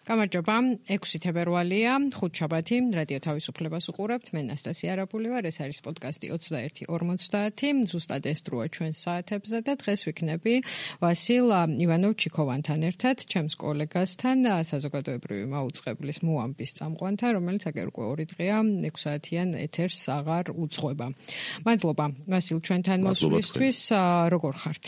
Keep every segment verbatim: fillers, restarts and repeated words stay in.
გამარჯობა, ექვსი თებერვალია, ხუთშაბათი, რადიო თავისუფლებას უყურებთ, მე ნასტასია არაპული ვარ, ეს არის პოდკასტი ოცდაერთი ორმოცდაათი, ზუსტად ეს დროა ჩვენს საათებზე და დღეს ვიქნები ვასილ ივანოვ-ჩიქოვანთან ერთად, ჩემს კოლეგასთან, საზოგადოებრივი მაუწყებლის მოამბის წამყვანთან, რომელიც აგერ უკვე ორი დღეა ექვსსაათიან ეთერს აღარ უძღვება. მადლობა, ვასილ, ჩვენთან მოსვლისთვის, როგორ ხართ?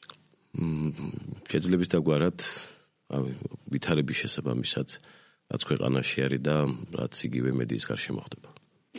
შეძლებს დაგვარად ვითარების შესაბამისად, რაც ქვეყანაში არის და რაც იგივე მედიის გარშემო ხდება.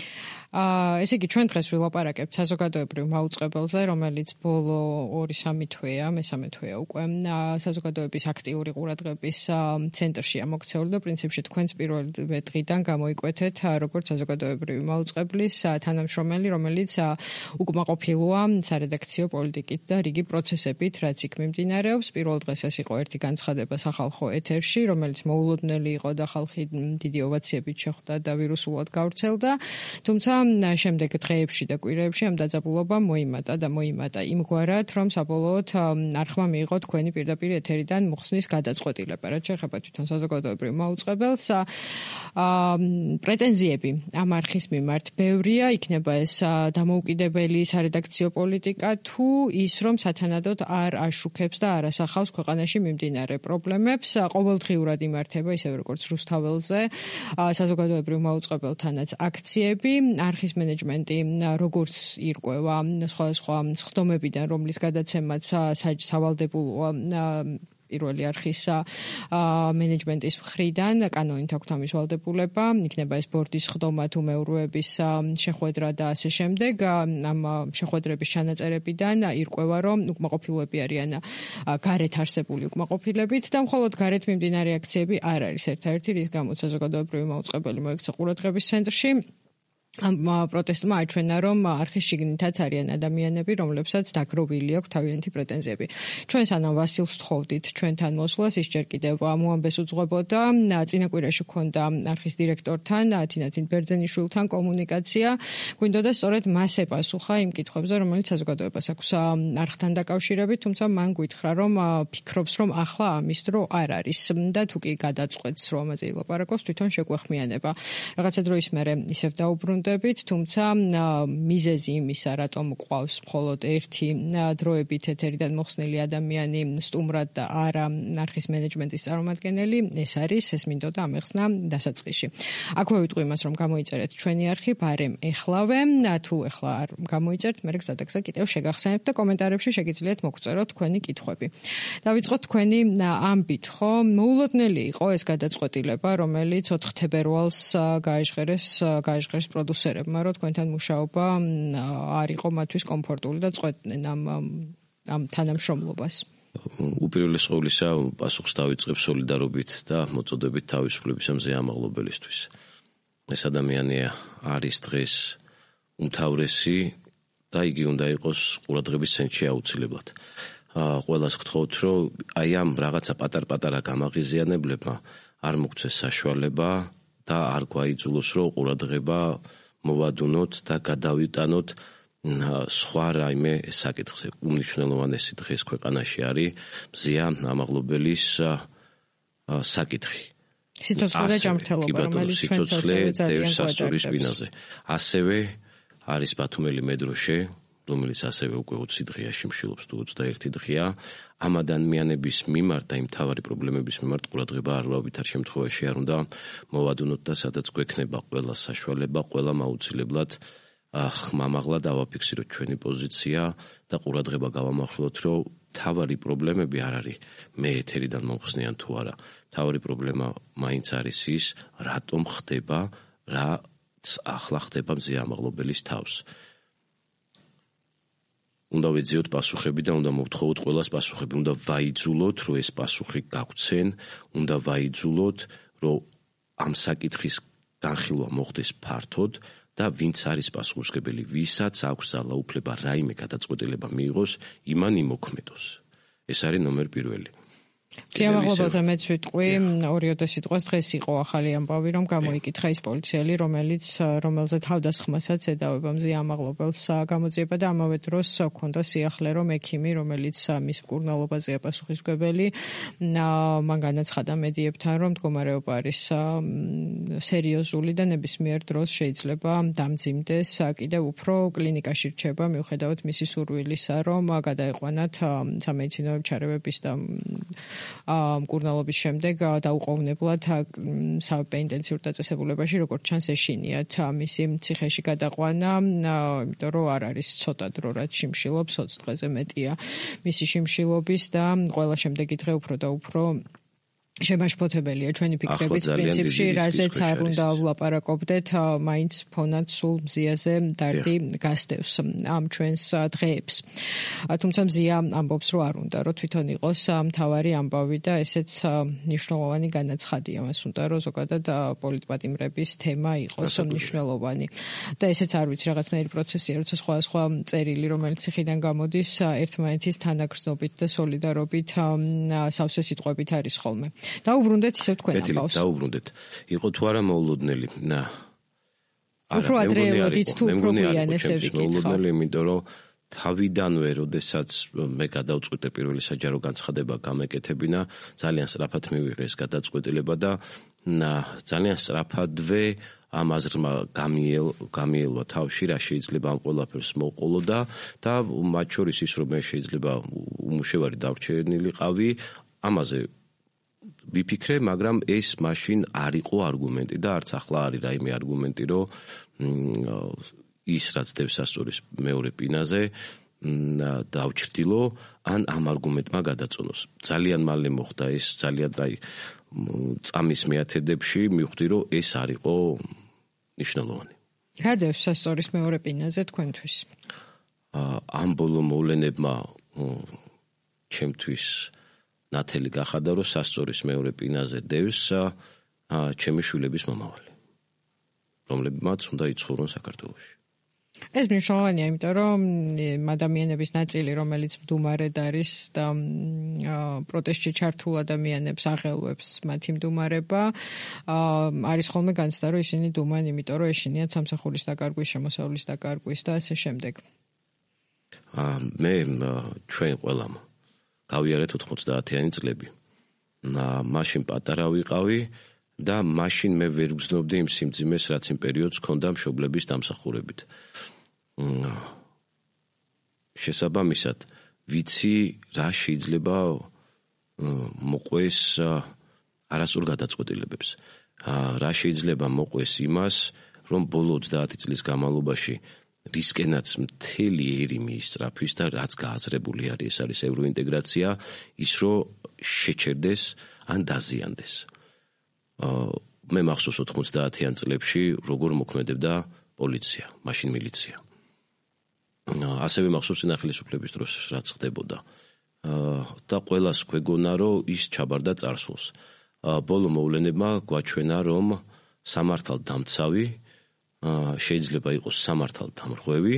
აა ესე იგი ჩვენ დღეს ვილაპარაკებთ საზოგადოებრივ მაუწყებელზე, რომელიც ბოლო ორი სამი თვეა, მესამე თვეა უკვე საზოგადოების აქტიური ყურადღების ცენტრშია მოქცეული და პრინციპში თქვენს პირველ დღიდან გამოიკვეთეთ როგორც საზოგადოებრივი მაუწყებლის თანამშრომელი, რომელიც უკმაყოფილოა სარედაქციო პოლიტიკით და რიგი პროცესებით, რაც იქ მიმდინარეობს. პირველ დღეს ეს იყო ერთი განცხადება სახალხო ეთერში, რომელიც მოულოდნელი იყო და ხალხი დიდი ოვაციებით შეხვდა და ვირუსულად გავრცელდა. თუმცა შემდეგ დღეებში და კვირეებში ამ დაძაბულობამ მოიმატა და მოიმატა იმგვარად, რომ საბოლოოდ არხმა მიიღო თქვენი პირდაპირ ეთერიდან მოხსნის გადაწყვეტილება, რაც შეეხება თვითონ საზოგადოებრივ მაუწყებელს. პრეტენზიები ამ არხის მიმართ ბევრია, იქნება ეს დამოუკიდებელი სარედაქციო პოლიტიკა თუ ის, რომ სათანადოდ არ აშუქებს და არ ასახავს ქვეყანაში მიმდინარე პრობლემებს. ყოველდღიურად იმართება, ისევე როგორც რუსთაველზე, საზოგადოებრივ მაუწყებელთანაც აქციები. არხის მენეჯმენტი როგორც ირკვევა სხვადასხვა სხდომებიდან, რომლის გადაცემაც სავალდებულოა პირველი არხის მენეჯმენტის მხრიდან, კანონით აქვთ ამის ვალდებულება, იქნება ეს ბორდის სხდომა თუ მეურვეების შეხვედრა და ასე შემდეგ. ამ შეხვედრების ჩანაწერებიდან ირკვევა, რომ უკმაყოფილოები არიან გარეთ არსებული უკმაყოფილებით და მხოლოდ გარეთ მიმდინარე აქციები არ არის ერთადერთი, რის გამოც საზოგადოებრივი მაუწყებელი მოექცა ყურადღების ცენტრში. ამ პროტესტმა აჩვენა, რომ არხის შიგნითაც არიან ადამიანები, რომლებსაც დაგროვილი აქვს თავიანთი პრეტენზიები. ჩვენ სანამ ვასილს ვთხოვდით ჩვენთან მოსვლას, ის ჯერ კიდევ მოამბეს უძღვებოდა. წინა კვირაში ჰქონდა არხის დირექტორთან, თინათინ ბერძენიშვილთან კომუნიკაცია. გვინდოდა სწორედ მას ეპასუხა იმ კითხვებზე, რომელიც საზოგადოებას აქვს არხთან დაკავშირებით, თუმცა მან გითხრა, რომ ფიქრობს, რომ ახლა ამის დრო არ არის და თუ კი გადაწყვეტს, რომ ამაზე ილაპარაკოს, თვითონ შეგვეხმიანება. რაღაცა დროის მერე ისევ დაუბრუნდა თუმცა მიზეზი იმისა, რატომ გვყავს მხოლოდ ერთი დროებით ეთერიდან მოხსნილი ადამიანი სტუმრად და არა არხის მენეჯმენტის წარმომადგენელი, ეს არის, ეს მინდოდა ამეხსნა დასაწყისში. აქვე ვიტყვი იმას, რომ გამოიწერეთ ჩვენი არხი, ბარემ ეხლავე, თუ ეხლა არ გამოიწერთ, მე გზადაგზა კიდევ შეგახსენებთ და კომენტარებში შეგიძლიათ მოგწეროთ თქვენი კითხვები. დავიწყოთ თქვენი ამბით, ხო? მოულოდნელი იყო ეს გადაწყვეტილება, რომელიც ოთხ თებერვალს გაეჟღერეს, გაეჟღერეს პროდუსერებმა, რომ თქვენთან მუშაობა არ იყო მათთვის კომფორტული და წყვეტდნენ ამ ამ თანამშრომლობას. უპირველეს ყოვლისა, პასუხს დავიწყებ სოლიდარობით და მოწოდებით თავისუფლების მზეამაღლობელისთვის. ეს ადამიანი არის დღეს უმთავრესი და იგი უნდა იყოს ყურადღების ცენტრში აუცილებლად. ყველას გთხოვთ, რომ აი ამ რაღაცა პატარ-პატარა გამაღიზიანებლებმა არ მოგცეს საშუალება და არ გვაიძულოს, რომ ყურადღება მოვადუნოთ და გადავიტანოთ სხვა რაიმე საკითხზე. უმნიშვნელოვანესი დღეს ქვეყანაში არის მზეა ამაღლობელის საკითხი. სიცოცხლე და ჯანმრთელობა, რომელიც ჩვენს ასევე ძალიან გვაჯერებს. ასევე არის ბათუმელი მედროშე, რომელიც ასევე უკვე ოცი დღეა შიმშილობს თუ ოცდაერთი დღეა. ამ ადამიანების მიმართ და იმ თავარი პრობლემების მიმართ ყურადღება არ ვავითარ შემთხვევაში არ უნდა მოვადუნოთ და სადაც გვექნება ყველა საშუალება, ყველა აუცილებლად ხმამაღლა დავაფიქსიროთ ჩვენი პოზიცია და ყურადღება გავამახვილოთ, რომ თავარი პრობლემები არ არის მე ეთერიდან მომხსნიან თუ არა. თავარი პრობლემა მაინც არის ის, რატომ ხდება, რაც ახლა ხდება მზეამაღლობელის თავს. უნდა ვეძიოთ პასუხები და უნდა მოვთხოვოთ ყველას პასუხები. უნდა ვაიძულოთ, რომ ეს პასუხი გაგვცენ, უნდა ვაიძულოთ, რომ ამ საკითხის განხილვა მოხდეს ფართოდ და ვინც არის პასუხისმგებელი, ვისაც აქვს ძალაუფლება რაიმე გადაწყვეტილება მიიღოს, იმან იმოქმედოს. ეს არის ნომერ პირველი. Წიამაღლობაზე მეც ვიტყვი, ორიოდე სიტყვას დღეს იყო ახალი ამბავი, რომ გამოიკითხა ის პოლიციელი, რომელიც რომელზე თავდასხმასაც ედავება მზია ამაღლობელს გამოძიება და ამავე დროს ჰქონდა სიახლე, რომ ექიმი, რომელიც მის მკურნალობაზეა პასუხისმგებელი, მან განაცხადა მედიებთან, რომ მდგომარეობა არის სერიოზული და ნებისმიერ დროს შეიძლება დამძიმდეს, კიდევ უფრო კლინიკაში რჩება, მიუხედავად მისი სურვილისა, რომ გადაეყვანათ სამედიცინო ჩარევების და მკურნალობის შემდეგ დაუყოვნებლად საპეინტენსიურ დაწესებულებაში, როგორც ჩანს, ეშინიათ მისი ციხეში გადაყვანა, იმიტომ რომ არ არის ცოტა დრო, რაც შიმშილობს, ოცი დღეზე მეტია მისი შიმშილობის და ყველა შემდეგი დღე უფრო და უფრო შემაშფოთებელია ჩვენი ფიქრებით პრინციპში, რაზეც არ უნდა ვლაპარაკობდეთ, მაინც ფონად სულ მზიაზე დარდი გასდევს ამ ჩვენს დღეებს. თუმცა მზია ამბობს, რომ არ უნდა, რომ თვითონ იყოს მთავარი ამბავი და ესეც მნიშვნელოვანი განაცხადია, მას უნდა, რომ ზოგადად პოლიტპატიმრების თემა იყოს მნიშვნელოვანი. და ესეც არ ვიცი, რაღაცნაირი პროცესია, როცა სხვა-სხვა წერილი, რომელიც ხიდან გამოდის, ერთმანეთის თანაგრძნობით და სოლიდარობით სავსე სიტყვებით არის ხოლმე. დაუბრუნდეთ ისევ თქვენ ამბავს. დაუბრუნდეთ. იყო თუ არა მოულოდნელი? ნა. უფრო ადრე ელოდით თუ უფრო გვიან ესე ვიკითხავ. მოულოდნელი, იმიტომ რომ თავიდანვე, როდესაც მე გადავწყვიტე პირველი საჯარო განცხადება გამეკეთებინა, ძალიან სწრაფად მივიღე ეს გადაწყვეტილება და ძალიან სწრაფადვე ამ აზრმა გამიელ გამიელვა თავში, რა შეიძლება ამ ყველაფერს მოყოლოდა და მათ შორის ის, რომ მე შეიძლება უმუშევარი დავრჩენილიყავი, ამაზე ვიფიქრე, მაგრამ ეს მაშინ არ იყო არგუმენტი და არც ახლა არის რაიმე არგუმენტი, რომ ის რაც დევსასწორის მეორე პინაზე დავჩრდილო, ან ამ არგუმენტმა გადაწონოს. ძალიან მალე მოხდა ეს, ძალიან აი წამის მეათედებში მივხვდი, რომ ეს არ იყო მნიშვნელოვანი. რა დევსასწორის მეორე პინაზე თქვენთვის? ამ ბოლო მოვლენებმა ჩემთვის ნათელი გახადა, რომ სასწორის მეორე პინაზე დევს ჩემი შვილების მომავალი, რომლებმაც უნდა იცხოვრონ საქართველოში. ეს მნიშვნელოვანია, იმიტომ რომ ადამიანების ნაწილი, რომელიც მდუმარედ არის და პროტესტში ჩართულ ადამიანებს აღელვებს მათი მდუმარება, არის ხოლმე განცდა, რომ ისინი დუმან, იმიტომ რომ ეშინიათ სამსახურის დაკარგვის, შემოსავლის დაკარგვის და ასე შემდეგ. მე ჩვენ ყველამ გავიარეთ ოთხმოცდაათიანი წლები. მაშინ პატარა ვიყავი და მაშინ მე ვერ გრძნობდი იმ სიმძიმეს, რაც იმ პერიოდს ჰქონდა მშობლების დამსახურებით. შესაბამისად, ვიცი რა შეიძლება მოყვეს არასწორ გადაწყვეტილებებს. რა შეიძლება მოყვეს იმას, რომ ბოლო ოცდაათი წლის განმავლობაში რისკენაც მთელი ერი მიისწრაფვის და რაც გააზრებული არის, ეს არის ევროინტეგრაცია, ის რომ შეჩერდეს ან დაზიანდეს. მე მახსოვს ოთხმოცდაათიან წლებში როგორ მოქმედებდა პოლიცია, მაშინ მილიცია. ასევე მახსოვს ნახელისუფლების დროს რაც ხდებოდა. და ყველას გვეგონა, რომ ის ჩაბარდა წარსულს. ბოლო მოვლენებმა გვაჩვენა, რომ სამართალდამცავი შეიძლება იყოს სამართალდამრღვევი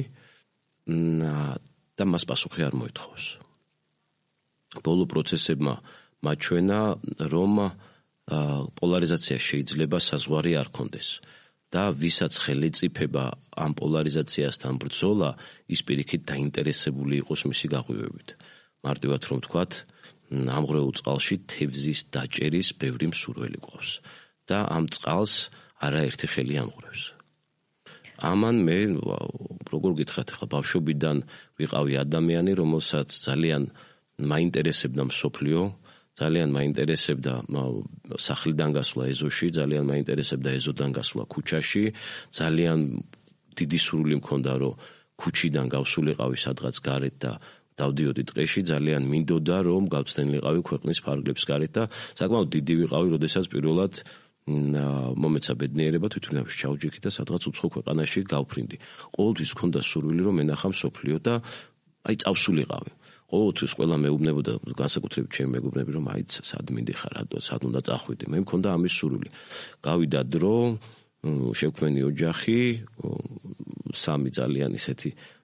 და მას პასუხი არ მოითხოვს. ბოლო პროცესებმა მაჩვენა, რომ პოლარიზაცია შეიძლება საზღვარი არ ქონდეს და ვისაც ხელეწიფება ამ პოლარიზაციასთან ბრძოლა, ის პირიქით დაინტერესებული იყოს მისი გაღვივებით. მარტივად რომ ვთქვათ, ამღვრეულ წყალში თევზის დაჭერის ბევრი მსურველი ყავს და ამ წყალს არაერთი ხელი ამღვრევს. ამან მე როგორ გითხრათ, ახლა ბავშვობიდან ვიყავი ადამიანი, რომელსაც ძალიან მაინტერესებდა მსოფლიო, ძალიან მაინტერესებდა სახლიდან გასვლა ეზოში, ძალიან მაინტერესებდა ეზოდან გასვლა ქუჩაში, ძალიან დიდი სურვილი მქონდა, რომ ქუჩიდან გავსულიყავი სადღაც გარეთ და დავდიოდი ტყეში, ძალიან მინდოდა, რომ გავცდენილიყავი ქვეყნის ფარგლებს გარეთ და საკმაოდ დიდი ვიყავი, როდესაც პირველად მომეცა ბედნიერება თვითონაც ჩავჯიქი და სადღაც უცხო ქვეყანაში გავფრინდი. ყოველთვის მქონდა სურვილი, რომ ენახა მსოფლიო და აი წავსულიყავი. ყოველთვის ყველა მეუბნებოდა, განსაკუთრებით ჩემი მეგობრები, რომ აი სად მინდიხარ, სად უნდა წახვიდე. მე მქონდა ამის სურვილი. გავიდა დრო, შევქმენი ოჯახი, სამი ძალიან ისეთი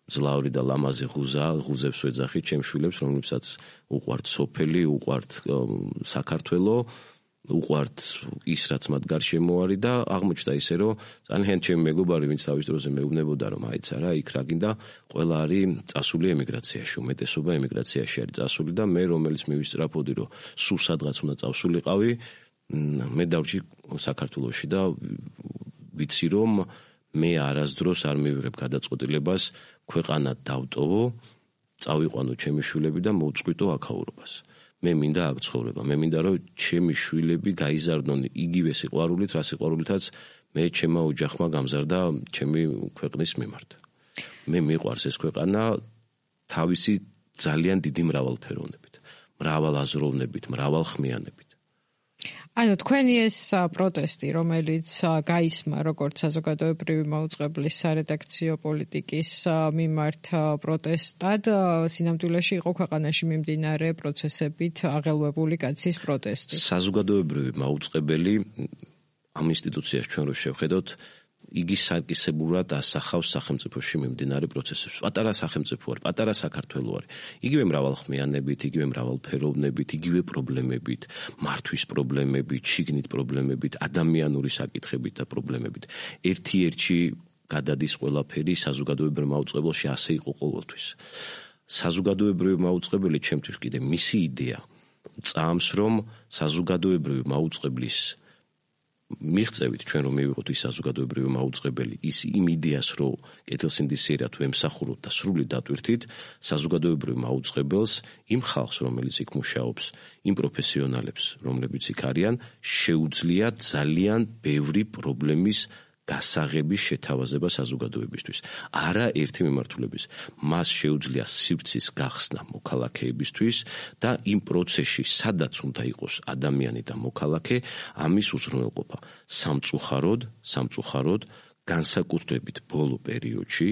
ძლავრი და ლამაზი ღუზა, ღუზებს ვეძახით ჩემ შვილებს, რომლებსაც უყვართ სოფელი, უყვართ საქართველო, უყვართ ის, რაც მათ გარშემო არის და აღმოჩნდა ისე, რომ ძალიან ჩემი მეგობარი, ვინც თავის დროზე მეუბნებოდა, რომ აიც არა, იქ რა გინდა, ყველა არის წასული ემიგრაციაში, უმეტესობა ემიგრაციაში არის წასული და მე, რომელიც მივისწრაფოდი, რომ სულ სადღაც უნდა წავსულიყავი, მე დავრჩი საქართველოში და ვიცი, რომ მე არასდროს არ მივიღებ გადაწყვეტილებას ქვეყანა დავტოვო, წავიყვანო ჩემი შვილები და მოვწყვიტო აქაურობას. მე მინდა აქ ცხოვრება, მე მინდა რომ ჩემი შვილები გაიზარდონ იგივე სიყვარულით, რა სიყვარულითაც მე ჩემმა ოჯახმა გამზარდა ჩემი ქვეყნის მიმართ. მე მიყვარს ეს ქვეყანა თავისი ძალიან დიდი მრავალფეროვნებით, მრავალაზროვნებით, მრავალხმიანებით. ანუ თქვენი ეს პროტესტი, რომელიც გაისმა როგორც საზოგადოებრივი მაუწყებლის სარედაქციო პოლიტიკის მიმართ პროტესტად, სინამდვილეში იყო ქვეყანაში მიმდინარე პროცესებით აღელვებული კაცის პროტესტი. საზოგადოებრივი მაუწყებელი ამ ინსტიტუციას ჩვენ რო შევხედოთ, იგი საკისებურად ასახავს სახელმწიფოში მიმდინარე პროცესებს. პატარა სახელმწიფო არის, პატარა საქართველო არის. იგივე მრავალხმიანებით, იგივე მრავალფეროვნებით, იგივე პრობლემებით, მართვის პრობლემებით, შიგნით პრობლემებით, ადამიანური საკითხებით და პრობლემებით. ერთი-ერთი გადადის ყველაფერი საზოგადოებრივ მაუწყებელში, ასე იყო ყოველთვის. საზოგადოებრივი მაუწყებელი ჩემთვის კიდე მისი იდეა წამს, რომ საზოგადოებრივი მაუწყებლის მიღწევით ჩვენ რომ მივიღოთ ის საზოგადოებრივი მაუწყებელი, ის იმ იდეას რო კეთილსინდისიერად ვემსახუროთ და სრული დატვირთით, საზოგადოებრივ მაუწყებელს, იმ ხალხს, რომელიც იქ მუშაობს, იმ პროფესიონალებს, რომლებიც იქ არიან, შეუძლია ძალიან ბევრი პრობლემის გასაღების შეთავაზება საზოგადოებისთვის. არა ერთი მიმართულების. მას შეუძლია სივრცის გახსნა მოქალაქეებისთვის და იმ პროცესში, სადაც უნდა იყოს ადამიანი და მოქალაქე, ამის უზრუნველყოფა. სამწუხაროდ, სამწუხაროდ, განსაკუთრებით ბოლო პერიოდში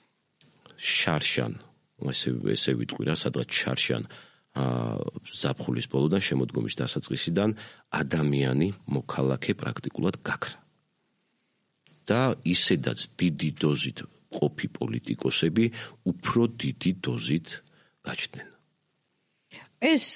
შარშან, ესე ესე ვიტყვი რა, სადღაც შარშან ზაფხულის ბოლოდან შემოდგომის დასაწყისიდან ადამიანი, მოქალაქე პრაქტიკულად გაქრა. და ისედაც დიდი დოზით ყოფი პოლიტიკოსები უფრო დიდი დოზით გაჩნდნენ. ეს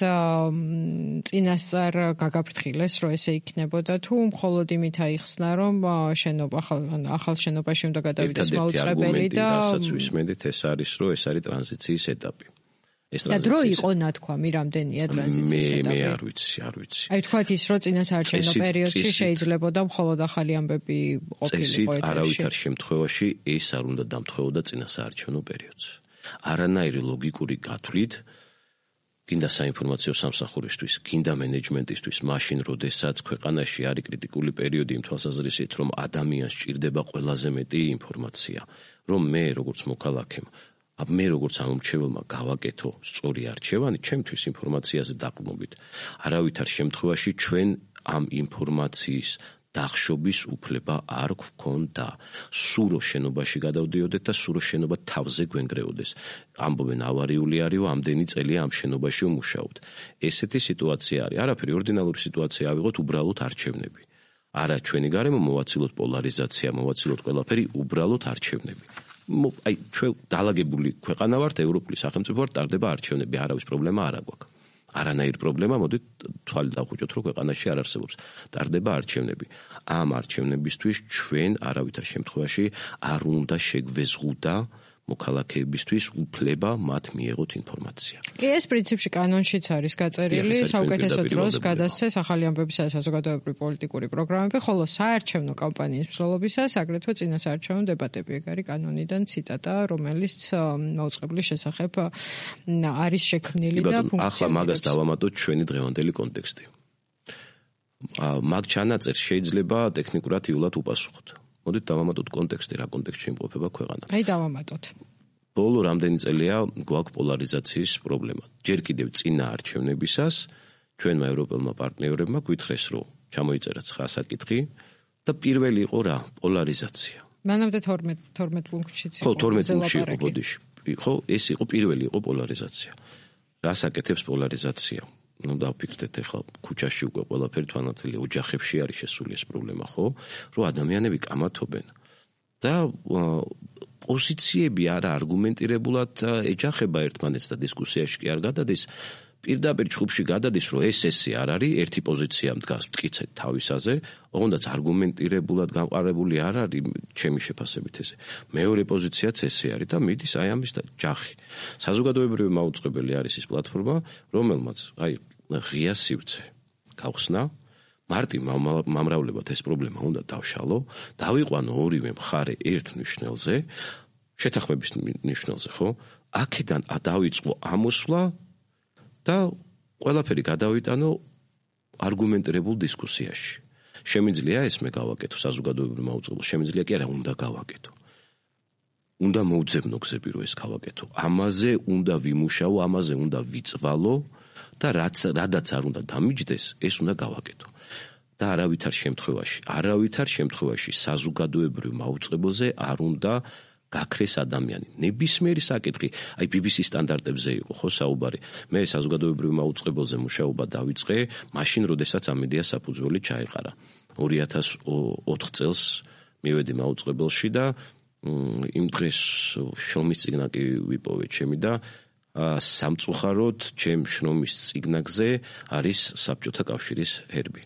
წინასწარ გაგაფრთხილეს, რომ ესე იქნებოდა, თუ მხოლოდ იმით აიხსნა, რომ შენობა ახალ შენობაში უნდა გადავიდეს მაუწყებელი და რასაც ვისმენდით, ეს არის, რომ ეს არის ტრანზიციის ეტაპი. და დრო იყო ნათქვამი, რამდენია ტრანზიციის ეტაპი? მე მე არ ვიცი, არ ვიცი. აი თქვათ ის, რომ წინასაარჩევნო პერიოდში შეიძლებოდა მხოლოდ ახალი ამბები ყოფილიყო ეთერში. არავითარ შემთხვევაში ეს არ უნდა დამთხოვოდა წინასაარჩევნო პერიოდს. არანაირი ლოგიკური გათვლით გინდა საინფორმაციო სამსახურისთვის, გინდა მენეჯმენტისთვის, მაშინ როდესაც ქვეყანაში არის კრიტიკული პერიოდი იმ თვალსაზრისით, რომ ადამიანს სჭირდება ყველაზე მეტი ინფორმაცია, რომ მე როგორც მოქალაქემ მე როგორც ამომრჩეველმა გავაკეთო სწორი არჩევანი, ჩემთვის ინფორმაციაზე დაყრდნობით. არავითარ შემთხვევაში ჩვენ ამ ინფორმაციის დახშობის უფლება არ გვქონდა. სურო შენობაში გადავდიოდეთ და სურო შენობა თავზე გვენგრეოდეს. ამბობენ ავარიული არისო, ამდენი წელია ამ შენობაში ვმუშაობთ. ესეთი სიტუაცია არის. არაფერი ორდინალური სიტუაცია ავიღოთ, უბრალოდ არჩევნები. არა ჩვენი გარემო მოვაცილოთ პოლარიზაცია, მოვაცილოთ ყველაფერი, უბრალოდ არჩევნები. აი ჩვენ დაალაგებული ქვეყანა ვართ, ევროპული სახელმწიფო ვართ, ტარდება არჩევნები, არავის პრობლემა არ აქვს. არანაირი პრობლემა, მოდით თვალი დავხუჭოთ, რომ ქვეყანაში არ არსებობს. ტარდება არჩევნები. ამ არჩევნებისთვის ჩვენ არავითარ შემთხვევაში არ უნდა შეგვეზღუდა მოქალაქეებისთვის უფლება მათ მიეღოთ ინფორმაცია. ეს პრინციპში კანონშიც არის გაწერილი, საუკეთესო დროს გადასცეს ახალი ამბებისა და საზოგადოებრივი პოლიტიკური პროგრამები, ხოლო საარჩევნო კამპანიის მსვლელობისას აგრეთვე წინასაარჩევნო დებატები. ეგ არის კანონიდან ციტატა, რომელიც მაუწყებლის შესახებ არის შექმნილი და ფუნქციონირებს. ახლა მაგას დავამატოთ ჩვენი დღევანდელი კონტექსტი. მაგ ჩანაწერს შეიძლება ტექნიკურად იულად უპასუხოთ. მოდით დავამატოთ კონტექსტი, რა კონტექსტში იმყოფება ქვეყანა. აი დავამატოთ. ბოლო რამდენი წელია გვაქვს პოლარიზაციის პრობლემა. ჯერ კიდევ წინა არჩევნებისას ჩვენმა ევროპელმა პარტნიორებმა გვითხრეს, რომ ჩამოიწერა ცხრა საკითხი და პირველი იყო რა? პოლარიზაცია. მანამდე თორმეტ თორმეტ პუნქტშიც იყო. ხო, თორმეტ პუნქტში იყო, ბოდიში. ხო, ეს იყო პირველი იყო პოლარიზაცია. რას აკეთებს პოლარიზაცია? ну დავფიქრდეთ ახლა ქუჩაში უკვე ყველაფერი თვალნათელი ოჯახებში არის შესული ეს პრობლემა, ხო? რომ ადამიანები კამათობენ და პოზიციები არა არგუმენტირებულად ეჯახება ერთმანეთს და დისკუსიაში კი არ გადადის. პირდაპირ ჯგუფში გადადის, რომ ეს ესე არ არის, ერთი პოზიცია მდგას მტკიცედ თავისაზე, ოღონდაც არგუმენტირებულად გამყარებული არ არის ჩემი შეფასებით ესე. მეორე პოზიციაც ესე არის და მიდის აი ამის და ჯახი. საზოგადოებრივი მაუწყებელი არის ის პლატფორმა, რომელმაც აი ღია სივრცე გავხსნა, მარტი მამრავლებად ეს პრობლემა უნდა დავშალო, დავიყვანო ორივე მხარე ერთ ნიშნელზე, შეთანხმების ნიშნელზე, ხო? აქედან დავიწყო ამოსვლა და ყველაფერი გადავიტანო არგუმენტირებულ დისკუსიაში. შემიძლია ეს მე გავაკეთო საზოგადოებრივ მაუწყებელს, შემიძლია კი არა, უნდა გავაკეთო. უნდა მოვძებნო გზები, რომ ეს გავაკეთო. ამაზე უნდა ვიმუშაო, ამაზე უნდა ვიწვალო და რაც რადაც არ უნდა დამიჯდეს, ეს უნდა გავაკეთო. და არავითარ შემთხვევაში, არავითარ შემთხვევაში საზოგადოებრივ მაუწყებელზე არ უნდა გაქრეს ადამიანი. ნებისმიერი საკითხი, აი ბი ბი სი სტანდარტებზე იყო ხო საუბარი. მე საზოგადოებრივ მაუწყებელზე მუშაობა დავიწყე, მაშინ როდესაც ამედია საფუძველი ჩაეყარა. ორი ათას ოთხ წელს მივედი მაუწყებელში და იმ დღეს შრომის წიგნაკი ვიპოვე ჩემი და სამწუხაროდ ჩემ შრომის წიგნაკზე არის საბჭოთა კავშირის ჰერბი.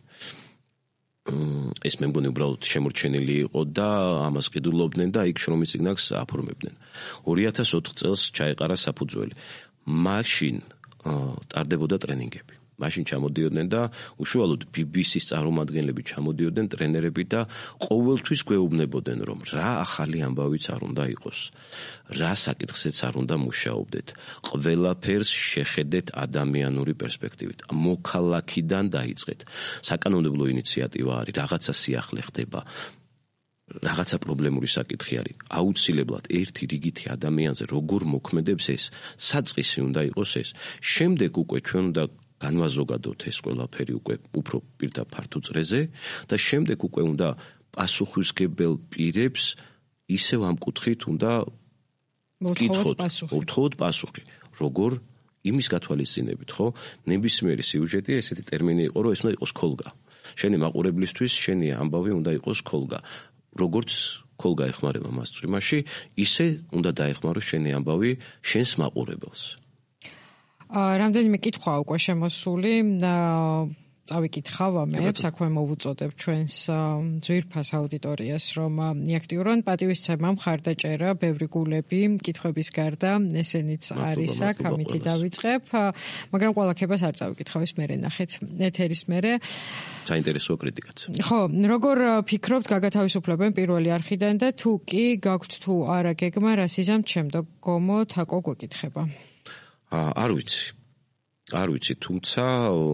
ეს მე მგონი უბრალოდ შემორჩენილი იყო და ამას ყიდულობდნენ და იქ შრომის წიგნაკს აფორმებდნენ. ორი ათას ოთხ წელს ჩაეყარა საფუძველი. მაშინ ტარდებოდა ტრენინგები. მაშინ ჩამოდიოდნენ და უშუალოდ ბი ბი სის წარმომადგენლები ჩამოდიოდნენ ტრენერები და ყოველთვის გვეუბნებოდნენ რომ რა ახალი ამბავიც არ უნდა იყოს. რა საკითხზეც არ უნდა მუშაობდეთ. ყველაფერს შეხედეთ ადამიანური პერსპექტივით. მოქალაქიდან დაიწყეთ. საკანონმდებლო ინიციატივა არის, რაღაცა სიახლე ხდება. რაღაცა პრობლემური საკითხი არის. აუცილებლად ერთი რიგითი ადამიანზე როგორ მოქმედებს ეს, საწყისი უნდა იყოს ეს. შემდეგ უკვე ჩვენ უნდა განვაზოგადოთ ეს ყველაფერი უკვე უფრო პირდაპირ ფართო წრეზე და შემდეგ უკვე უნდა პასუხისმგებელ პირებს ისევ ამ კუთხით უნდა ვკითხოთ, ვთხოვოთ პასუხი. როგორ იმის გათვალისწინებით, ხო? ნებისმიერი სიუჟეტი ესეთი ტერმინი იყო, რომ ეს უნდა იყოს ქოლგა. შენი მაყურებლისთვის შენი ამბავი უნდა იყოს ქოლგა. როგორც ქოლგა ეხმარება მას წვიმაში, ისე უნდა დაეხმაროს შენი ამბავი შენს მაყურებელს. რამდენიმე კითხვა უკვე შემოსული და წავიკითხავ ამებს, აქვე მოვუწოდებ ჩვენს ძვირფას აუდიტორიას, რომ იაქტიურონ პატივისცემა, მხარდაჭერა, ბევრი გულები, კითხვების გარდა, ესენიც არის აქ, ამითი დავიწყებ, მაგრამ ყველა ქებას არ წავიკითხავ, ეს მერე ნახეთ, ეთერის მერე. საინტერესოა კრიტიკაც. ხო, როგორ ფიქრობთ, გაგათავისუფლებენ პირველი არხიდან და თუ კი გაქვთ თუ არა გეგმა, რას იზამთ შემდგომ? გომო თაკო გვეკითხება. არ ვიცი. არ ვიცი, თუმცა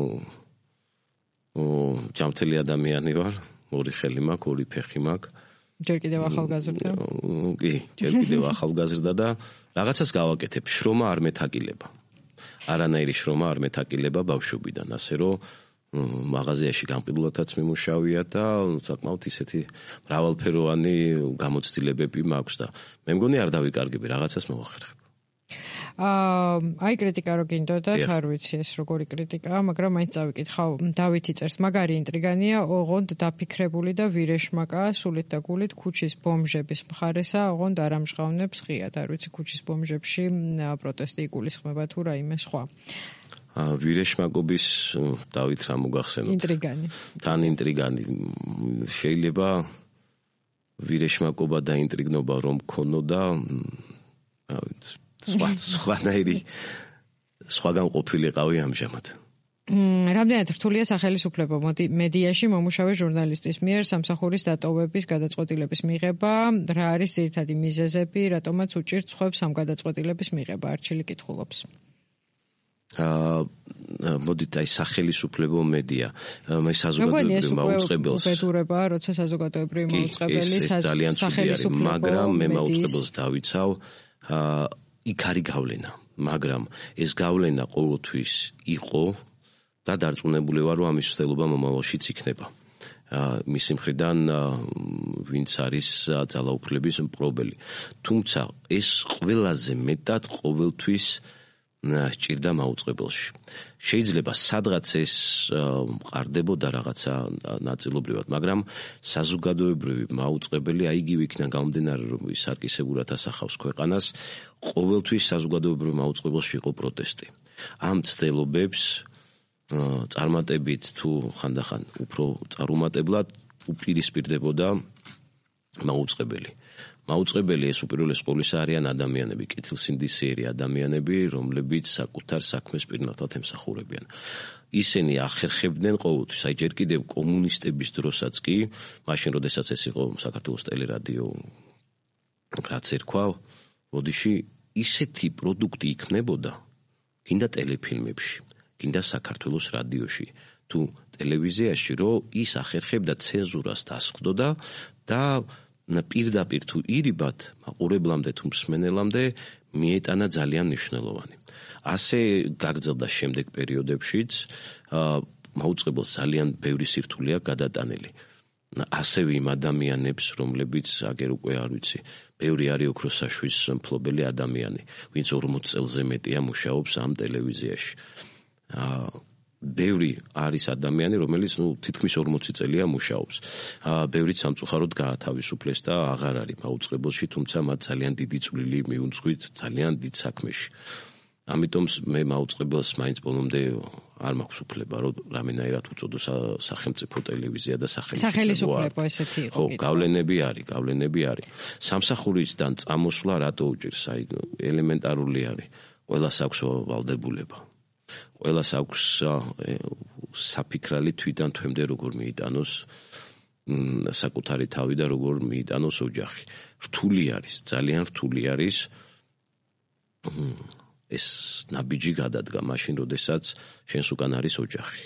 ჯამთელი ადამიანი ვარ, ორი ხელი მაქვს, ორი ფეხი მაქვს. ჯერ კიდევ ახალგაზრდა? კი, ჯერ კიდევ ახალგაზრდა და რაღაცას გავაკეთებ, შრომა არ მეთაკილება. არანაირი შრომა არ მეთაკილება ბავშვობიდან, ასე რომ მაღაზიაში გამყიდულათაც მიმუშავია და საკმაოდ ისეთი მრავალფეროვანი გამოცდილებები მაქვს და მე მგონი არ დავიკარგები, რაღაცას მოვახერხებ. აი კრიტიკა რო გინდოდათ, არ ვიცი ეს როგორი კრიტიკაა, მაგრამ მაინც წავიკითხავ. დავითი წერს, მაგარი ინტრიგანია, ოღონდ დაფიქრებული და ვირეშმაკა, სულით და გულით ქუჩის ბომჟების მხარესა, ოღონდ არ ამჟღავნებს ღიად. არ ვიცი ქუჩის ბომჟებში პროტესტი იგულისხმება თუ რაიმე სხვა. ვირეშმაკობის დავით რა მოგახსენოთ? ინტრიგანი. თან ინტრიგანი შეიძლება ვირეშმაკობა და ინტრიგნობა რომ ქონოდა, სხვა სხვანაირი სხვაგან ყოფილიყავი ამჟამად. რამდენად რთულია სახელისუფლებო მედიაში მომუშავე ჟურნალისტის მიერ სამსახურის დატოვების გადაწყვეტილების მიღება, რა არის ძირითადი მიზეზები, რატომაც უჭირთ სხვებს ამ გადაწყვეტილების მიღება, არჩილი კითხულობს. აა მოდით აი სახელისუფლებო მედია, მე საზოგადოებრივ მაუწყებელს უბედურებაა, როცა საზოგადოებრივი მაუწყებელი სახელისუფლებო, მაგრამ მე მაუწყებელს დავიცავ, აა იქ არის გავლენა, მაგრამ ეს გავლენა ყოველთვის იყო და დარწმუნებული ვარ, რომ ამის ცდელობა მომავალშიც იქნება. მისი მხრიდან ვინც არის ძალაუფლების მპყრობელი. თუმცა ეს ყველაზე მეტად ყოველთვის სჭირდა მაუწყებელში. შეიძლება სადღაც ეს მყარდებოდა რაღაცა ნაწილობრივად, მაგრამ საზოგადოებრივი მაუწყებელი აი იგივე იქიდან გამომდინარე, რომ ის არკისებურად ასახავს ქვეყანას, ყოველთვის საზოგადოებრივ მაუწყებელში იყო პროტესტი. ამ ცდილობებს წარმატებით თუ ხანდახან უფრო წარუმატებლად უპირისპირდებოდა მაუწყებელი. მაუწყებელი ეს უპირველეს ყოვლისა არიან ადამიანები, კეთილსინდისიერი ადამიანები, რომლებიც საკუთარ საქმეს პირნათლად ემსახურებიან. ისინი ახერხებდნენ ყოველთვის, აი ჯერ კიდევ კომუნისტების დროსაც კი, მაშინ როდესაც ეს იყო საქართველოს ტელერადიო, რაც ერქვა, ბოდიში ისეთი პროდუქტი იქნებოდა, გინდა ტელეფილმებში, გინდა საქართველოს რადიოში, თუ ტელევიზიაში, რომ ის ახერხებდა ცენზურას დასხდოდა და პირდაპირ თუ ირიბად მაყურებლამდე თუ მსმენელამდე მიეტანა ძალიან მნიშვნელოვანი. ასე გაგრძელდა შემდეგ პერიოდებშიც, მაუწყებელს ძალიან ბევრი სირთულე აქვს გადატანილი. ასევე იმ ადამიანებს, რომლებიც აგერ უკვე არ ვიცი, ბევრი არის ოქროს საშუის მფლობელი ადამიანი, ვინც ორმოც წელზე მეტია მუშაობს ამ ტელევიზიაში. ბევრი არის ადამიანი, რომელიც ნუ თითქმის ორმოცი წელია მუშაობს. ბევრიც სამწუხაროდ გაათავისუფლეს და აღარ არის მაუწყებელში, თუმცა მათ ძალიან დიდი წვლილი მიუძღვით ძალიან დიდ საქმეში. ამიტომ მე მაუწყებელს მაინც ბოლომდე არ მაქვს უფლება, რომ რამენაირად უწოდო სახელმწიფო ტელევიზია და სახელმწიფო ესეთი იყო. ხო, გავლენები არის, გავლენები არის. სამსახურისგან წამოსვლა რატო უჭირს? აი ელემენტარული არის. ყველას აქვს ვალდებულება. ყველას აქვს საფიქრალი თვითონ თვემდე როგორ მიიტანოს საკუთარი თავი და როგორ მიიტანოს ოჯახი. რთული არის, ძალიან რთული არის ეს ნაბიჯი გადადგა მაშინ, როდესაც შენს უკან არის ოჯახი.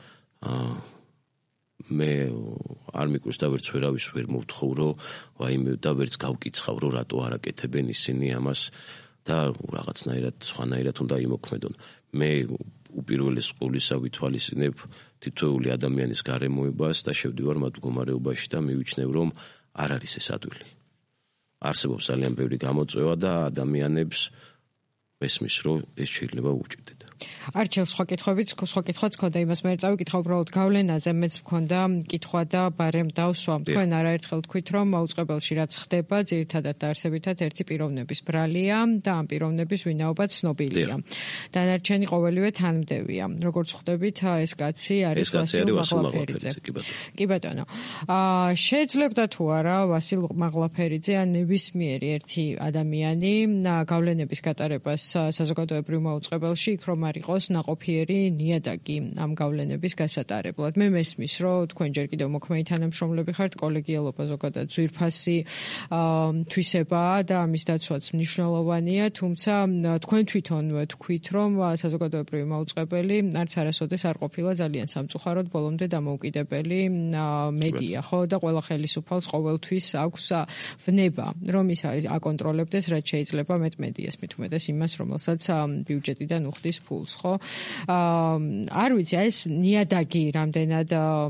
მე არ მიკურს და ვერც ვერავის ვერ მოვთხოვ, რომ ვაიმე და ვერც გავკითხავ, რომ რატო არ აკეთებენ ისინი ამას და რაღაცნაირად სხვანაირად უნდა იმოქმედონ. მე უპირველეს ყოვლისა ვითვალისწინებ თითოეული ადამიანის გარემოებას და შევდივარ მათ მდგომარეობაში და მივიჩნევ, რომ არ არის ეს ადვილი. არსებობს ძალიან ბევრი გამოწვევა და ადამიანებს მესმის, რომ ეს შეიძლება უჭირდეთ. არჩევ სხვა კითხვებიც, სხვა კითხვაც ქონდა, იმას მე წავიკითხავ უბრალოდ გავლენაზე, მეც მქონდა კითხვა და ბარემ დავსვამ. თქვენ არაერთხელ თქვით, რომ მაუწყებელში რაც ხდება, ძირითადად დაარსებითად ერთი პიროვნების ბრალია და ამ პიროვნების ვინაობა ცნობილია. დანარჩენი ყოველივე თანმდევია. როგორც ხვდებით, ეს კაცი არის ვასილ მაღლაფერიძე. კი ბატონო. აა შეძლებდა თუ არა ვასილ მაღლაფერიძე ან ნებისმიერი ერთი ადამიანი გავლენების გატარებას საზოგადოებრივ მაუწყებელში, იქ რომ არ იყოს ნაყოფიერი ნიადაგი ამ გავლენების გასატარებლად. მე მესმის, რომ თქვენ ჯერ კიდევ მოქმედი თანამშრომლები ხართ, კოლეგიალობა ზოგადად ძვირფასი თვისებაა და ამის დაცვაც მნიშვნელოვანია, თუმცა თქვენ თვითონვე თქვით, რომ საზოგადოებრივი მაუწყებელი არც არასოდეს არ ყოფილა ძალიან სამწუხაროდ ბოლომდე დამოუკიდებელი მედია, ხო და ყველა ხელისუფალს ყოველთვის აქვს ვნება, რომ ის აკონტროლებდეს, რაც შეიძლება მეტ მედიას, მით უმეტეს იმას, რომელსაც ბიუჯეტიდან უხდის ფულს, ხო? არ ვიცი, ეს ნიადაგი რამდენად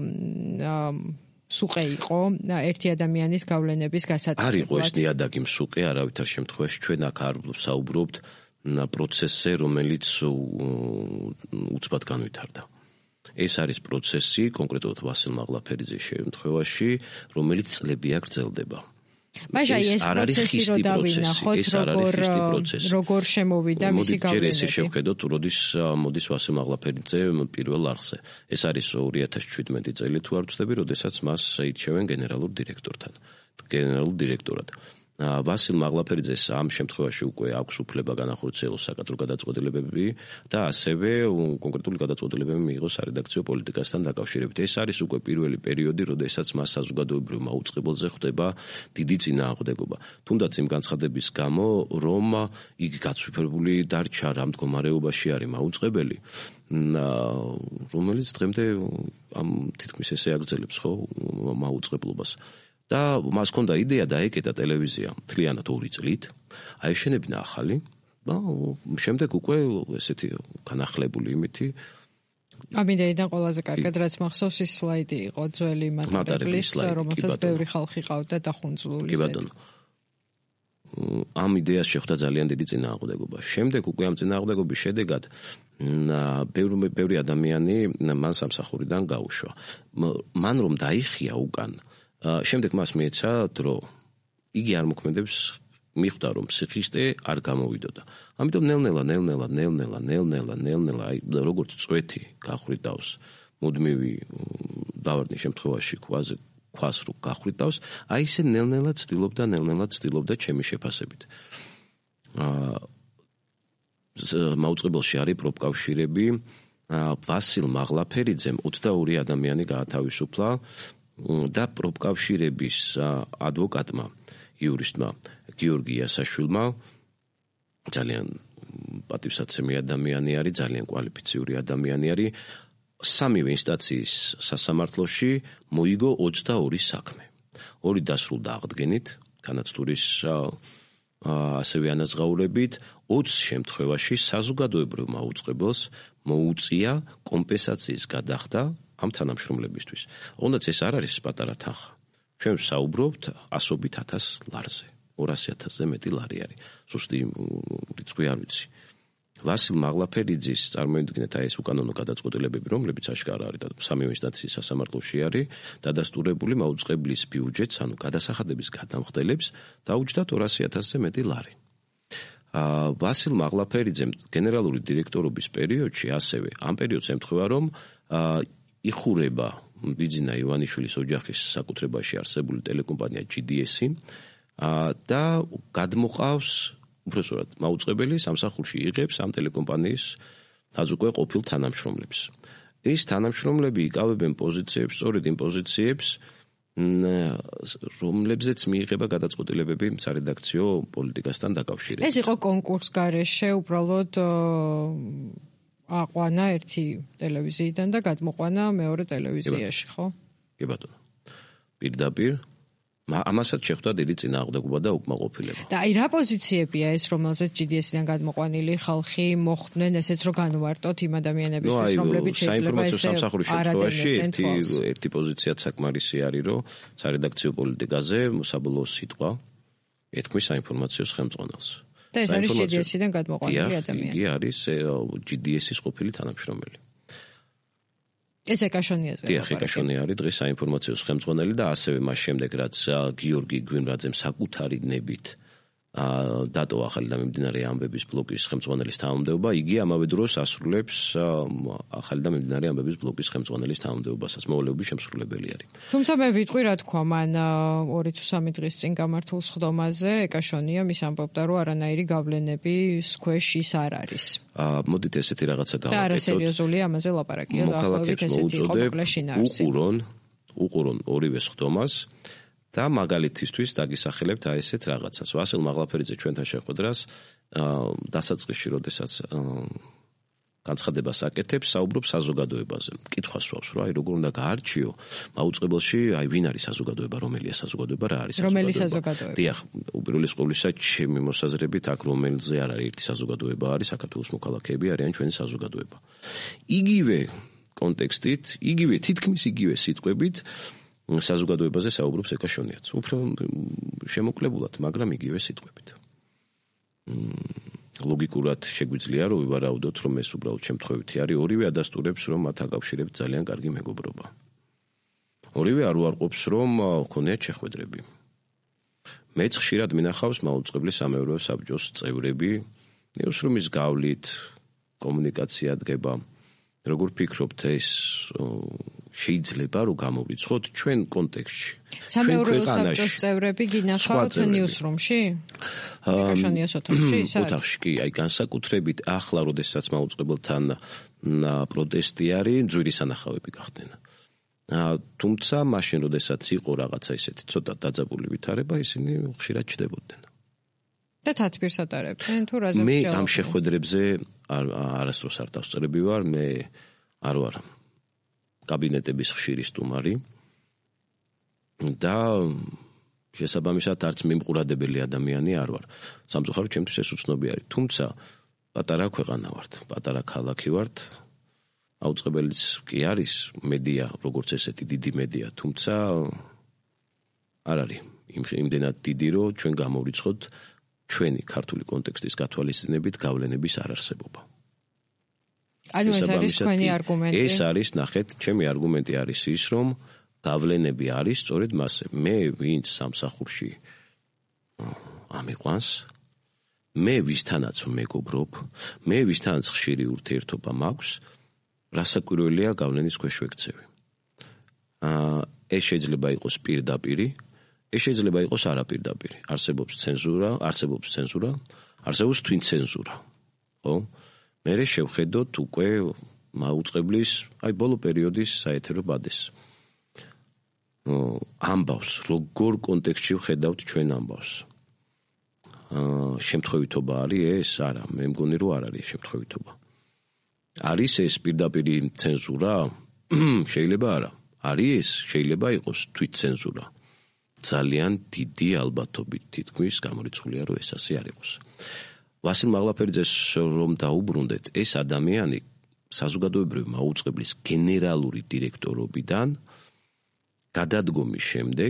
სუყე იყო ერთი ადამიანის გავლენების გასატარებლად. არ იყო ეს ნიადაგი მსუყე, არავითარ შემთხვევაში ჩვენ აქ არ საუბრობთ პროცესზე, რომელიც უცბად განვითარდა. ეს არის პროცესი, კონკრეტულად ვასილ მაღლაფერიძის შემთხვევაში, რომელიც წლები აქ გრძელდება. მაშინ ეს პროცესი რო დავინახოთ, როგორ როგორ შემოვიდა მისი გავლენა. ჯერ ესე შევხედოთ, როდის მოდის ვასილ მაღლაფერიძე პირველ არხზე. ეს არის ორი ათას შვიდმეტი წელი თუ არ ვცდები, როდესაც მას ირჩევენ გენერალურ დირექტორთან. გენერალურ დირექტორად. ვასილ მაღლაფერიძეს ამ შემთხვევაში უკვე აქვს უფლება განახორციელოს საკადრო გადაწყვეტილებები და ასევე კონკრეტული გადაწყვეტილებები მიიღოს სარედაქციო პოლიტიკასთან დაკავშირებით. ეს არის უკვე პირველი პერიოდი, როდესაც მას საზოგადოებრივ მაუწყებელზე ხდება დიდი წინააღმდეგობა. თუნდაც იმ განცხადების გამო, რომ იგი გაცვიფრებული დარჩა რა მდგომარეობაში არის მაუწყებელი, რომელიც დღემდე ამ თითქმის ესე აგრძელებს, ხო, მაუწყებლობას. და მას ჰქონდა იდეა დაეკეტა ტელევიზია მთლიანად ორი წლით, აეშენებინა ახალი და შემდეგ უკვე ესეთი განახლებული იმითი. ამ იდეიდან ყველაზე კარგად რაც მახსოვს ის სლაიდი იყო ძველი მატარებლის, რომელსაც ბევრი ხალხი ყავდა დახუნძლული. კი ბატონო. ამ იდეას შეხვდა ძალიან დიდი წინააღმდეგობა. შემდეგ უკვე ამ წინააღმდეგობის შედეგად ბევრი ბევრი ადამიანი მან სამსახურიდან გაუშვა. მან რომ დაიხია უკან, შემდეგ მას მიეცა დრო. იგი არ მოქმედებს, მიხვდა რომ სიხისტე არ გამოვიდოდა. ამიტომ ნელ-ნელა, ნელ-ნელა, ნელ-ნელა, ნელ-ნელა, ნელ-ნელა, აი როგორც წვეთი გახვიდავს, მუდმივი დავარდნის შემთხვევაში ქვაზე ქვას რო გახვიდავს, აი ესე ნელ-ნელა ცდილობდა, ნელ-ნელა ცდილობდა ჩემი შეფასებით. აა მაუწყებელში არის პროფკავშირები, ვასილ მაღლაფერიძემ ოცდაორი ადამიანი გაათავისუფლა და პროფკავშირების ადვოკატმა, იურისტმა გიორგი იასაშვილმა, ძალიან პატივსაცემი ადამიანი არის, ძალიან კვალიფიციური ადამიანი არის, სამივე ინსტანციის სასამართლოში მოიგო ოცდაორი საქმე. ორი დასრულდა აღდგენით, განაცდურის ასევე ანაზღაურებით, ოცი შემთხვევაში საზოგადოებრივ მაუწყებელს მოუწია კომპენსაციის გადახდა ამ თანამშრომლებისთვის. თუნდაც ეს არ არის პატარა თანხა. ჩვენ ვსაუბრობთ ასობით ათას ლარზე. ორასი ათასზე მეტი ლარი არის. ზუსტი რიცხვი არ ვიცი. ვასილ მაღლაფერიძის წარმოიდგინეთ აი ეს უკანონო გადაწყვეტილებები, რომლებიც აშკარა არის და სამივე ინსტანციის სასამართლოში არის დადასტურებული მაუწყებლის ბიუჯეტს, ანუ გადასახადების გადამხდელებს დაუჯდათ ორასი ათასზე მეტი ლარი. აა ვასილ მაღლაფერიძემ გენერალური დირექტორობის პერიოდში ასევე ამ პერიოდს ემთხვევა, რომ აა იხურება ბიძინა ივანიშვილის ოჯახის საკუთრებაში არსებული ტელეკომპანია ჯი დი ესი და გადმოყავს უბრალოდ მაუწყებელი სამსახურში იღებს ამ ტელეკომპანიის თაზუკვე ყოფილ თანამშრომლებს. ეს თანამშრომლები იკავებენ პოზიციებს, სწორედ იმ პოზიციებს, რომლებზეც მიიღება გადაწყვეტილებები სარედაქციო პოლიტიკასთან დაკავშირებით. ეს იყო კონკურს გარეშე, უბრალოდ აყვანა ერთი ტელევიზიიდან და გადმოყვანა მეორე ტელევიზიაში, ხო? კი ბატონო. პირდაპირ ამასაც შეხვდა დიდი წინააღმდეგობა და უკმაყოფილება. და აი რა პოზიციებია ეს, რომელზეც ჯი დი ესი-დან გადმოყვანილი ხალხი მოხვდნენ ესეც რომ განვარტოთ იმ ადამიანებისთვის, რომლებიც შეიძლება ესე სამსახურის შემთხვევაში ერთი ერთი პოზიციაც საკმარისი არის, რომ სარედაქციო პოლიტიკაზე საბოლოო სიტყვა ეთქმის საინფორმაციო ხელმძღვანელს. და ეს არის ჯი დი ესი-დან გადმოყვანილი ადამიანი. იგი არის ჯი დი ესი-ის ყოფილი თანამშრომელი. ეს ეკაშონიაზე. დიახ, ეკაშონია არის დღეს საინფორმაციო ხელმძღვანელი და ასევე მას შემდეგ რაც გიორგი გვიმრაძემ საკუთარი ნებით დატოვა ახალი და მიმდინარე ამბების ბლოკის ხელმძღვანელის თანამდებობა, იგი ამავე დროს ასრულებს ახალი და მიმდინარე ამბების ბლოკის ხელმძღვანელის თანამდებობასაც, მოვალეობის შემსრულებელი არის. თუმცა მე ვიტყვი, რა თქვა, მან ორი თუ სამი დღის წინ გამართულ სხდომაზე ეკაშონია მის ამბობდა, რომ არანაირი გავლენების ქვეშ ის არ არის. მოდით ესეთი რაღაცა გავაკეთოთ. და არასერიოზული ამაზე ლაპარაკია და ახალობით ესეთი იყო მოკლე შინაარსი. უყურონ, უყურონ ორივე სხდომას. და მაგალითისთვის დაგისახელებთ აი ესეთ რაღაცას. ვასილ მაღლაფერიძე ჩვენთან შეხვედრას დასაწყისში, როდესაც განცხადებას აკეთებს, საუბრობს საზოგადოებაზე. კითხვა სვავს, რომ აი როგორ უნდა გაარჩიო მაუწყებელში, აი ვინ არის საზოგადოება, რომელია საზოგადოება, რა არის რომელი საზოგადოება. დიახ, უპირველეს ყოვლისა, ჩემი მოსაზრებით, აქ რომელზე არ არის ერთი საზოგადოება, არის საქართველოს მოქალაქეები, არიან ჩვენი საზოგადოება. იგივე კონტექსტით, იგივე თითქმის იგივე სიტყვებით საზოგადოებაზე საუბრობს ეკაშონიაც. უფრო შემოკლებულად, მაგრამ იგივე სიტყვებით. ლოგიკურად შეგვიძლია რომ ვივარაუდოთ, რომ ეს უბრალოდ შემთხვევითი არის, ორივე ადასტურებს, რომ მათ აკავშირებს ძალიან კარგი მეგობრობა. ორივე არ უარყოფს, რომ ჰქონიათ შეხვედრები. მეც ხშირად მინახავს მაუწყებლის სამეურვეო საბჭოს წევრები, ნიუსრუმის გავლით, კომუნიკაცია დგება. როგორ ფიქრობთ, ეს შეიძლება რომ გამოვრიცხოთ ჩვენ კონტექსტში? სამეურვეო საბჭოს წევრები გინახავთ ნიუსრუმში? ეკაშონიას ოთახში, ის არის? ოთახში კი, აი განსაკუთრებით ახლა, როდესაც მაუწყებელთან პროტესტი არის, ძვირის ანახავები გახდნენ. თუმცა მაშინ, როდესაც იყო რაღაცა ისეთი ცოტა დაძაბული ვითარება, ისინი ხშირად ჩდებოდნენ. და თათბირს ატარებდნენ თუ რაზე მე ამ შეხვედრებზე არასდროს არ დავსწრები ვარ, მე არ ვარ კაბინეტების ხშირი სტუმარი და შესაბამისად არც მიმყურადებელი ადამიანი არ ვარ. სამწუხაროდ ჩემთვის ეს უცნობი არის. თუმცა პატარა ქვეყანა ვართ, პატარა ქალაქი ვართ. აუწყებელიც კი არის მედია, როგორც ესეთი დიდი მედია, თუმცა არ არის იმდენად დიდი, რომ ჩვენ გამოვრიცხოთ ჩვენი ქართული კონტექსტის გათვალისწინებით გავლენების არარსებობა. ანუ ეს არის თქვენი არგუმენტი. ეს არის, ნახეთ, ჩემი არგუმენტი არის ის, რომ გავლენები არის სწორედ მასზე. მე ვინც სამსახურში ამიყვანს, მე ვისთანაც მეგობრობ, მე ვისთანაც ხშირი ურთიერთობა მაქვს, რასაკვირველია გავლენის ქვეშ ვექცევი. აა ეს შეიძლება იყოს პირდაპირი, ეს შეიძლება იყოს არაპირდაპირი. არსებობს ცენზურა, არსებობს ცენზურა, არსებობს თვითცენზურა. ხო? მე შევხედოთ უკვე მაუწყებლის, აი ბოლო პერიოდის საეთერო ბადეს. ამბავს, როგორ კონტექსტში ვხედავთ ჩვენ ამბავს. აა შემთხვევითობა არის ეს? არა, მე მგონი რომ არ არის შემთხვევითობა. არის ეს პირდაპირი ცენზურა? შეიძლება არა. არის, შეიძლება იყოს თვითცენზურა. ძალიან დიდი ალბათობით თითქმის გამორიცხულია რომ ეს ასე არ იყოს. ვასილ მაღლაფერიძეს რომ დაუბრუნდეთ, ეს ადამიანი საზოგადოებრივი მაუწყებლის გენერალური დირექტორობიდან გადადგომის შემდეგ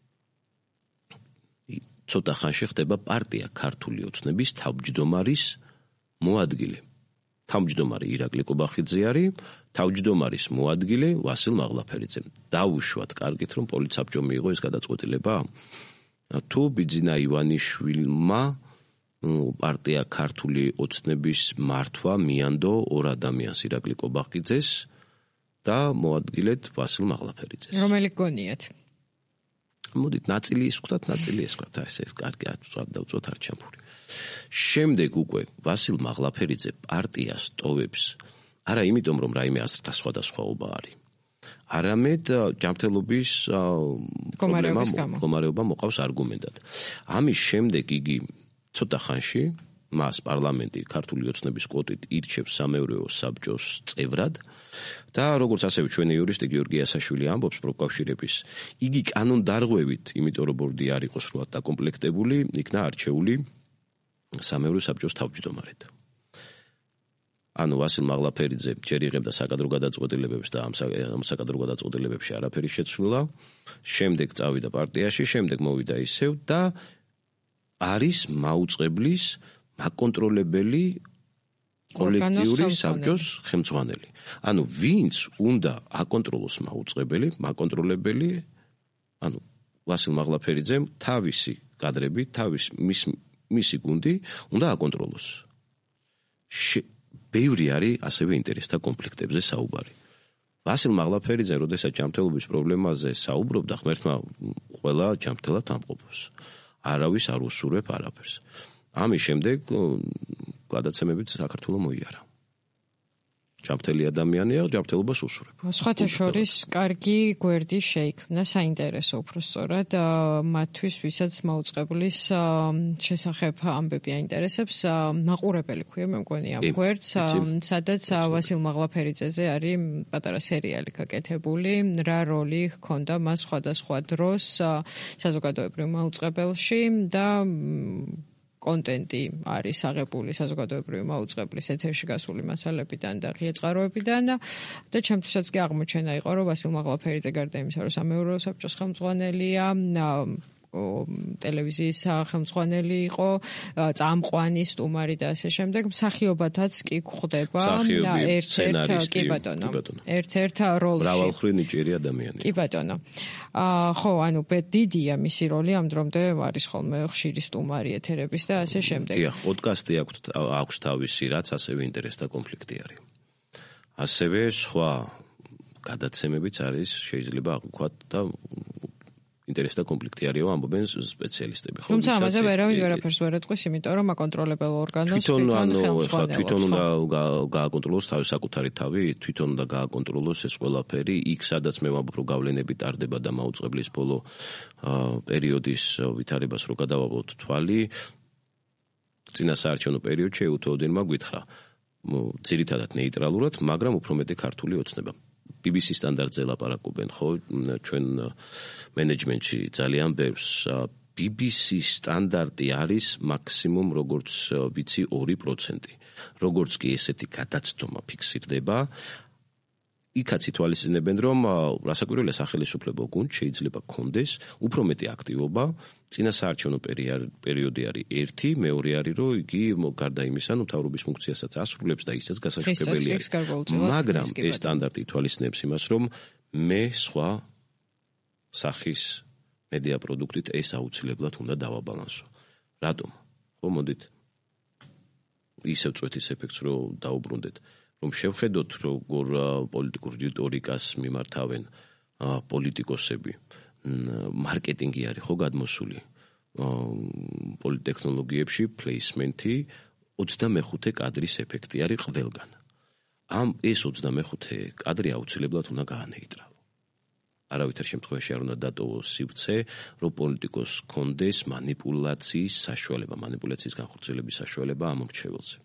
ცოტა ხანში ხდება პარტია ქართული ოცნების თავმჯდომარის მოადგილე. თავმჯდომარე ირაკლი კობახიძე არის, თავმჯდომარის მოადგილე ვასილ მაღლაფერიძე. დაუშვათ კარგით, რომ პოლიცსაბჭო მიიღო ეს გადაწყვეტილება. თუ ბიძინა ივანიშვილმა პარტია ქართული ოცნების მართვა მიანდო ორ ადამიანს, ირაკლი კობახიძეს და მოადგილეთ ვასილ მაღლაფერიძეს. რომელი გონიათ? მოდით, ნაწილი ის ვთქვათ, ნაწილი ეს ვთქვათ, ეს ეს კარგი აწვად დავწოთ არ ჩამფური. შემდეგ უკვე ვასილ მაღლაფერიძე პარტიას ტოვებს, არა იმიტომ, რომ რაიმე ასრთა სხვადასხვაობა არის. არამედ ჯანმრთელობის პრობლემა, მდგომარეობა მოყავს არგუმენტად. ამის შემდეგ იგი ცოტა ხანში მას პარლამენტი ქართული ოცნების კვოტით ირჩევს სამეურვეო საბჭოს წევრად და როგორც ასევე ჩვენი იურისტი გიორგი ასაშვილი ამბობს პროკავშირების, იგი კანონდარღვევით, იმიტომ რომ ბორდი არ იყოს სრულად დაკომპლექტებული, იქნა არჩეული სამეურვეო საბჭოს თავმჯდომარედ. ანუ ვასილ მაღლაფერიძე ჯერ იღებდა საკადრო გადაწყვეტილებებს და ამ საკადრო გადაწყვეტილებებში არაფერი შეცვლილა, შემდეგ წავიდა პარტიაში, შემდეგ მოვიდა ისევ და არის მაუწყებლის მაკონტროლებელი კოლექტიური საბჭოს ხელმძღვანელი. ანუ ვინც უნდა აკონტროლოს მაუწყებელი, მაკონტროლებელი, ანუ ვასილ მაღლაფერიძემ თავისი კადრები, თავის მის მისი გუნდი უნდა აკონტროლოს. ბევრი არის ასევე ინტერესთა კონფლიქტებზე საუბარი. ვასილ მაღლაფერიძე, როდესაც ჯანმრთელობის პრობლემაზე საუბრობდა, ღმერთმა ყველა ჯანმრთელად ამყოფოს. არავის არ უსურვებ არაფერს. ამის შემდეგ გადაცემებით საქართველოს მოიარა. ჯანმრთელი ადამიანია, ჯანმრთელობას უსურვებ. სხვათა შორის კარგი გვერდი შეიქმნა, საინტერესო უფრო სწორად მათთვის, ვისაც მაუწყებლის შესახებ ამბები აინტერესებს, მაყურებელი ქვია, მე მგონი ამ გვერდს, სადაც ვასილ მაღლაფერიძეზე არის პატარა სერიალი გაკეთებული, რა როლი ჰქონდა მას სხვადასხვა დროს საზოგადოებრივ მაუწყებელში და კონტენტი არის აღებული საზოგადოებრივი მაუწყებლის ეთერში გასული მასალებიდან და ღია წყაროებიდან და ჩემთვისაც კი აღმოჩენა იყო, რომ ვასილ მაღლაფერიძე გარდა იმისა, რომ სამეურვეო საბჭოს ხელმძღვანელია, ტელევიზიის ხელმძღვანელი იყო, წამყვანი, სტუმარი და ასე შემდეგ, მსახიობათაც კი გვხვდება ერთ-ერთ კი ბატონო, ერთ-ერთ როლში. მრავალმხრივ ნიჭიერი ადამიანია. კი ბატონო. ხო, ანუ დიდია მისი როლი, ამ დრომდე არის ხოლმე ხშირი სტუმარი ეთერების და ასე შემდეგ. დიახ, პოდკასტი აქვს თავისი, რაც ასევე ინტერესთა კონფლიქტი არის. ასევე სხვა გადაცემებიც არის, შეიძლება აღვქვათ და ინტერესთა კონფლიქტი არის, ამბობენ სპეციალისტები. თუმცა ამაზე ვერავინ ვერაფერს ვერ ეტყვის, იმიტომ რომ აკონტროლებელ ორგანოს თვითონ ხელმძღვანელობს. თვითონ უნდა გააკონტროლოს თავის საკუთარი თავი, თვითონ უნდა გააკონტროლოს ეს ყველაფერი, იქ სადაც მე ვამბობ, რომ გავლენები ტარდება და მაუწყებლის ბოლო პერიოდის ვითარებას რო გადავაბოთ თვალი, წინა საარჩევნო პერიოდში ეუთოდენმა გვითხრა, ძირითადად ნეიტრალურად, მაგრამ უფრო მეტი ქართული ოცნება. ბი ბი სი სტანდარტზე ლაპარაკობენ, ხო, ჩვენ მენეჯმენტში ძალიან ბევრს. ბი ბი სი სტანდარტი არის მაქსიმუმ, როგორც ვიცი, ორი პროცენტი. როგორც კი ესეთი გადაცდომა ფიქსირდება, იქაც ითვალისწინებენ, რომ რასაკვირველია სახელმწიფო გუნდს შეიძლება გქონდეს უფრო მეტი აქტივობა, წინასაარჩევნო პერიოდი არის ერთი, მეორე არის, რომ იგი გარდა იმისა, მთავრობის ფუნქციასაც ასრულებს და ისაც გასაშფოთებელი არის. მაგრამ ეს სტანდარტი ითვალისწინებს იმას, რომ მე სხვა სახის მედია პროდუქტით ეს აუცილებლად უნდა დავაბალანსო. რატომ? ხო, მოდით ისევ წვეთის ეფექტს რო დაუბრუნდეთ. რომ შევხედოთ, როგორ პოლიტიკურ რიტორიკას მიმართავენ პოლიტიკოსები, მარკეტინგი არის ხო გადმოსული პოლიტექნოლოგიებში, პლეისმენტი, ოცდამეხუთე კადრის ეფექტი არის ყველგან. ამ ეს ოცდამეხუთე კადრი აუცილებლად უნდა გაანეიტრალო. არავითარ შემთხვევაში არ უნდა დატოვოს სივრცე, რომ პოლიტიკოსს ჰქონდეს მანიპულაციის საშუალება, მანიპულაციის განხორციელების საშუალება ამ მრჩეველზე.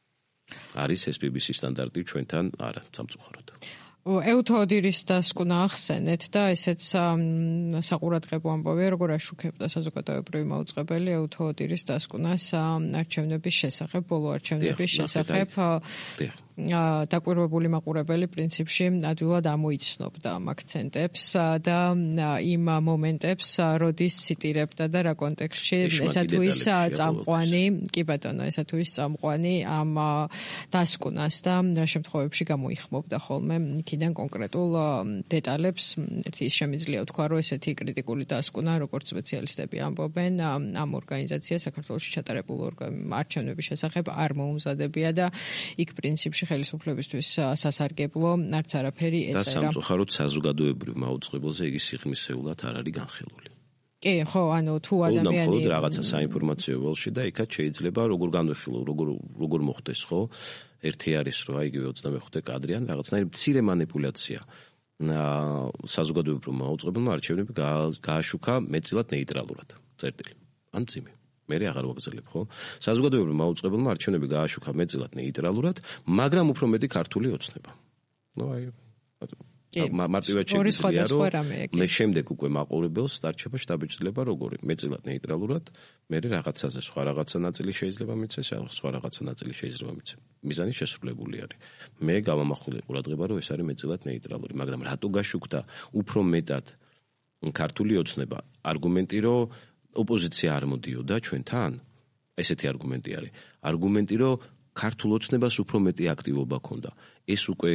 არის ეს ბი ბი სი სტანდარტი ჩვენთან არა სამწუხაროდ. ეუთოოდირის დასკვნა ახსენეთ და ესეც საყურადღებო ამბავია, როგორ აშუქებდა საზოგადოებრივი მაუწყებელი ეუთოოდირის დასკვნას არჩევნების შესახებ, ბოლო არჩევნების შესახებ. დაკვირვებული მაყურებელი პრინციპში ადვილად ამოიცნობდა ამ აქცენტებს და იმ მომენტებს, როდის ციტირებდა და რა კონტექსტში ესა თუ ის წამყვანი, კი ბატონო, ესა თუ ის წამყვანი ამ დასკვნას და რა შემთხვევებში გამოიხმობდა ხოლმე იქიდან კონკრეტულ დეტალებს. ერთი შემიძლია ვთქვა, რომ ესეთი კრიტიკული დასკვნა, როგორც სპეციალისტები ამბობენ, ამ ორგანიზაციას საქართველოში ჩატარებულ არჩევნების შესახებ არ მოუმზადებია და იქ პრინციპში ხელისუფლებისთვის სასარგებლო არც არაფერი ეწერა. და სამწუხაროდ საზოგადოებრივ მაუწყებელზე იგი სიღრმისეულად არ არის განხილული. კი, ხო, ანუ თუ ადამიანი მხოლოდ რაღაცა საინფორმაციო ველში და იქაც შეიძლება როგორ განვიხილო, როგორ როგორ მოხდეს, ხო? ერთი არის, რომ აიგივე ოცდამეხუთე კადრიან, რაღაცნაირი მცირე მანიპულაცია. საზოგადოებრივ მაუწყებელმა არჩევნები გააშუქა მეტწილად ნეიტრალურად. წერტილი. ან წიმი. მე აღარ ვაგრძელებ, ხო? საზოგადოებრივ მაუწყებელმა არჩევნები გააშუქა მეტწილად ნეიტრალურად, მაგრამ უფრო მეტი ქართული ოცნება. ნუ აი მარტივად შეგვიძლია, რომ მე შემდეგ უკვე მაყურებელს დარჩება შტაბეჭდილება როგორი, მეტწილად ნეიტრალურად, მე რაღაცაზე სხვა რაღაცა ნაწილი შეიძლება მიცეს, სხვა რაღაცა ნაწილი შეიძლება მიცე. მიზანი შესრულებული არის. მე გავამახვილე ყურადღება, რომ ეს არის მეტწილად ნეიტრალური, მაგრამ რატო გაშუქდა უფრო მეტად ქართული ოცნება? არგუმენტი, რომ ოპოზიცია არ მოდიოდა ჩვენთან? ესეთი არგუმენტი არის. არგუმენტი, რომ ქართულ ოცნებას უფრო მეტი აქტივობა ჰქონდა. ეს უკვე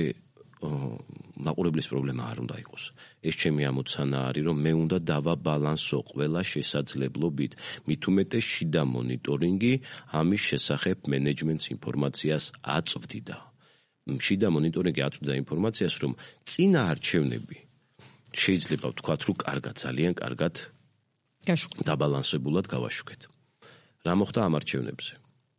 მაყურებლის პრობლემა არ უნდა იყოს. ეს ჩემი ამოცანა არის, რომ მე უნდა დავაბალანსო ყველა შესაძლებლობით, მით უმეტეს შიდა მონიტორინგი ამის შესახებ მენეჯმენტს ინფორმაციას აწვდიდა. შიდა მონიტორინგი აწვდიდა ინფორმაციას, რომ წინა არჩევნები შეიძლება ვთქვათ, რომ კარგად, ძალიან კარგად დაბალანსებულად გავაშუქეთ. რა მოხდა ამ არჩევნებზე?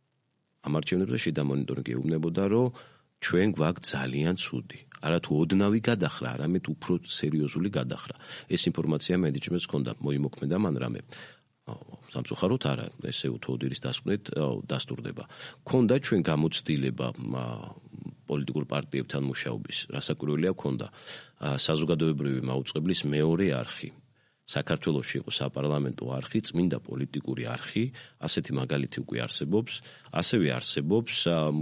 ამ არჩევნებზე შიდა მონიტორინგი ეუბნებოდა, რომ ჩვენ გვაქვს ძალიან ცუდი. არა თუ ოდნავი გადახრა, არამედ უფრო სერიოზული გადახრა. ეს ინფორმაცია მენეჯმენტს ჰქონდა, მოიმოქმედა მან რამე. სამწუხაროდ არა, ეს ეუთოოდირის დასკვნით დასტურდება. ჰქონდა ჩვენ გამოცდილება პოლიტიკურ პარტიებთან მუშაობის. რასაკვირველია ჰქონდა საზოგადოებრივი მაუწყებლის მეორე არხი. საქართველოში იყო საპარლამენტო არხი, წმინდა პოლიტიკური არხი, ასეთი მაგალითი უკვე არსებობს, ასევე არსებობს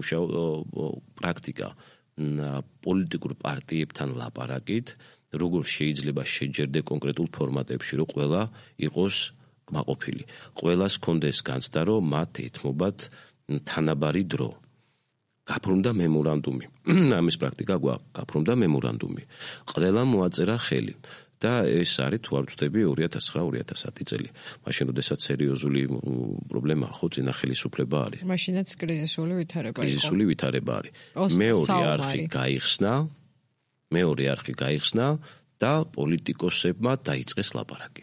პრაქტიკა პოლიტიკურ პარტიებთან ლაპარაკით, როგორ შეიძლება შეჯერდე კონკრეტულ ფორმატებში, რომ ყველა იყოს კმაყოფილი. ყველას ჰქონდეს განცდა, რომ მათ ეთმობათ თანაბარი დრო. გაფორმდა მემორანდუმი. ამის პრაქტიკა გვაქვს, გაფორმდა მემორანდუმი. ყველა მოაწერა ხელი. და ეს არის თუ არ ვწდები ორი ათას ცხრა ორი ათას ათი წელი. მაშინ როდესაც სერიოზული პრობლემა ხო წინა ხელისუფლება არის. მაშინაც კრიზისული ვითარება იყო. კრიზისული ვითარება არის. მეორე არხი გაიხსნა, მეორე არხი გაიხსნა და პოლიტიკოსებმა დაიწყეს ლაპარაკი.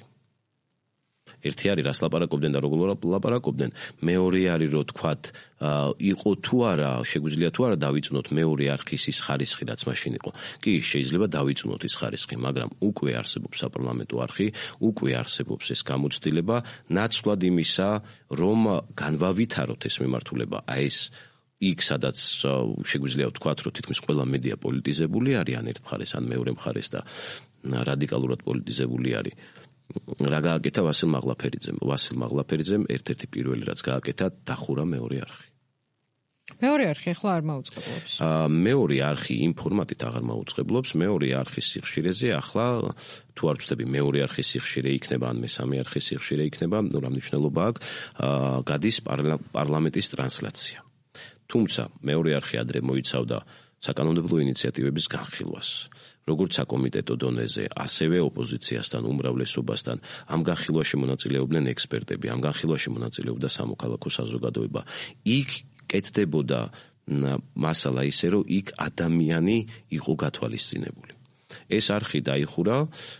ერთი არის რას ლაპარაკობდნენ და როგორ ლაპარაკობდნენ, მეორე არის რომ თქვათ იყო თუ არა, შეგვიძლია თუ არა დავიწნოთ მეორე არხის ის ხარისხი, რაც მაშინ იყო. კი, შეიძლება დავიწნოთ ის ხარისხი, მაგრამ უკვე არსებობს საპარლამენტო არხი, უკვე არსებობს ეს გამოცდილება, ნაცვლად იმისა, რომ განვავითაროთ ეს მიმართულება. აი ეს იქ სადაც შეგვიძლია ვთქვათ, რომ თითქმის ყველა მედია პოლიტიზებული არის, ან ერთ მხარეს, ან მეორე მხარეს და რადიკალურად პოლიტიზებული არის. რა გააკეთა ვასილ მაღლაფერიძემ? ვასილ მაღლაფერიძემ ერთ-ერთი პირველი რაც გააკეთა, დახურა მეორე არხი. მეორე არხი ახლა არ მაუწყებლობს. მეორე არხი იმ ფორმატით აღარ მაუწყებლობს, მეორე არხის სიხშირეზე ახლა თუ არ ვწდები მეორე არხის სიხშირე იქნება ან მესამე არხის სიხშირე იქნება, ნუ რა მნიშვნელობა აქვს, გადის პარლამენტის ტრანსლაცია. თუმცა მეორე არხი ადრე მოიცავდა საკანონმდებლო ინიციატივების განხილვას. როგორც საკომიტეტო დონეზე, ასევე ოპოზიციასთან, უმრავლესობასთან ამ განხილვაში მონაწილეობდნენ ექსპერტები, ამ განხილვაში მონაწილეობდა სამოქალაქო საზოგადოება. იქ კეთდებოდა მასალა ისე, რომ იქ ადამიანი იყო გათვალისწინებული. ეს არხი დაიხურა,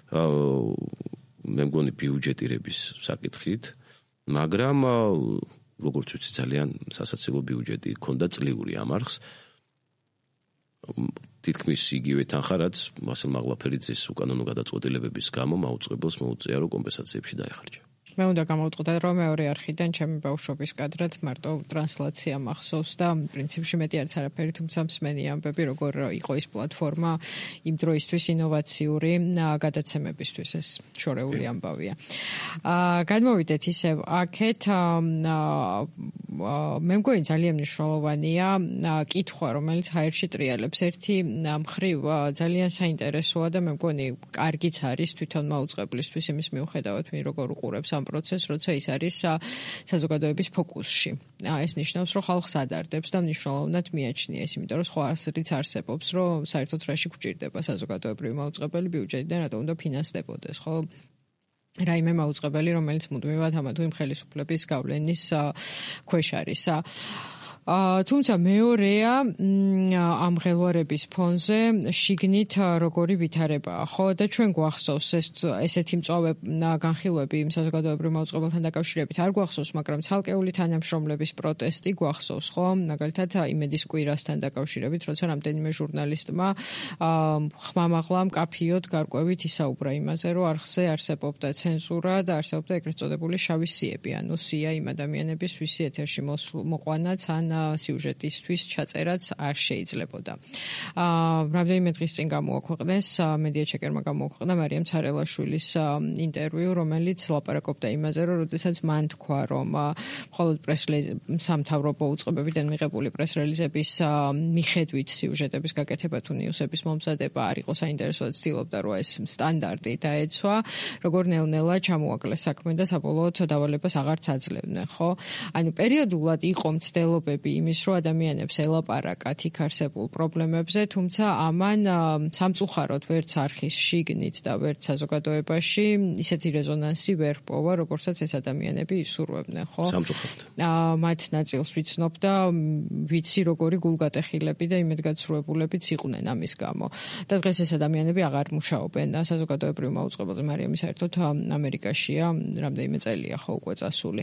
მე მგონი ბიუჯეტირების საკითხით, მაგრამ როგორც ვიცი ძალიან სასაცილო ბიუჯეტი ჰქონდა წლიური ამ არხს. თითქმის იგივე თანხა, რაც ვასილ მაღლაფერიძის უკანონო გადაწყვეტილებების გამო მაუწყებელს მოუწია, რომ კომპენსაციებში დაეხარჯა. მე უნდა გამოვიტყოდე, რომ მეორე არხიდან ჩემი ბავშვობის კადრად მარტო ტრანსლაცია მახსოვს და პრინციპში მეტი არც არაფერი, თუმცა მსმენი ამბები, როგორ იყო ის პლატფორმა იმ დროისთვის ინოვაციური გადაცემებისთვის, ეს შორეული ამბავია. გადმოვიდეთ ისევ აქეთ, მე მგონი ძალიან მნიშვნელოვანია კითხვა, რომელიც ჰაერში ტრიალებს. ერთი მხრივ ძალიან საინტერესოა და მე მგონი კარგიც არის თვითონ მაუწყებლისთვის იმის მიუხედავად, ვინ როგორ უყურებს ამ პროცესს, როცა ის არის საზოგადოების ფოკუსში. ეს ნიშნავს, რომ ხალხს ადარდებს და მნიშვნელოვნად მიაჩნია ეს, იმიტომ რომ სხვა არსრიც არსებობს, რომ საერთოდ რაში გვჭირდება საზოგადოებრივი მაუწყებელი ბიუჯეტიდან, რატომ უნდა ფინანსდებოდეს, ხო? რაიმე მაუწყებელი, რომელიც მუდმივად ამა თუ იმ ხელისუფლების გავლენის ქვეშ არის. თუმცა მეორეა ამ ღელვარების ფონზე შიგნით როგორი ვითარებაა, ხო? და ჩვენ გვახსოვს ეს ესეთი მწვავე განხილვები იმ საზოგადოებრივ მაუწყებელთან დაკავშირებით არ გვახსოვს, მაგრამ ცალკეული თანამშრომლების პროტესტი გვახსოვს, ხო? მაგალითად, იმედის კვირასთან დაკავშირებით, როცა რამდენიმე ჟურნალისტმა ხმამაღლა მკაფიოდ გარკვევით ისაუბრა იმაზე, რომ არხზე არსებობდა ცენზურა და არსებობდა ეგრეთ წოდებული შავი სიები, ანუ სია იმ ადამიანების, ვისი ეთერში მოყვანაც ან სიუჟეტისთვის ჩაწერაც არ შეიძლებოდა. რამდენიმე დღის წინ გამოაქვეყნეს, მედია ჩეკერმა გამოაქვეყნა მარიამ ცარელაშვილის ინტერვიუ, რომელიც ლაპარაკობდა იმაზე, რომ როდესაც მან თქვა, რომ მხოლოდ სამთავრობო უწყებებიდან მიღებული პრეს-რელიზების მიხედვით სიუჟეტების გაკეთება თუ ნიუსების მომზადება არ იყო საინტერესო და ცდილობდა, რომ ეს სტანდარტი დაეცვა, როგორ ნელ-ნელა ჩამოაკლეს საქმე და საბოლოოდ დავალებას აღარც აძლევდნენ, ხო? ანუ პერიოდულად იყო მცდელობები იმის, რომ ადამიანებს ელაპარაკათ იქ არსებულ პრობლემებზე, თუმცა ამან სამწუხაროდ ვერც არხის შიგნით და ვერც საზოგადოებაში ისეთი რეზონანსი ვერ ჰპოვა, როგორცაც ეს ადამიანები ისურვებდნენ, ხო? სამწუხაროდ. მათ ნაწილს ვიცნობ და ვიცი როგორი გულგატეხილები და იმედგაცრუებულებიც იყვნენ ამის გამო. და დღეს ეს ადამიანები აღარ მუშაობენ საზოგადოებრივ მაუწყებელზე. მარიამი საერთოდ ამერიკაშია, რამდენიმე წელია ხო უკვე წასული.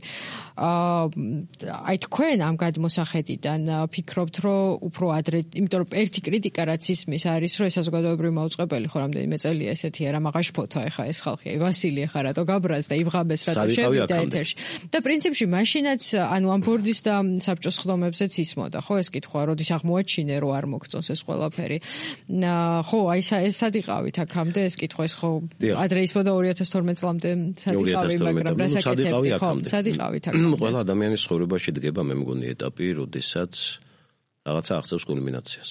აი თქვენ ამ გადმოსახედიდან ფიქრობთ, რომ უფრო ადრე, იმიტომ რომ ერთი კრიტიკა რაც ისმის არის, რომ ეს საზოგადოებრივი მაუწყებელი ხო რამდენიმე წელია ესეთია, რა მაღაშ ფოთო ეხა ეს ხალხი, აი ვასილი ეხა რატო გაბრაზ და იბღაბეს რატო შევიდა ეთერში. და პრინციპში მაშინაც, ანუ ამ ბორდის და საბჭოს ხდომებზეც ისმოდა, ხო ეს კითხვა, როდის აღმოაჩინე, რომ არ მოგწონს ეს ყველაფერი. ხო, აი ეს სად იყავით აქამდე ეს კითხვა, ეს ხო ადრე ისმოდა ორი ათას თორმეტ წლამდე სად იყავი, მაგრამ რა საკეთებდი, ხო, სად იყავით აქამდე. ყველა ადამიანის ცხოვრებაში დგება, მე მგონი ეტაპი, როდესაც რაღაცა აღწევს კულმინაციას.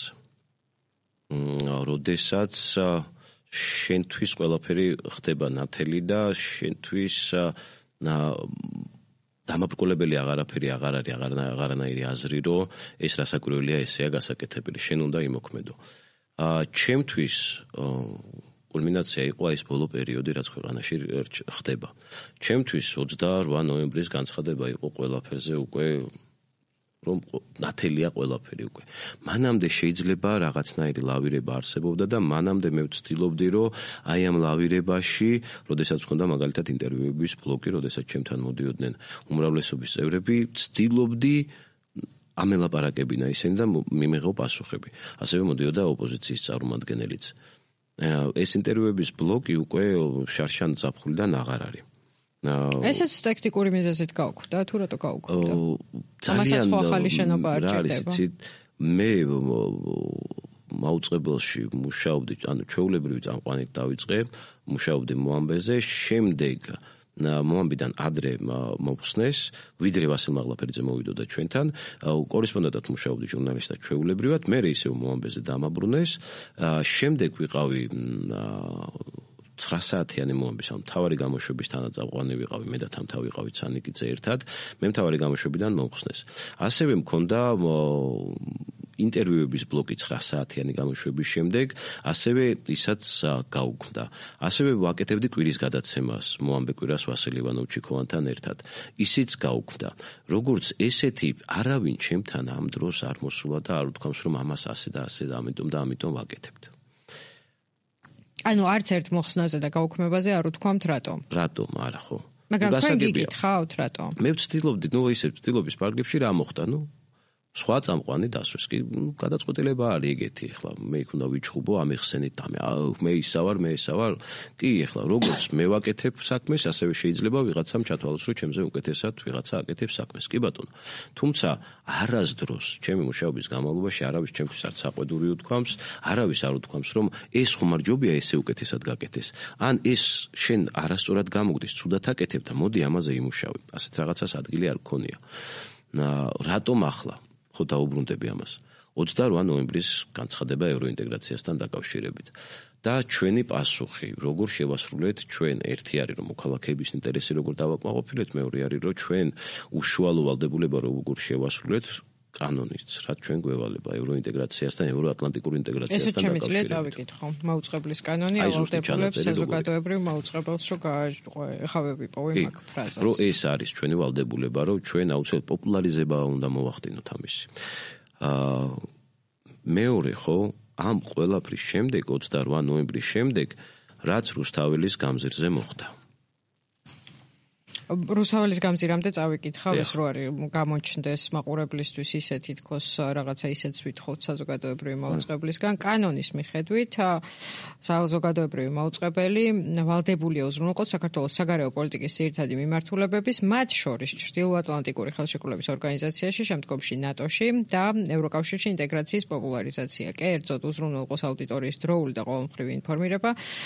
როდესაც შენთვის ყველაფერი ხდება ნათელი და შენთვის დამაბრკოლებელი აღარაფერი აღარ არის, აღარანაირი აზრი, რომ ეს რასაკვირველია, ესეა გასაკეთებელი, შენ უნდა იმოქმედო. ჩემთვის კულმინაცია იყო ეს ბოლო პერიოდი, რაც ქვეყანაში ხდება. ჩემთვის ოცდაორ ნოემბრის განცხადება იყო ყველაფერზე უკვე რომ ნათელია ყველაფერი უკვე. მანამდე შეიძლება რაღაცნაირი ლავირება არსებობდა და მანამდე მე ვცდილობდი, რომ აი ამ ლავირებაში, როდესაც მქონდა მაგალითად ინტერვიუების ბლოკი, როდესაც ჩემთან მოდიოდნენ უმრავლესობის წევრები, ვცდილობდი ამელაპარაკებინა ისინი და მიმეღო პასუხები. ასევე მოდიოდა ოპოზიციის წარმომადგენელიც. ეს ინტერვიუების ბლოკი უკვე შარშან ზაფხულიდან აღარ არის. ესეც ტაქტიკური მიზეზით გაუქმდა, თუ რატო გაუქმდა? ძალიან ახალი შენობა არ ჭირდება. მე მაუწყებელში მუშაობდი, ანუ ჩვეულებრივი წამყვანით დავიწყე, მუშაობდი მოამბეზე, შემდეგ მომბიდან ადრე მოხსნეს, ვიდრე ვასილ მაღლაფერიძე მოვიდოდა ჩვენთან, კორესპონდენტად მუშაობდი ჟურნალისტად ჩვეულებრივად, მე ისევ მომბეზე დამაბრუნეს, შემდეგ ვიყავი ცხრა საათიანი მომბის, ამ მთავარი გამოშვების თანაწამყვანი ვიყავი, მე და თამთა ვიყავით სანიკიძე ერთად, მე მთავარი გამოშვებიდან მოხსნეს. ასევე მქონდა ინტერვიუების ბლოკი ცხრა საათიანი გამოშვების შემდეგ, ასევე ისაც გაუქმდა. ასევე ვაკეთებდი კვირის გადაცემას მოამბე კვირას ვასილ ივანოვ-ჩიქოვანთან ერთად. ისიც გაუქმდა. როგორც ესეთი არავინ ჩემთან ამ დროს არ მოსულა და არ უთქვამს, რომ ამას ასე და ასე და ამიტომ და ამიტომ ვაკეთებთ. ანუ არც ერთ მოხსნაზე და გაუქმებაზე არ უთქვამთ რატომ? რატომ, არა ხო? მაგრამ თქვენ გიგითხავთ რატომ? მე ვცდილობდი, ნუ ისე ვცდილობის პარგებში რა მოხდა, ნუ სხვა წამყვანი დასვეს კი გადაწყვეტილება არის ეგეთი ახლა მე იქ უნდა ვიჩხუბო ამიხსენით და მე ისავარ მე ისავარ კი ახლა როგორც მე ვაკეთებ საქმეს ასევე შეიძლება ვიღაცამ ჩათვალოს რომ ჩემზე უკეთესად ვიღაცა აკეთებს საქმეს კი ბატონო თუმცა არასდროს ჩემი მუშაობის განმავლობაში არავის ჩემთვის არც საყვედური უთქვამს არავის არ უთქვამს რომ ეს ხომარჯობია ესე უკეთესად გაკეთეს ან ეს შენ არასწორად გამოგდის ცუდად აკეთებ და მოდი ამაზე იმუშავე ასეთ რაღაცას ადგილი არ გქონია რატომ ახლა ხო დაუბრუნდები ამას ოცდაორი ნოემბრის განცხადება ევროინტეგრაციასთან დაკავშირებით და ჩვენი პასუხი როგორ შევასრულეთ ჩვენ ერთი არის რომ მოქალაქეების ინტერესი როგორ დავაკმაყოფილეთ მეორე არის რომ ჩვენ უშუალო ვალდებულება როგორ შევასრულეთ კანონიც რაც ჩვენ გვევალება ევროინტეგრაციასთან ევროატლანტიკურ ინტეგრაციასთან დაკავშირებით ესეც შემიძლია წავიკითხო მაუწყებლის კანონი ავალდებულებს საზოგადოებრივ მაუწყებელს რო ხავე ვიპოვე მაგ ფრაზას რომ ეს არის ჩვენი ვალდებულება რომ ჩვენ აუცილებლად პოპულარიზება უნდა მოვახდინოთ ამისი აა მეორე ხო ამ ყველაფრის შემდეგ ოცდაორი ნოემბრის შემდეგ რაც რუსთაველის გამზირზე მოხდა რუსთაველის გამზირამდე წავიკითხავ ეს რო არის გამოჩნდეს მაყურებლისთვის ისეთი თქოს რაღაცა ისეც ვითხოვთ საზოგადოებრივი მაუწყებლისგან კანონის მიხედვით საზოგადოებრივი მაუწყებელი ვალდებულია უზრუნველყოს საქართველოს საგარეო პოლიტიკის ძირითადი მიმართულებების მათ შორის ჩრდილოატლანტიკური ხელშეკრულების ორგანიზაციაში შემდგომში ნატოში და ევროკავშირში ინტეგრაციის პოპულარიზაცია კერძოდ უზრუნველყოს აუდიტორიის დროული და ყოველმხრივი ინფორმირება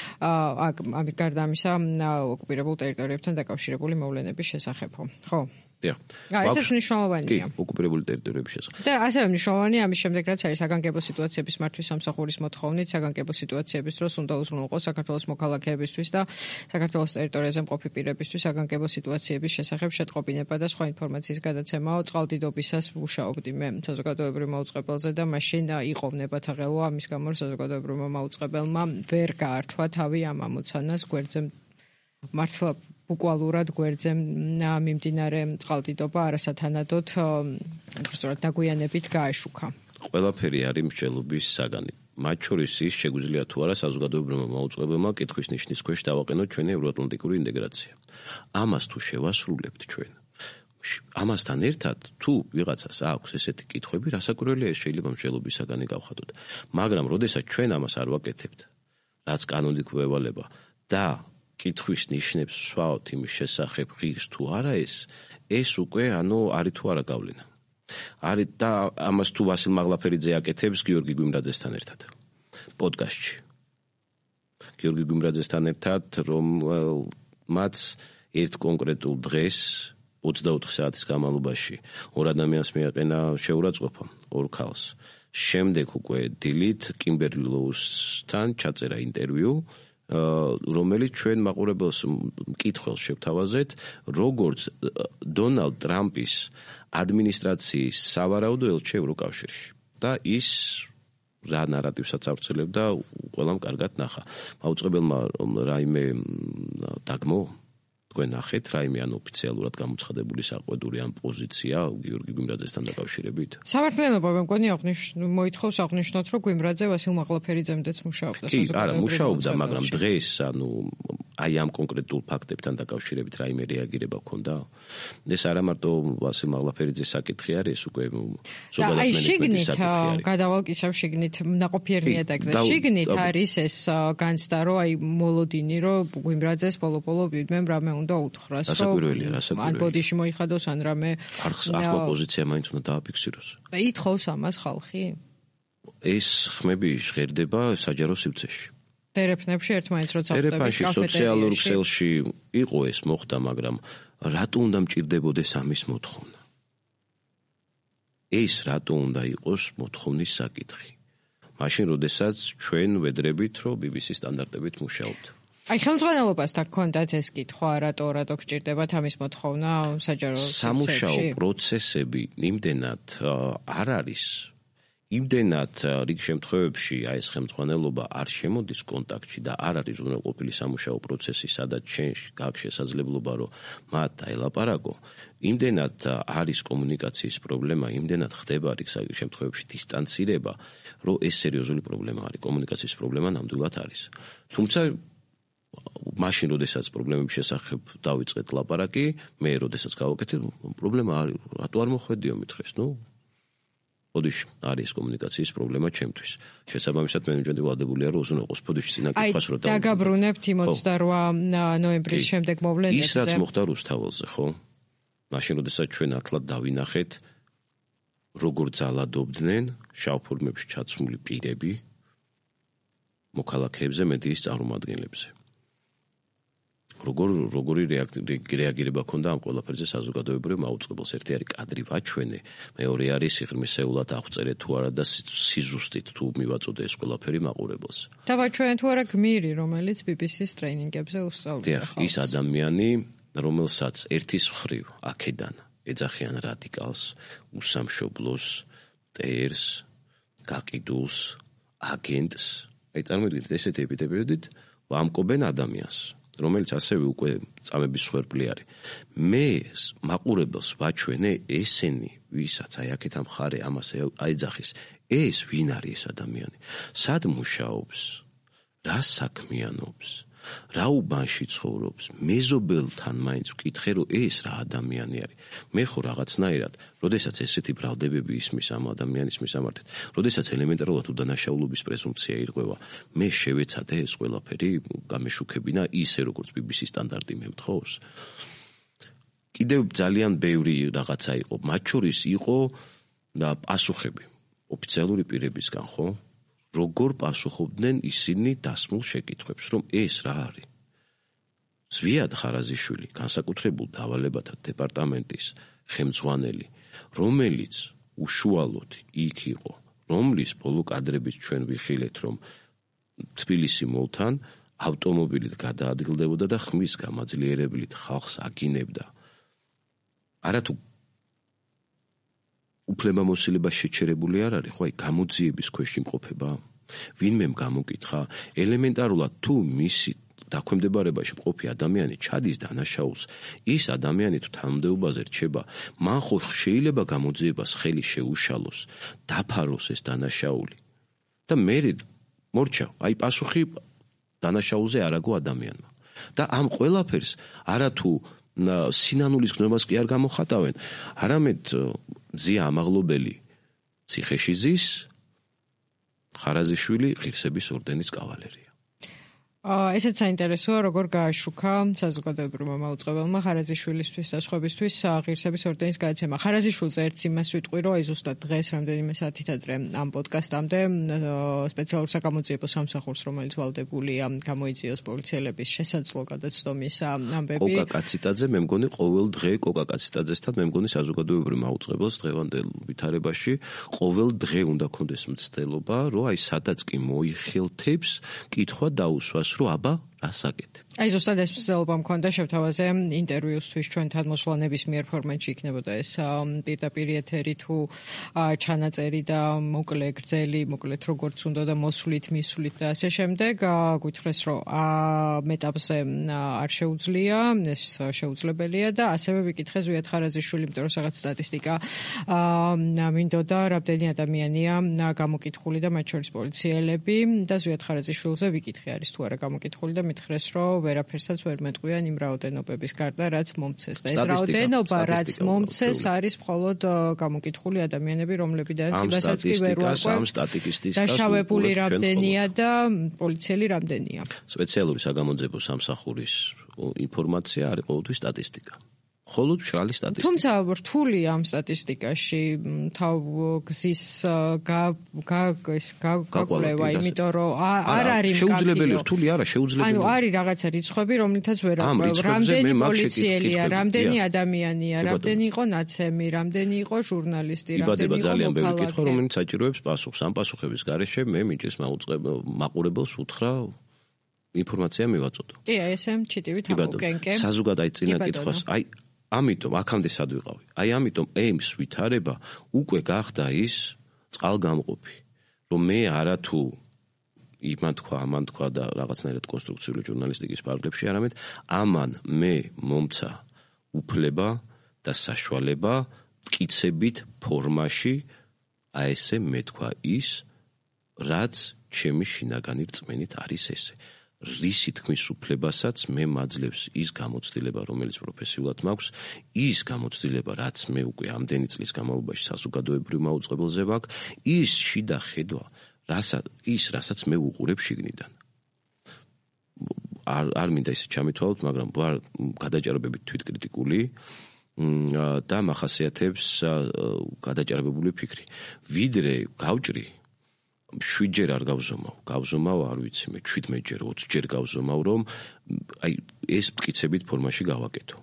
აქ ამით გარდა ამისა ოკუპირებულ ტერიტორიებთან დაკავშირებული მოვლენების შესახებ, ხო? დიახ. ესეც მნიშვნელოვანია. კი, ოკუპირებული ტერიტორიების შესახებ. და ასევე მნიშვნელოვანია ამის შემდეგ რაც არის საგანგებო სიტუაციების მართვის სამსახურის მოთხოვნით საგანგებო სიტუაციების დროს უნდა უზრუნველყოს საქართველოს მოქალაქეებისთვის და საქართველოს ტერიტორიაზე მყოფი პირებისთვის საგანგებო სიტუაციების შესახებ შეტყობინება და სხვა ინფორმაციის გადაცემაო წყალდიდობისას ვუშაობდი მე საზოგადოებრივ მაუწყებელზე და მაშინ იყო ნებათაღელვა ამის გამო საზოგადოებრივმა მაუწყებელმა ვერ გაართვა თავი ამ ამოცანას გვერდზე მართლა ბუკვალურად გვერდზე მიმდინარე წყალდიდობა არასათანადოდ უბრალოდ დაგვიანებით გააშუქა. ყველაფერი არის მსჯელობის საგანი. მათ შორის ის შეგვიძლია თუ არა საზოგადოებრივმა მაუწყებელმა კითხვის ნიშნის ქვეშ დავაყენოთ ჩვენი ევროატლანტიკური ინტეგრაცია. ამას თუ შევასრულებთ ჩვენ. ამასთან ერთად თუ ვიღაცას აქვს ესეთი კითხვები, რასაკვირველია ეს შეიძლება მსჯელობის საგანი გავხადოთ. მაგრამ როდესაც ჩვენ ამას არ ვაკეთებთ, რაც კანონი გვევალება და კითხვის ნიშნებს ვსვავთ იმის შესახებ ღირს თუ არა ეს ეს უკვე ანუ არის თუ არა გავლენა არის და ამას თუ ვასილ მაღლაფერიძე აკეთებს გიორგი გვიმრაძესთან ერთად პოდკასტში გიორგი გვიმრაძესთან ერთად რომ მათ ერთ კონკრეტულ დღეს ოცდაოთხ საათის განმავლობაში ორ ადამიანს მიაყენა შეურაცხყოფა ორ ქალს შემდეგ უკვე დილით კიმბერლი ლოუსთან ჩაწერა ინტერვიუ რომელიც ჩვენ მაყურებელს მკითხველს შევთავაზეთ, როგორც დონალდ ტრამპის ადმინისტრაციის სავარაუდო ელჩი ევროკავშირში. და ის რა ნარატივსაც ავრცელებდა, ყველამ კარგად ნახა. მაუწყებელმა რაიმე დაგმო თქვენ ნახეთ რაიმე ან ოფიციალურად გამოცხადებული საყვედური ამ პოზიცია გიორგი გვიმრაძესთან დაკავშირებით? სამართლიანობა მე მგონი აღნიშნ მოითხოვს აღნიშნოთ, რომ გვიმრაძე ვასილ მაღლაფერიძემდეც მუშაობდა საზოგადოებრივ. კი, არა, მუშაობდა, მაგრამ დღეს ანუ აი ამ კონკრეტულ ფაქტებთან დაკავშირებით რაიმე რეაგირება ჰქონდა? ეს არა მარტო ვასილ მაღლაფერიძის საკითხი არის, ეს უკვე ზოგადად მენეჯმენტის საკითხი არის. გადავალკისავ შიგნით ნაყოფიერ ნიადაგზე. შიგნით არის ეს განცდა, რომ აი მოლოდინი, რომ გვიმრაძეს ბოლო-ბოლო ვიდმემ რამე უნდა უთხრას, რომ ან ბოდიში მოიხადოს, ან რამე ახლა პოზიცია მაინც უნდა დააფიქსიროს. ითხოვს ამას ხალხი? ეს ხმები ჟღერდება საჯარო სივრცეში. დერეფნებში ერთმანეთს როცა ხვდებით კაფეტერიაში, სოციალურ ქსელში იყო ეს მოხდა, მაგრამ რატო უნდა მჭირდებოდეს ამის მოთხოვნა? ეს რატო უნდა იყოს მოთხოვნის საკითხი? მაშინ, როდესაც ჩვენ ვედრებით, რომ ბი ბი სი სტანდარტებით მუშაობთ. აი, ხელმძღვანელობასთან გქონდათ ეს კითხვა, რატო რატო გჭირდებათ ამის მოთხოვნა საჯარო სამუშაო პროცესები იმდენად არ არის, იმდენად რიგ შემთხვევებში აი ეს ხელმძღვანელობა არ შემოდის კონტაქტში და არ არის უზრუნველყოფილი სამუშაო პროცესი, სადაც ჩვენ გაქვს შესაძლებლობა, რომ მათ დაელაპარაკო, იმდენად არის კომუნიკაციის პრობლემა, იმდენად ხდება რიგ შემთხვევებში დისტანცირება, რომ ეს სერიოზული პრობლემა არის, კომუნიკაციის პრობლემა ნამდვილად არის. თუმცა მაშინ, როდესაც პრობლემების შესახებ დავიწყეთ ლაპარაკი, მე როდესაც გავაკეთე, პრობლემა არის, რატო არ მოხვედიო მითხეს, ნუ ბოდიში არის კომუნიკაციის პრობლემა ჩემთვის. შესაბამისად მენეჯმენტი ვალდებულია რომ უზრუნველყოს ბოდიში წინა კითხვას რომ დაგაბრუნებთ ოცდაორ ნოემბრის შემდეგ მოვლენებზე. ის რაც მოხდა რუსთაველზე, ხო? მაშინ, როდესაც ჩვენ ათლად დავინახეთ, როგორ ძალადობდნენ შავფორმებში ჩაცმული პირები მოქალაქეებზე, მედიის წარმომადგენლებზე. როგორ როგორი რეაგირება ქონდა ამ ყველაფერზე საზოგადოებრივ მაუწყებელს. ერთი არის კადრი ვაჩვენე, მეორე არის სიღრმისეულად აღწერე თუ არა და სიზუსტით თუ მივაწოდე ეს ყველაფერი მაყურებელს. და ვაჩვენე თუ არა გმირი, რომელიც ბი ბი სის ტრეინინგებზე უსწავლია. ის ადამიანი, რომელსაც ერთის მხრივ აქედან ეძახიან რადიკალს, უსამშობლოს, ტერს, გაყიდულს, აგენტს. აი წარმოიდგინეთ ესეთი ეპიდემიოდით ვამკობენ ადამიანს, რომელიც ასევე უკვე წამების სვერპლი არის. მე მაყურებელს ვაჩვენე ესენი, ვისაც აი აქეთა მხარე ამას აიძახის, ეს ვინ არის ეს ადამიანი? სად მუშაობს? რა საქმიანობს? რა უბანში ცხოვრობს? მეზობელთან მაინც ვკითხე, რომ ეს რა ადამიანი არის. მე ხო რაღაცნაირად, როდესაც ესეთი ბრალდებები ისმის ამ ადამიანის მისამართით, როდესაც ელემენტარულად უდანაშაულობის პრეზუმპცია ირღვევა, მე შევეცადე ეს ყველაფერი გამეშუქებინა ისე, როგორც ბი ბი სი სტანდარტი მემთხოვს. კიდევ ძალიან ბევრი რაღაცა იყო, მათ შორის იყო და პასუხები ოფიციალური პირებისგან, ხო? როგორ პასუხობდნენ ისინი დასმულ შეკითხვებს, რომ ეს რა არის? ზვიად ხარაზიშვილი, განსაკუთრებულ დავალებათა დეპარტამენტის ხელმძღვანელი, რომელიც უშუალოდ იქ იყო, რომლის ბოლო კადრებით ჩვენ ვიხილეთ, რომ თბილისი მოლთან ავტომობილით გადაადგილდებოდა და ხმის გამაძლიერებლით ხალხს აგინებდა. არათუ უფლებამოსილება შეჩერებული არ არის, ხო, აი გამოძიების ქვეშ იმყოფება. ვინმემ გამოკითხა, ელემენტარულად თუ მისი დაქვემდებარებაში მყოფი ადამიანი ჩადის დანაშაულს, ის ადამიანი თუ თანამდებობაზე რჩება, მან ხო შეიძლება გამოძიებას ხელი შეუშალოს, დაფაროს ეს დანაშაული. და მე მორჩა, აი პასუხი დანაშაულზე არაგო ადამიანმა. და ამ ყველაფერს არათუ სინანულის გნობას კი არ გამოხატავენ, არამედ მზია ამაღლობელი ციხეში ზის, ხარაზიშვილი ღირსების ორდენის კავალერია. ესეც საინტერესოა, როგორ გააშუქა საზოგადოებრივმა მაუწყებელმა ხარაზიშვილისთვის და სხვებისთვის ღირსების ორდენის გადაცემა. ხარაზიშვილზე ერთ იმას ვიტყვი, რომ აი ზუსტად დღეს რამდენიმე საათით ადრე ამ პოდკასტამდე სპეციალურ საგამოძიებო სამსახურს, რომელიც ვალდებულია გამოიძიოს პოლიციელების შესაძლო გადაცდომის ამბები. კოკა კაციტაძე, მე მგონი ყოველ დღე კოკა კაციტაძესთან, მე მგონი საზოგადოებრივ მაუწყებელს დღევანდელ ვითარებაში ყოველ დღე უნდა კონდეს მცდელობა, რომ აი სადაც კი მოიხელთებს, კითხვა დაუსვას, რომ აბა რასაკეთებ. აი ზუსტად ეს მცდელობა მქონდა შევთავაზე ინტერვიუსთვის ჩვენთან მოსვლა ნებისმიერ ფორმატში იქნებოდა ეს პირდაპირ ეთერი თუ ჩანაწერი და მოკლე გრძელი, მოკლედ როგორც უნდა და მოსვლით, მისვლით და ასე შემდეგ. გითხრეს, რომ ამ ეტაპზე არ შეუძლია, ეს შეუძლებელია და ასევე ვიკითხე ზვიად ხარაზიშვილი, იმიტომ რომ რაღაც სტატისტიკა მინდოდა, რამდენი ადამიანია გამოკითხული და მათ შორის პოლიციელები და ზვიად ხარაზიშვილზე ვიკითხე, არის თუ არა გამოკითხული და მითხრეს, რომ ვერაფერსაც ვერ მეტყვიან იმ რაოდენობების გარდა, რაც მომცეს და ეს რაოდენობა, რაც მომცეს, არის მხოლოდ გამოკითხული ადამიანები, რომლებიდან იმასაც კი ვერ ვარკვევ. დაშავებული რამდენია და პოლიციელი რამდენია. სპეციალური საგამოძიებო სამსახურის ინფორმაცია არის ყოველთვის სტატისტიკა. მხოლოდ მშრალი სტატისტიკა. თუმცა რთული ამ სტატისტიკაში თავგზის გაგვლევა, იმიტომ რომ არ არის შეუძლებელი, რთული არა, შეუძლებელი. ანუ არის რაღაცა რიცხვები, რომლითაც ვერ აღვევ, რამდენი პოლიციელია, რამდენი ადამიანია, რამდენი იყო ნაცემი, რამდენი იყო ჟურნალისტი, რამდენი იყო ძალიან ბევრი მოქალაქე. კითხვა, რომელიც საჭიროებს პასუხს. ამ პასუხების გარეშე მე მიჭირს მაყურებელს უთხრა ინფორმაცია მივაწოდო. კი, აი ესე ჩიტივით ამოვკენკე. საზოგადოებრივ წინა კითხვას, აი ამიტომ აქამდე სად ვიყავი? აი ამიტომ ეიმს ვითარება უკვე გახდა ის წყალგამყოფი, რომ მე არათუ იმან თქვა, ამან თქვა და რაღაცნაირად კონსტრუქციული ჟურნალისტიკის ფარგლებში, არამედ ამან მე მომცა უფლება და საშუალება მტკიცებით ფორმაში აი ესე მე თქვა ის, რაც ჩემი შინაგანი რწმენით არის ესე. რისი თქმის უფლებასაც მე მაძლევს ის გამოცდილება, რომელიც პროფესიულად მაქვს, ის გამოცდილება, რაც მე უკვე ამდენი წლის განმავლობაში საზოგადოებრივ მაუწყებელზე მაქვს, ის შიდა ხედვა, რასაც ის, რასაც მე უყურებ შიგნიდან. არ არ მინდა ისე ჩამithვალოთ, მაგრამ ვარ გადაჭარბებით თვითკრიტიკული და მახასიათებს გადაჭარბებული ფიქრი. ვიდრე გავჭრი შვიდჯერ არ გავზომავ, გავზომავ არ ვიცი მე შვიდმეტჯერ, ოცჯერ გავზომავ, რომ აი ეს მტკიცებით ფორმაში გავაკეთო.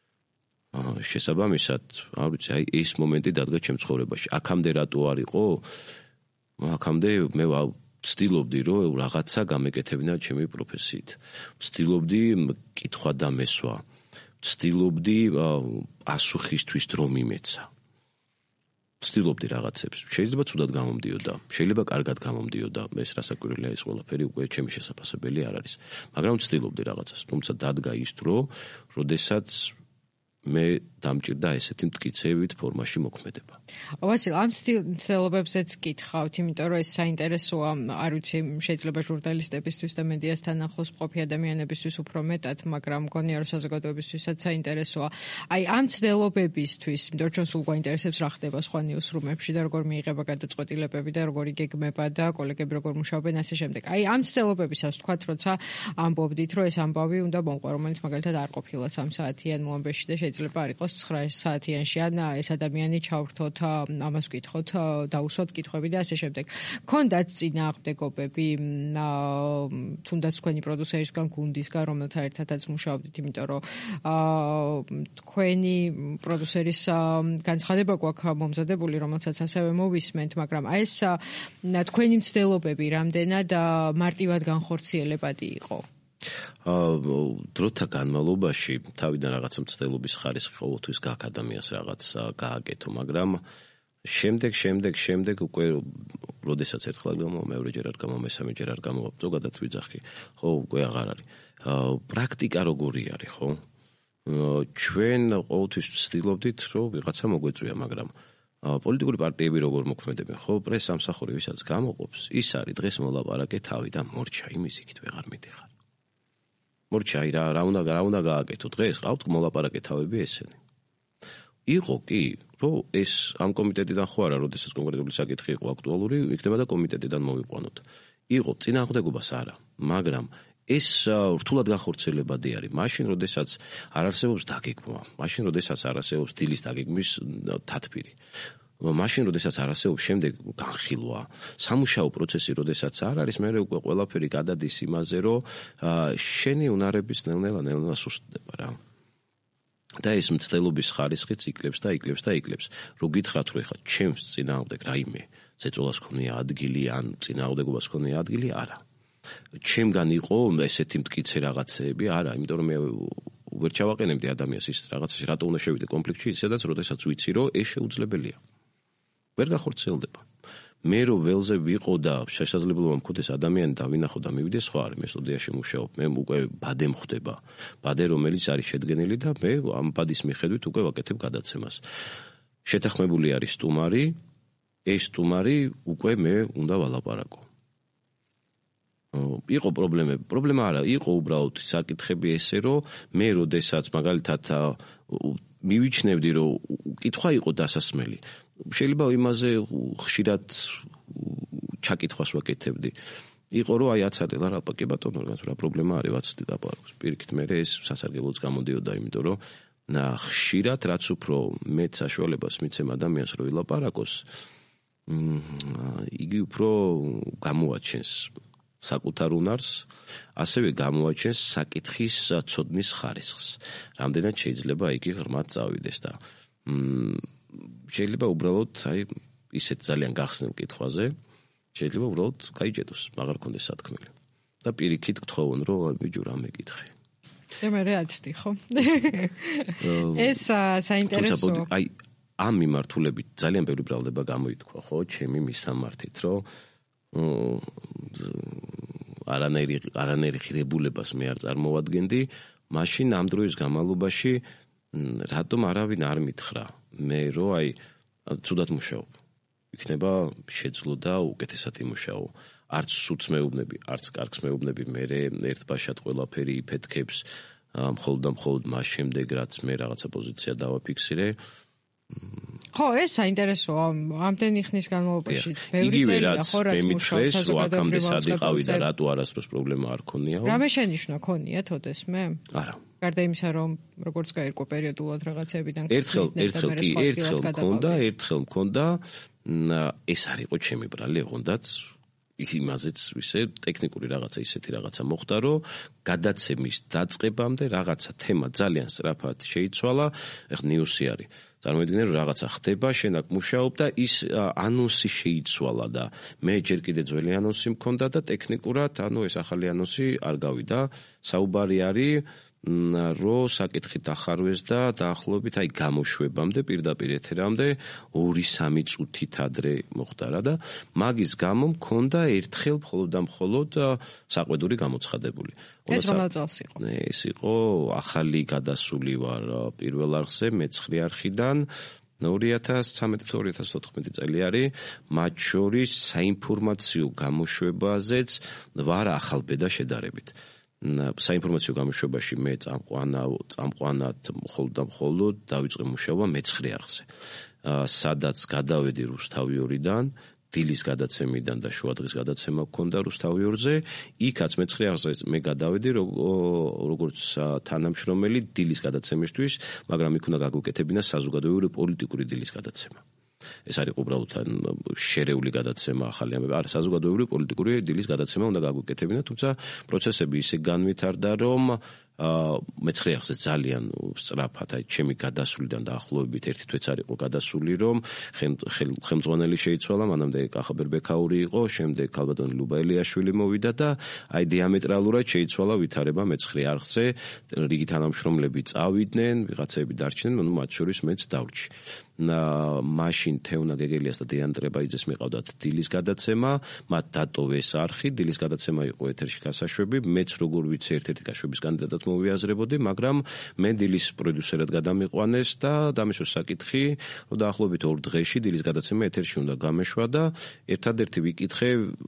შესაბამისად, არ ვიცი, აი ეს მომენტი დადგა ჩემ ცხოვრებაში. აქამდე რატო არ იყო? აქამდე მე ვცდილობდი, რომ რაღაცა გამეკეთებინა ჩემი პროფესიით. ვცდილობდი კითხვა დამესვა. ვცდილობდი პასუხისთვის დრო მიმეცა. ვცდილობდი რაღაცებს. შეიძლება ცუდად გამომდიოდა, შეიძლება კარგად გამომდიოდა, ეს რასაკვირველია ის ყველაფერი უკვე ჩემი შესაძლებელი არ არის. მაგრამ ვცდილობდი რაღაცას. თუმცა დადგა ის დრო, როდესაც მე დამჭირდა ესეთი მტკიცებით ფორმაში მოქმედება. ვასილ, ამ ცდილობებზეც გითხავთ, იმიტომ რომ ეს საინტერესოა, არ ვიცი, შეიძლება ჟურნალისტებისთვის და მედიასთან ახლოს მყოფი ადამიანებისთვის უფრო მეტად, მაგრამ მგონია რომ საზოგადოებისთვისაც საინტერესოა. აი ამ ცდილობებისთვის, იმიტომ რომ ჩვენ სულ გვაინტერესებს რა ხდება სხვა ნიუსრუმებში და როგორ მიიღება გადაწყვეტილებები და როგორ იგეგმება და კოლეგები როგორ მუშაობენ ასე შემდეგ. აი ამ ცდილობებისას თქვათ, როცა ამბობდით, რომ ეს ამბავი უნდა მომყვა, რომელიც მაგალითად არ ყოფილა სამ საათიან მოამბეში და შეიძლება არ იყოს ცხრა საათიანში, ან ეს ადამიანი ჩავრთოთ, ამას ვკითხოთ, დაუსვათ კითხვები და ასე შემდეგ. ქონდათ წინააღმდეგობები, თუნდაც თქვენი პროდიუსერისგან, გუნდისგან, რომელთა ერთადაც მუშაობდით, იმიტომ რომ თქვენი პროდიუსერის განცხადება გვაქვს მომზადებული, რომელსაც ასევე მოვისმენთ, მაგრამ ეს თქვენი მცდელობები რამდენად მარტივად განხორციელებადი იყო? დროთა განმავლობაში თავიდან რაღაცა მცდელობის ხარისხი ყოველთვის გაქვს ადამიანს რაღაც გააკეთო, მაგრამ შემდეგ შემდეგ შემდეგ უკვე როდესაც ერთხელ გამოვა, მეორეჯერ არ გამოვა, მესამეჯერ არ გამოვა, ზოგადად ვიძახი, ხო, უკვე აღარ არის. პრაქტიკა როგორი არის, ხო? ჩვენ ყოველთვის ვცდილობდით, რომ ვიღაცა მოგვეწვია, მაგრამ პოლიტიკური პარტიები როგორ მოქმედებენ, ხო, პრეს სამსახური ვისაც გამოყოფს, ის არის დღეს მოლაპარაკე თავი და მორჩა იმის იქით ვეღარ მიდიხარ. მორჩა აი რა რა უნდა რა უნდა გააკეთო დღეს, ყავთ მოლაპარაკე თავები ესენი. იყო კი, რომ ეს ამ კომიტეტიდან ხო არა, როდესაც კონკრეტული საკითხი იყო აქტუალური, იქნება და კომიტეტიდან მოვიყვანოთ. იყო წინააღმდეგობას არა, მაგრამ ეს რთულად განხორციელებადი არის. მაშინ, როდესაც არ არსებობს დაგეგმვა, მაშინ, როდესაც არ არსებობს დილის დაგეგმვის თათბირი. მაშინ, როდესაც არ არსებობს შემდეგ განხილვა, სამუშაო პროცესი, როდესაც არ არის, მე უკვე ყველაფერი გადადის იმაზე, რომ შენი უნარების ნელ-ნელა ნელ-ნელა სუსტდება რა. და ეს მცდელობის ხარისხიც იკლებს და იკლებს და იკლებს. რო გითხრათ, რომ ეხლა ჩემს წინააღმდეგ რაიმე ზეწოლას ქონია ადგილი, ან წინააღმდეგობას ქონია ადგილი, არა. ჩემგან იყო ესეთი მტკიცე რაღაცეები, არა, იმიტომ რომ მე ვერ ჩავაყენებდი ადამიანს ის რაღაცაში, რატო უნდა შევიდე კონფლიქტში, ისედაც როდესაც ვიცი, რომ ეს შეუძლებელია. ვერ გახორციელდება. მე რო ველზე ვიყო და შესაძლებლობა მქონდეს ადამიანი დავინახო და მივიდე, სხვა არის, მე სტუდიაში მუშაობ, მე უკვე ბადე მხვდება. ბადე რომელიც არის შედგენილი და მე ამ ბადის მიხედვით უკვე ვაკეთებ გადაცემას. შეთანხმებული არის სტუმარი, ეს სტუმარი უკვე მე უნდა ვალაპარაკო. იყო პრობლემები, პრობლემა არა, იყო უბრალოდ საკითხები ესე, რომ მე როდესაც მაგალითად მივიჩნევდი, რომ კითხვა იყო დასასმელი. შეიძლება იმაზე ხშირად ჩაკითხვას ვაკეთებდი. იყო რომ აი აცადე რა რა კი ბატონო რა პრობლემა არის ვაცდი დაპარაკოს. პირიქით მე ეს სასარგებლოც გამოდიოდა, იმიტომ რომ ხშირად რაც უფრო მეტ საშუალებას მიცემ ადამიანს რომ ილაპარაკოს, იგი უფრო გამოაჩენს საკუთარ უნარს, ასევე გამოაჩენს საკითხის ცოდნის ხარისხს. რამდენად შეიძლება იგი ღრმად წავიდეს და შეიძლება უბრალოდ აი ისეთ ძალიან გახსნილ კითხვაზე შეიძლება უბრალოდ გაიჭედოს, მაგარ კონდეს სათქმელი. და პირიქით გთხოვონ რომ ბიჭო რა მეკითხე. და მე რეალისტი ხო? ეს საინტერესოა. აი ამ მიმართულებით ძალიან ბევრი ბრალდება გამოითქვა, ხო, ჩემი მისამართით, რომ არანაირი არანაირი ღირებულებას მე არ წარმოვადგენდი, მაშინ ამ დროის განმავლობაში რატომ არავინ არ მითხრა მე რომ აი ცუდად მუშაობ. იქნება შეძლო და უკეთესად იმუშაო. არც სუც მეუბნები, არც კარგს მეუბნები, მე ერთ ბაშად ყველაფერი იფეთქებს, მხოლოდ და მხოლოდ მას შემდეგ, რაც მე რაღაცა პოზიცია დავაფიქსირე. ხო, ეს საინტერესოა. ამდენი ხნის განმავლობაში ბევრი წერია, ხო, რაც მუშაობს საზოგადოებრივ საწყობაზე და რატო არასდროს პრობლემა არ ქონიაო? რამე შენიშვნა ქონიათ ოდესმე? არა. გარდა იმისა, რომ როგორც გაირკვა პერიოდულად რაღაცებიდან ერთხელ ერთხელ კი ერთხელ მქონდა, ერთხელ მქონდა, ეს არ იყო ჩემი ბრალი, ოღონდაც იმაზეც ისე ტექნიკური რაღაცა ისეთი რაღაცა მოხდა, რომ გადაცემის დაწყებამდე რაღაცა თემა ძალიან სწრაფად შეიცვალა, ეხლა ნიუსი არის. წარმოიდგინე რომ რაღაცა ხდება, შენ აქ მუშაობ და ის ანონსი შეიცვალა და მე ჯერ კიდე ძველი ანონსი მქონდა და ტექნიკურად, ანუ ეს ახალი ანონსი არ გავიდა. საუბარი არის რომ საკითხი დახარვეს და დაახლოებით აი გამოშვებამდე, პირდაპირ ეთერამდე ორი სამი წუთით ადრე მოხდა რა და მაგის გამო მქონდა ერთხელ მხოლოდ და მხოლოდ საყვედური გამოცხადებული. ეს რომელ წელს იყო? ეს იყო ახალი გადასული ვარ პირველ არხზე, მეცხრე არხიდან ორი ათას ცხრამეტი ორი ათას ოთხმეტი წელი არის, მათ შორის საინფორმაციო გამოშვებაზეც ვარ ახალბედა შედარებით. საინფორმაციო გამოშვებაში მე წამყვანა წამყვანად მხოლოდ და მხოლოდ დავიწყე მუშაობა მეცხრე არხზე. სადაც გადავედი რუსთავი ორიდან, დილის გადაცემიდან და შუადღის გადაცემა მქონდა რუსთავი ორზე, იქაც მეცხრე არხზე მე გადავედი როგორც თანამშრომელი დილის გადაცემისთვის, მაგრამ იქ უნდა გაგვიკეთებინა საზოგადოებრივი პოლიტიკური დილის გადაცემა. ეს არის უბრალოდ შერეული გადაცემა ახალი ამბები. არა, საზოგადოებრივი პოლიტიკური დილის გადაცემა უნდა გაგვიკეთებინა, თუმცა პროცესები ისე განვითარდა, რომ მეცხრე არხზე ძალიან სწრაფად, აი ჩემი გადასვლიდან დაახლოებით ერთი თვეც არ იყო გადასული, რომ ხელმძღვანელი შეიცვალა, მანამდე კახაბერ ბექაური იყო, შემდეგ ქალბატონი ლუბა ელიაშვილი მოვიდა და აი დიამეტრალურად შეიცვალა ვითარება მეცხრე არხზე, რიგი თანამშრომლები წავიდნენ, ვიღაცები დარჩნენ, ну მათ შორის მეც დავრჩი. მაშინ თეუნა გეგელიას და დიან ტრებაიძეს მიყავდათ დილის გადაცემა, მათ დატოვეს არხი, დილის გადაცემა იყო ეთერში გასაშვები, მეც როგორ ვიცი ერთ-ერთი გაშვების კანდიდატად მოვიაზრებოდი, მაგრამ მე დილის პროდიუსერად გადამიყვანეს და დამისვეს საკითხი, რომ დაახლოებით ორ დღეში დილის გადაცემა ეთერში უნდა გამეშვა და ერთადერთი ვიკითხე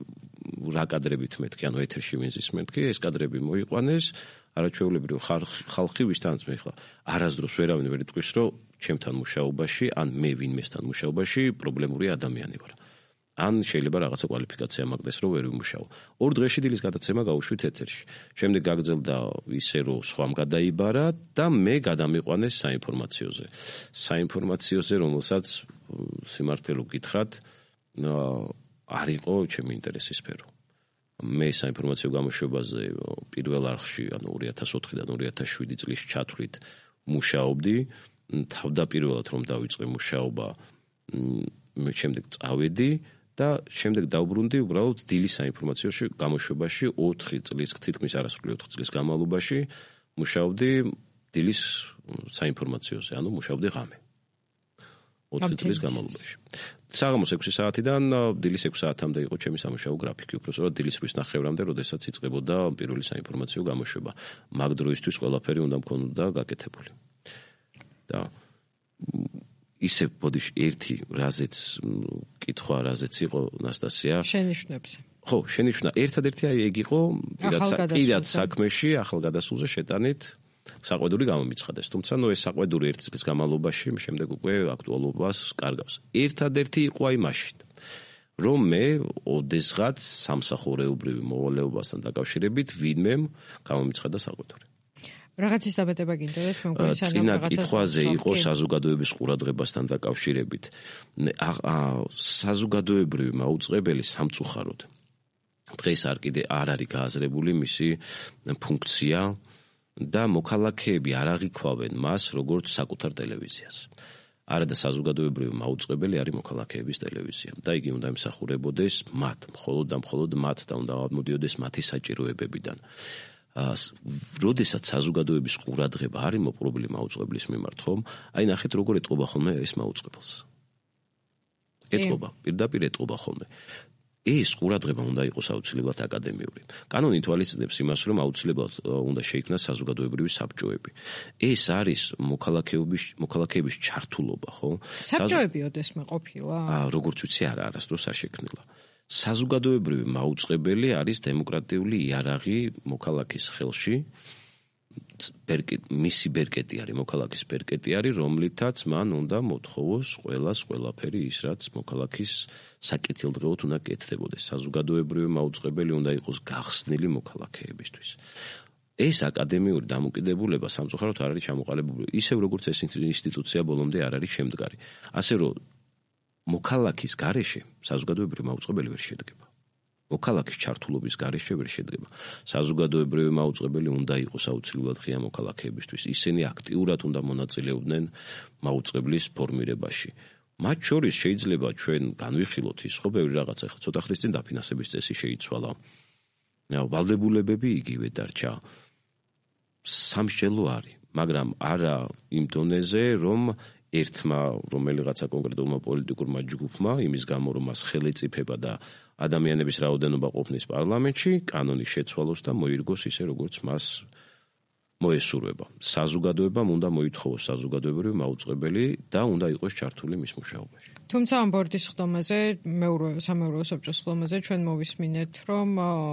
რა კადრებით მეთქი, ანუ ეთერში ვინზის მეთქი, ეს კადრები მოიყვანეს, არაჩვეულებრივ ხალხი ვისთანაც მე ხლა არასდროს ვერავინ ვერ იტყვის, რომ ჩემთან მუშაობაში, ან მე ვინმესთან მუშაობაში პრობლემური ადამიანი ვარ. ან შეიძლება რაღაცა კვალიფიკაცია მაგდეს, რომ ვერ ვიმუშაო. ორ დღეში დილის გადაცემა გავუშვით ეთერში. შემდეგ გაგრძელდა ისე, რომ სხვამ გადაიბარა და მე გადამიყვანეს საინფორმაციოზე. საინფორმაციოზე, რომელსაც სიმართლე რო გითხრათ, არ იყო ჩემი ინტერესის სფერო. მე საინფორმაციო გამოშვებაზე პირველ არხში, ანუ ორი ათას ოთხიდან ორი ათას შვიდი წლის ჩათვლით მუშაობდი. თავდაპირველად რომ დავიწყე მუშაობა, მე შემდეგ წავედი და შემდეგ დავბრუნდი უბრალოდ დილის საინფორმაციო გამოშვებაში ოთხი წლის, თითქმის არასრული ოთხი წლის განმავლობაში მუშაობდი დილის საინფორმაციოზე, ანუ მუშაობდი ღამე. ოთხი წლის განმავლობაში. საღამოს ექვსი საათიდან დილის ექვსი საათამდე იყო ჩემი სამუშაო გრაფიკი, უბრალოდ დილის შვიდი ნახევრამდე, როდესაც იწყებოდა პირველი საინფორმაციო გამოშვება. მაგ დროისთვის ყველაფერი უნდა მქონოდა გაკეთებული. და ისე ბოდიში ერთი რაზეც კითხვა რაზეც იყო ნასტასია შენიშვნებზე. ხო, შენიშვნა ერთადერთი აი ეგ იყო პირად საქმეში ახალგადასულზე შეტანით საყვედური გამომიცხადეს. თუმცა ნუ ეს საყვედური ერთი წლის განმავლობაში შემდეგ უკვე აქტუალობას კარგავს. ერთადერთი იყო აი მაშინ, რომ მე ოდესღაც სამსახურეობრივი მოვალეობასთან დაკავშირებით ვინმემ გამომიცხადა საყვედური. რაღაცის დაბადება გინდოდეთ მე მგონი სანამ წინა რაღაცას კითხვაზე იყო საზოგადოებების ყურადღებასთან დაკავშირებით. საზოგადოებრივი მაუწყებელი სამწუხაროდ დღეს არ კიდე არ არის გააზრებული მისი ფუნქცია და მოქალაქეები არ აღიქვავენ მას როგორც საკუთარ ტელევიზიას. არა და საზოგადოებრივი მაუწყებელი არის მოქალაქეების ტელევიზია და იგი უნდა ემსახურებოდეს მათ, მხოლოდ და მხოლოდ მათ და უნდა მოდიოდეს მათი საჭიროებებიდან. როდესაც საზოგადოების ყურადღება არის მოპყრობილი მაუწყებლის მიმართ, ხომ? აი ნახეთ როგორ ეტყობა ხოლმე ეს მაუწყებელს. ეტყობა, პირდაპირ ეტყობა ხოლმე. ეს ყურადღება უნდა იყოს აუცილებლად აკადემიური. კანონი თვალისწინებს იმას, რომ აუცილებლად უნდა შეიქმნას საზოგადოებრივი საბჭოები. ეს არის მოქალაქეობის მოქალაქეების ჩართულობა, ხო? საბჭოები ოდესმე ყოფილა? აა, როგორც ვიცი, არა, არასდროს არ შექმნილა. საზოგადოებრივი მაუწყებელი არის დემოკრატიული იარაღი მოქალაქის ხელში. მისი ბერკეტი არის, მოქალაქის ბერკეტი არის, რომლითაც მან უნდა მოთხოვოს ყველას ყველაფერი ის, რაც მოქალაქის საკეთილდღეოდ უნდა კეთდებოდეს. საზოგადოებრივი მაუწყებელი უნდა იყოს გახსნილი მოქალაქეებისთვის. ეს აკადემიური დამოკიდებულება სამწუხაროდ არ არის ჩამოყალიბებული, ისევ როგორც ეს ინსტიტუცია ბოლომდე არ არის შემდგარი. ასე რომ მოქალაქის გარეშე საზოგადოებრივი მაუწყებელი ვერ შედგება. მოქალაქის ჩართულობის გარეშე ვერ შედგება. საზოგადოებრივი მაუწყებელი უნდა იყოს აუცილებლად ღია მოქალაქეებისთვის. ისინი აქტიურად უნდა მონაწილეობდნენ მაუწყებლის ფორმირებაში. მათ შორის შეიძლება ჩვენ განვიხილოთ ის, ხო, ბევრი რაღაცა, ხა ცოტა ხნის წინ დაფინანსების წესი შეიცვალა. ვალდებულებები იგივე დარჩა. სამსჯელო არის, მაგრამ არა იმ დონეზე, რომ ერთმა რომელიღაცა კონკრეტულმა პოლიტიკურმა ჯგუფმა იმის გამო რომ მას ხელი ეწიფება და ადამიანების რაოდენობა ყოფნის პარლამენტში კანონი შეცვალოს და მოირგოს ისე როგორც მას მოესურვება. საზოგადოებამ უნდა მოითხოვოს საზოგადოებრივი მაუწყებელი და უნდა იყოს ჩართული მის მუშაობაში. თუმცა ამ ბორდის ხდომაზე, მეორე სამეურვეო საბჭოს ხდომაზე ჩვენ მოვისმინეთ, რომ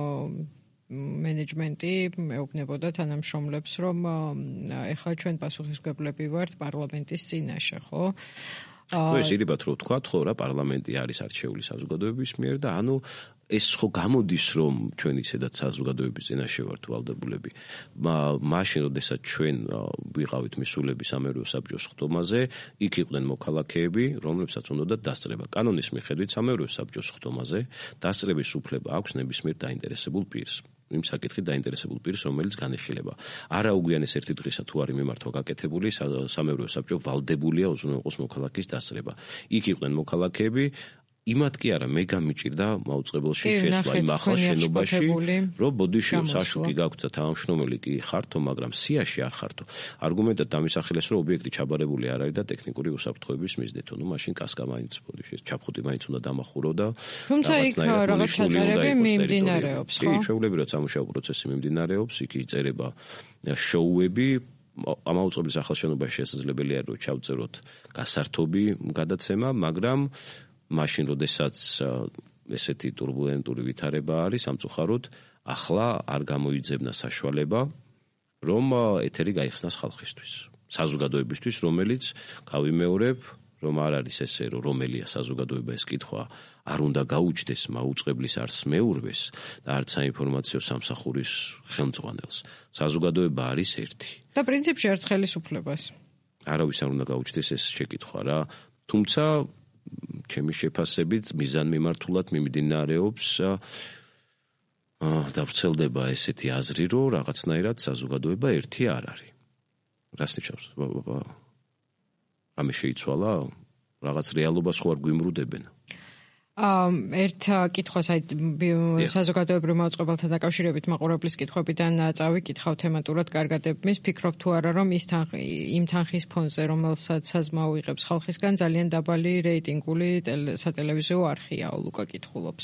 მენეჯმენტი მეუბნებოდა თანამშრომლებს, რომ ეხლა ჩვენ პასუხისმგებლები ვართ პარლამენტის წინაშე, ხო? ეს ირიბათ რო ვთქვათ, ხო რა პარლამენტი არის არჩეული საზოგადოების მიერ და ანუ ეს ხო გამოდის რომ ჩვენ ისედაც საზოგადოების წინაშე ვართ ვალდებულები. მაშინ როდესაც ჩვენ ვიყავით მისულები სამეურვეო საბჭოს ხდომაზე, იქ იყვნენ მოქალაქეები, რომლებსაც უნდათ დასწრება. კანონის მიხედვით სამეურვეო საბჭოს ხდომაზე დასწრების უფლება აქვს ნებისმიერ დაინტერესებულ პირს. იმ საკითხით დაინტერესებულ პირს, რომელიც განიხილება. არა უგვიანეს ერთი დღისა თუ არის მიმართვა გაკეთებული, სამეურვეო საბჭო ვალდებულია უზრუნველყოს მოქალაქის დასწრება. იქ იყვნენ მოქალაქეები, იმათ კი არა, მე გამიჭირდა მაუწყებელში შესვლა იმ ახალ შენობაში, რომ ბოდიში საშუქი გაქვთ და თანამშრომელი კი ხართო, მაგრამ სიაში არ ხართო. არგუმენტად დამისახელეს, რომ ობიექტი ჩაბარებული არ არის და ტექნიკური უსაფრთხოების მიზნით. ნუ მაშინ კასკა მაინც ბოდიში ჩაფხუტი მაინც უნდა დამახურო და თუმცა იქ რაღაც ჩაწერები მიმდინარეობს, ხო? კი, ჩვეულებრივად სამუშაო პროცესი მიმდინარეობს, იქ იწერება შოუები. ამ აუწყებლის ახალ შენობაში შესაძლებელია რომ ჩავწეროთ გასართობი გადაცემა, მაგრამ მაშინ როდესაც ესეთი турბულენტური ვითარება არის სამწუხაროდ ახლა არ გამოიძებნა საშუალება რომ ეთერი გაიხსნას ხალხისთვის საზოგადოებისთვის რომელიც გავიმეორებ რომ არ არის ესე რომ რომელია საზოგადოება ეს კითხვა არ უნდა გაუჩნდეს მაუწყებლის არც მეურვეს და არც საინფორმაციო სამსახურის ხელმძღვანელს საზოგადოება არის ერთი და პრინციპში არც ხელისუფლებას არავის არ უნდა გაუჩნდეს ეს შეკითხვა რა თუმცა ჩემი შეფასებით მიზანმიმართულად მიმდინარეობს და ვრცელდება ესეთი აზრი, რომ რაღაცნაირად საზოგადოება ერთი არ არის. რას ნიშნავს? ამე შეიცვალა? რაღაც რეალობას ხო არ გვიმრუდებენ? ერთ კითხვას აი საზოგადოებრივ მაუწყებელთან დაკავშირებით მაყურებლის კითხვებიდან წავიკითხავ თემატურად კარგად მის ფიქრობ თუ არა რომ ის იმ თანხის ფონზე რომელსაც საზმაო იღებს ხალხისგან ძალიან დაბალი რეიტინგული სატელევიზიო არხია ლუკა კითხულობს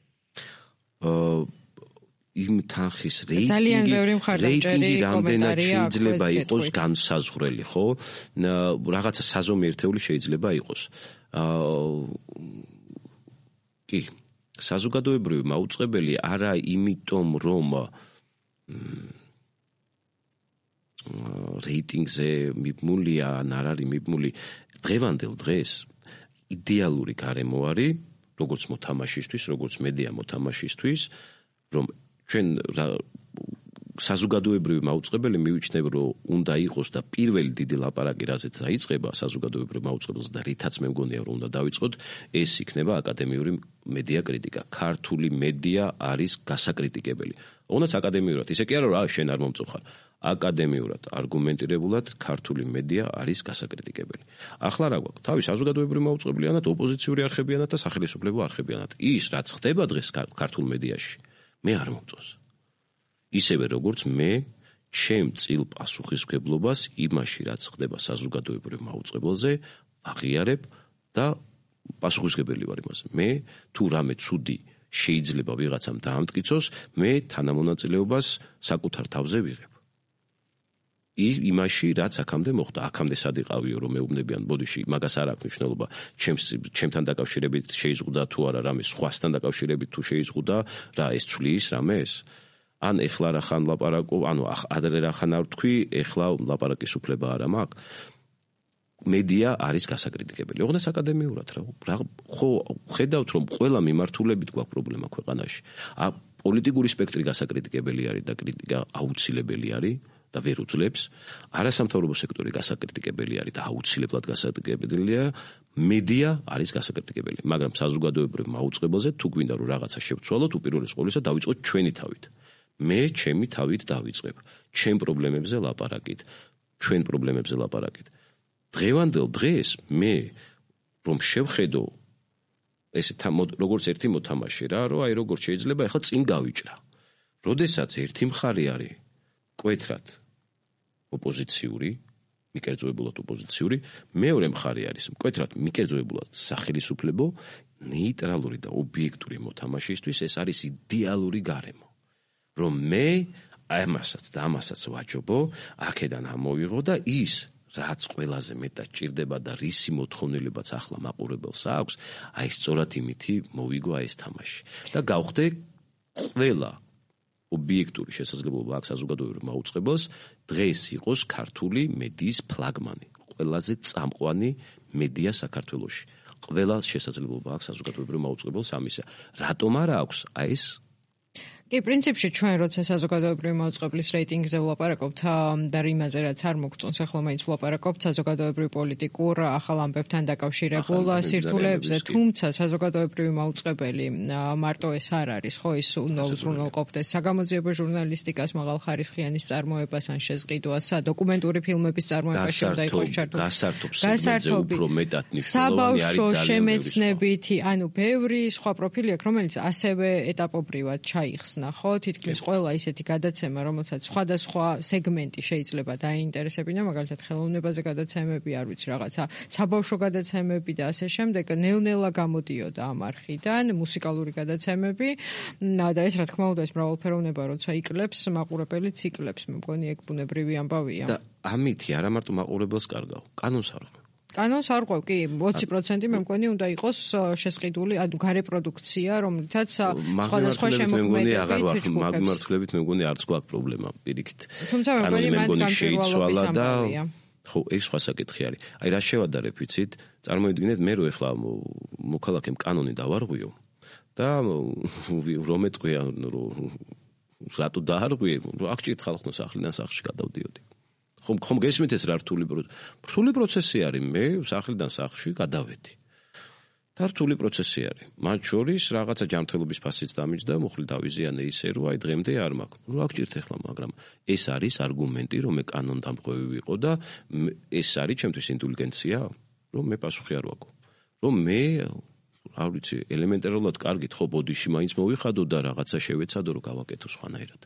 იმ თანხის რეიტინგი რამდენად შეიძლება იყოს განსაზღვრელი ხო რაღაცა საზომი ერთეული შეიძლება იყოს კი, საზოგადოებრივი მაუწყებელი არა იმიტომ, რომ რეიტინგზე მიბმულია, ან არ არის მიბმული, დღევანდელ დღეს იდეალური გარემო არის, როგორც მოთამაშისთვის, როგორც მედია მოთამაშისთვის, რომ ჩვენ საზოგადოებრივი მაუწყებელი მივიჩნევ, რომ უნდა იყოს და პირველი დიდი ლაპარაკი, რაზეც დაიწყება საზოგადოებრივ მაუწყებელს და რითაც მე მგონია, რომ უნდა დავიწყოთ, ეს იქნება აკადემიური მედია კრიტიკა. ქართული მედია არის გასაკრიტიკებელი. ოღონდ აკადემიურად, ისე კი არა, რა შენ არ მომწოხარ. აკადემიურად, არგუმენტირებულად ქართული მედია არის გასაკრიტიკებელი. ახლა რა გვაქვს? თავის საზოგადოებრივი მაუწყებელიანად, ოპოზიციური არხებიანად და სახელმწიფო არხებიანად. ის რაც ხდება დღეს ქართულ მედიაში, მე არ მომწონს. ისევე როგორც მე ჩემ წილ პასუხისმგებლობას იმაში, რაც ხდება საზოგადოებრივ მაუწყებელზე, აღიარებ და პასუხისმგებელი ვარ იმაზე. მე თუ რამე ცუდი შეიძლება ვიღაცამ დაამტკიცოს, მე თანამონაწილეობას საკუთარ თავზე ვიღებ. იმაში, რაც აქამდე მოხდა, აქამდე სად იყავიო, რომ მეუბნებიან, ბოდიში, მაგას არ აქვს მნიშვნელობა, ჩემთან დაკავშირებით შეიზღუდა თუ არა რამე, სხვასთან დაკავშირებით თუ შეიზღუდა, რა ეს ცვლის რამეს? ან ეხლა რა ხან ლაპარაკობ, ანუ ადრე რა ხან არ თქვი, ეხლა ლაპარაკის უფლება არა მაქვს. მედია არის გასაკრიტიკებელი. ოღონდ აკადემიურად რა. ხო ხედავთ, რომ ყველა მიმართულებით გვაქვს პრობლემა ქვეყანაში. პოლიტიკური სპექტრი გასაკრიტიკებელი არის და კრიტიკა აუცილებელი არის და ვერ უძლებს. არასამთავრობო სექტორი გასაკრიტიკებელი არის და აუცილებლად გასაკრიტიკებელია. მედია არის გასაკრიტიკებელი. მაგრამ საზოგადოებრივ მაუწყებელზე თუ გვინდა რომ რაღაცა შევცვალოთ, უპირველეს ყოვლისა დავიწყოთ ჩვენი თავით. მე ჩემი თავით დავიწყებ. ჩემ პრობლემებზე ლაპარაკით, ჩვენ პრობლემებზე ლაპარაკით. დღევანდელ დღეს მე რომ შევხედო ესე როგორც ერთი მოთამაშე რა, რომ აი როგორ შეიძლება ახლა წინ გავიჭრა. როდესაც ერთი მხარე არის კვეთრად ოპოზიციური, მიკერძოებულად ოპოზიციური, მეორე მხარე არის კვეთრად მიკერძოებულად სახელისუფლებო, ნეიტრალური და ობიექტური მოთამაშისთვის ეს არის იდეალური გარემო. რომ მე ამასაც და ამასაც ვაჯობო, აქედან ამოვიღო და ის რაც ყველაზე მეტად ჭირდება და რისი მოთხოვნილებაც ახლა მაყურებელს აქვს, აი სწორად იმითი მოვიგო აი ეს თამაში. და გავხდე ყველა ობიექტური შესაძლებლობა აქვს საზოგადოებრივ მაუწყებელს დღეს იყოს ქართული მედიის ფლაგმანი, ყველაზე წამყვანი მედია საქართველოში. ყველა შესაძლებლობა აქვს საზოგადოებრივ მაუწყებელს ამისა. რატომ არა აქვს აი ეს? კი, პრინციპში ჩვენ როცა საზოგადოებრივი მაუწყებლის რეიტინგზე ვლაპარაკობთ და იმაზე რაც არ მოგწონს, ახლა მაინც ვლაპარაკობთ საზოგადოებრივ პოლიტიკურ ახალ ამბებთან დაკავშირებულ სირთულეებზე, თუმცა საზოგადოებრივი მაუწყებელი მარტო ეს არ არის, ხო, ის უნდა უზრუნველყოფდეს საგამოძიებო ჟურნალისტიკას, მაღალხარისხიანი წარმოებას ან შეზღუდვას, დოკუმენტური ფილმების წარმოებაში უნდა იყოს ჩართული. გასართობი უფრო მეტად მნიშვნელოვანი არის საბავშვო შემეცნებითი, ანუ ბევრი სხვა პროფილი აქვს, რომელიც ასევე ეტაპობრივად ჩაიხსნა. ხო, თითქმის ყველა ისეთი გადაცემა, რომელსაც სხვადასხვა სეგმენტი შეიძლება დაინტერესებინა, მაგალითად ხელოვნებაზე გადაცემები, არ ვიცი, რაღაცა საბავშვო გადაცემები და ასე შემდეგ, ნელ-ნელა გამოდიოდა ამ არხიდან, მუსიკალური გადაცემები, და ეს რა თქმა უნდა, ეს მრავალფეროვნება როცა იკლებს, მაყურებელიც იკლებს, მე მგონი ეგ ბუნებრივი ამბავია. და ამითი არა მარტო მაყურებელს კარგავ, კანონს არ ყვევ. კანონს არ ყვევ, კი, ოცი პროცენტი მე მგონი უნდა იყოს შესყიდული, ანუ გარეპროდუქცია, რომლითაც სხვადასხვა შემოქმედებით მაგმართლებით მე მგონი არც გვაქვს პრობლემა პირიქით. თუმცა მე მგონი მან გამჭვირვალობის ამბავია. ხო, ეს სხვა საკითხი არის. აი რა შევადარებ, ვიცით, წარმოიდგინეთ მე რო ეხლა მოქალაქემ კანონი დავარღვიო და რომ ეტყვია რომ რატო დაარღვიე, რომ აქ ჭირთ ხალხო სახლიდან სახლში გადავდიოდი. ხომ ხომ გესმით ეს რა რთული რთული პროცესი არის, მე სახლიდან სახლში გადავედი. და რთული პროცესი არის. მათ შორის რაღაცა ჯანმრთელობის ფასიც დამიჯდა, მოხლი დავიზიანე ისე, რომ აი დღემდე არ მაქვს. რა გჭირთ ახლა, მაგრამ ეს არის არგუმენტი, რომ მე კანონდამტყვევი ვიყო და ეს არის ჩემთვის ინტელიგენცია, რომ მე პასუხი არ ვაკო. რომ მე არ ვიცი, ელემენტარულად კარგით ხო ბოდიში მაინც მოვიხადო და რაღაცა შევეცადო, რომ გავაკეთო სხვანაირად.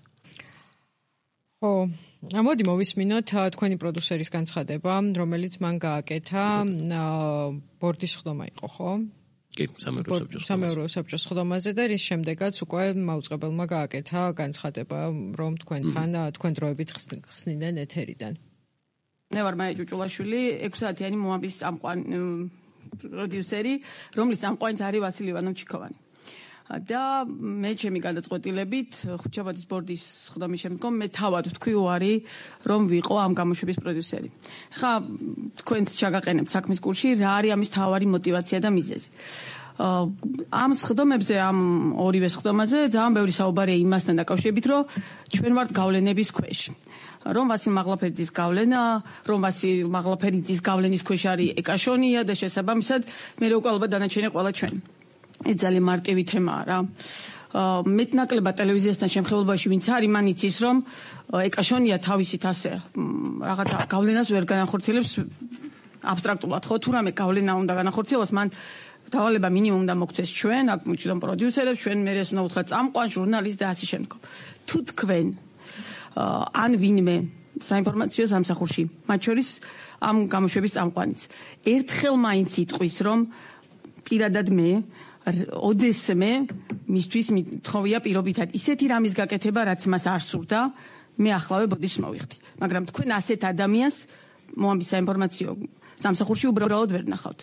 ხო, მოდი მოვისმინოთ თქვენი პროდიუსერის განცხადება, რომელიც მან გააკეთა ბორდის ხდომა იყო, ხო? კი, სამეურვეო საბჭოს სამეურვეო საბჭოს ხდომაზე და რის შემდეგაც უკვე მაუწყებელმა გააკეთა განცხადება, რომ თქვენთან თქვენ დროებით ხსნიდნენ ეთერიდან. მე ვარ მაია ჭუჭულაშვილი, ექვსსაათიანი მოამბის წამყვანი პროდიუსერი, რომლის წამყვანიც არის ვასილ ივანოვ-ჩიქოვანი. და მე ჩემი გადაწყვეტილებით ხუთშაბათის ბორდის ხდომის შემდგომ მე თავად ვთქვი უარი რომ ვიყო ამ გამოშვების პროდიუსერი. ხა თქვენც ჩაგაყენებთ საქმის კურსში რა არის ამის თავარი мотиваცია და მიზეზი. ამ სხდომებზე, ამ ორივე სხდომაზე ძალიან ბევრი საუბარია იმასთან დაკავშირებით, რომ ჩვენ ვართ გავლენების ქვეშ. რომ ვასილ მაღლაფერიძის გავლენა, რომ ვასილ მაღლაფერიძის გავლენის ქვეშ არის ეკაშონია და შესაბამისად მე რო უკვე ალბათ დანარჩენი ყველა ჩვენ. ეს ძალიან მარტივი თემაა რა. მეტნაკლებად ტელევიზიასთან შემხევლობაში ვინც არის, მან იცის, რომ ეკაშონია თავისით ასე რაღაცა გავლენას ვერ განახორციელებს აბსტრაქტულად, ხო, თუ რამე გავლენა უნდა განახორციელოს, მან დავალება მინიმუმ და მოგცეს ჩვენ, აქ მოვჭიდონ პროდიუსერებს, ჩვენ მერე უნდა უთხრათ წამყვან ჟურნალისტ და ასე შემდგომ. თუ თქვენ ან ვინმე საინფორმაციო სამსახურში, მათ შორის ამ გამოშვების წამყვანიც, ერთხელ მაინც იტყვის, რომ პირადად მე ოდესმე მისთვის მithოვია პირობითად ისეთი რამის გაკეთება, რაც მას არ სურდა, მე ახლავე ბოდიშს მოვიხდი. მაგრამ თქვენ ასეთ ადამიანს მოამბის საინფორმაციო სამსახურში უბრალოდ ვერ ნახავთ.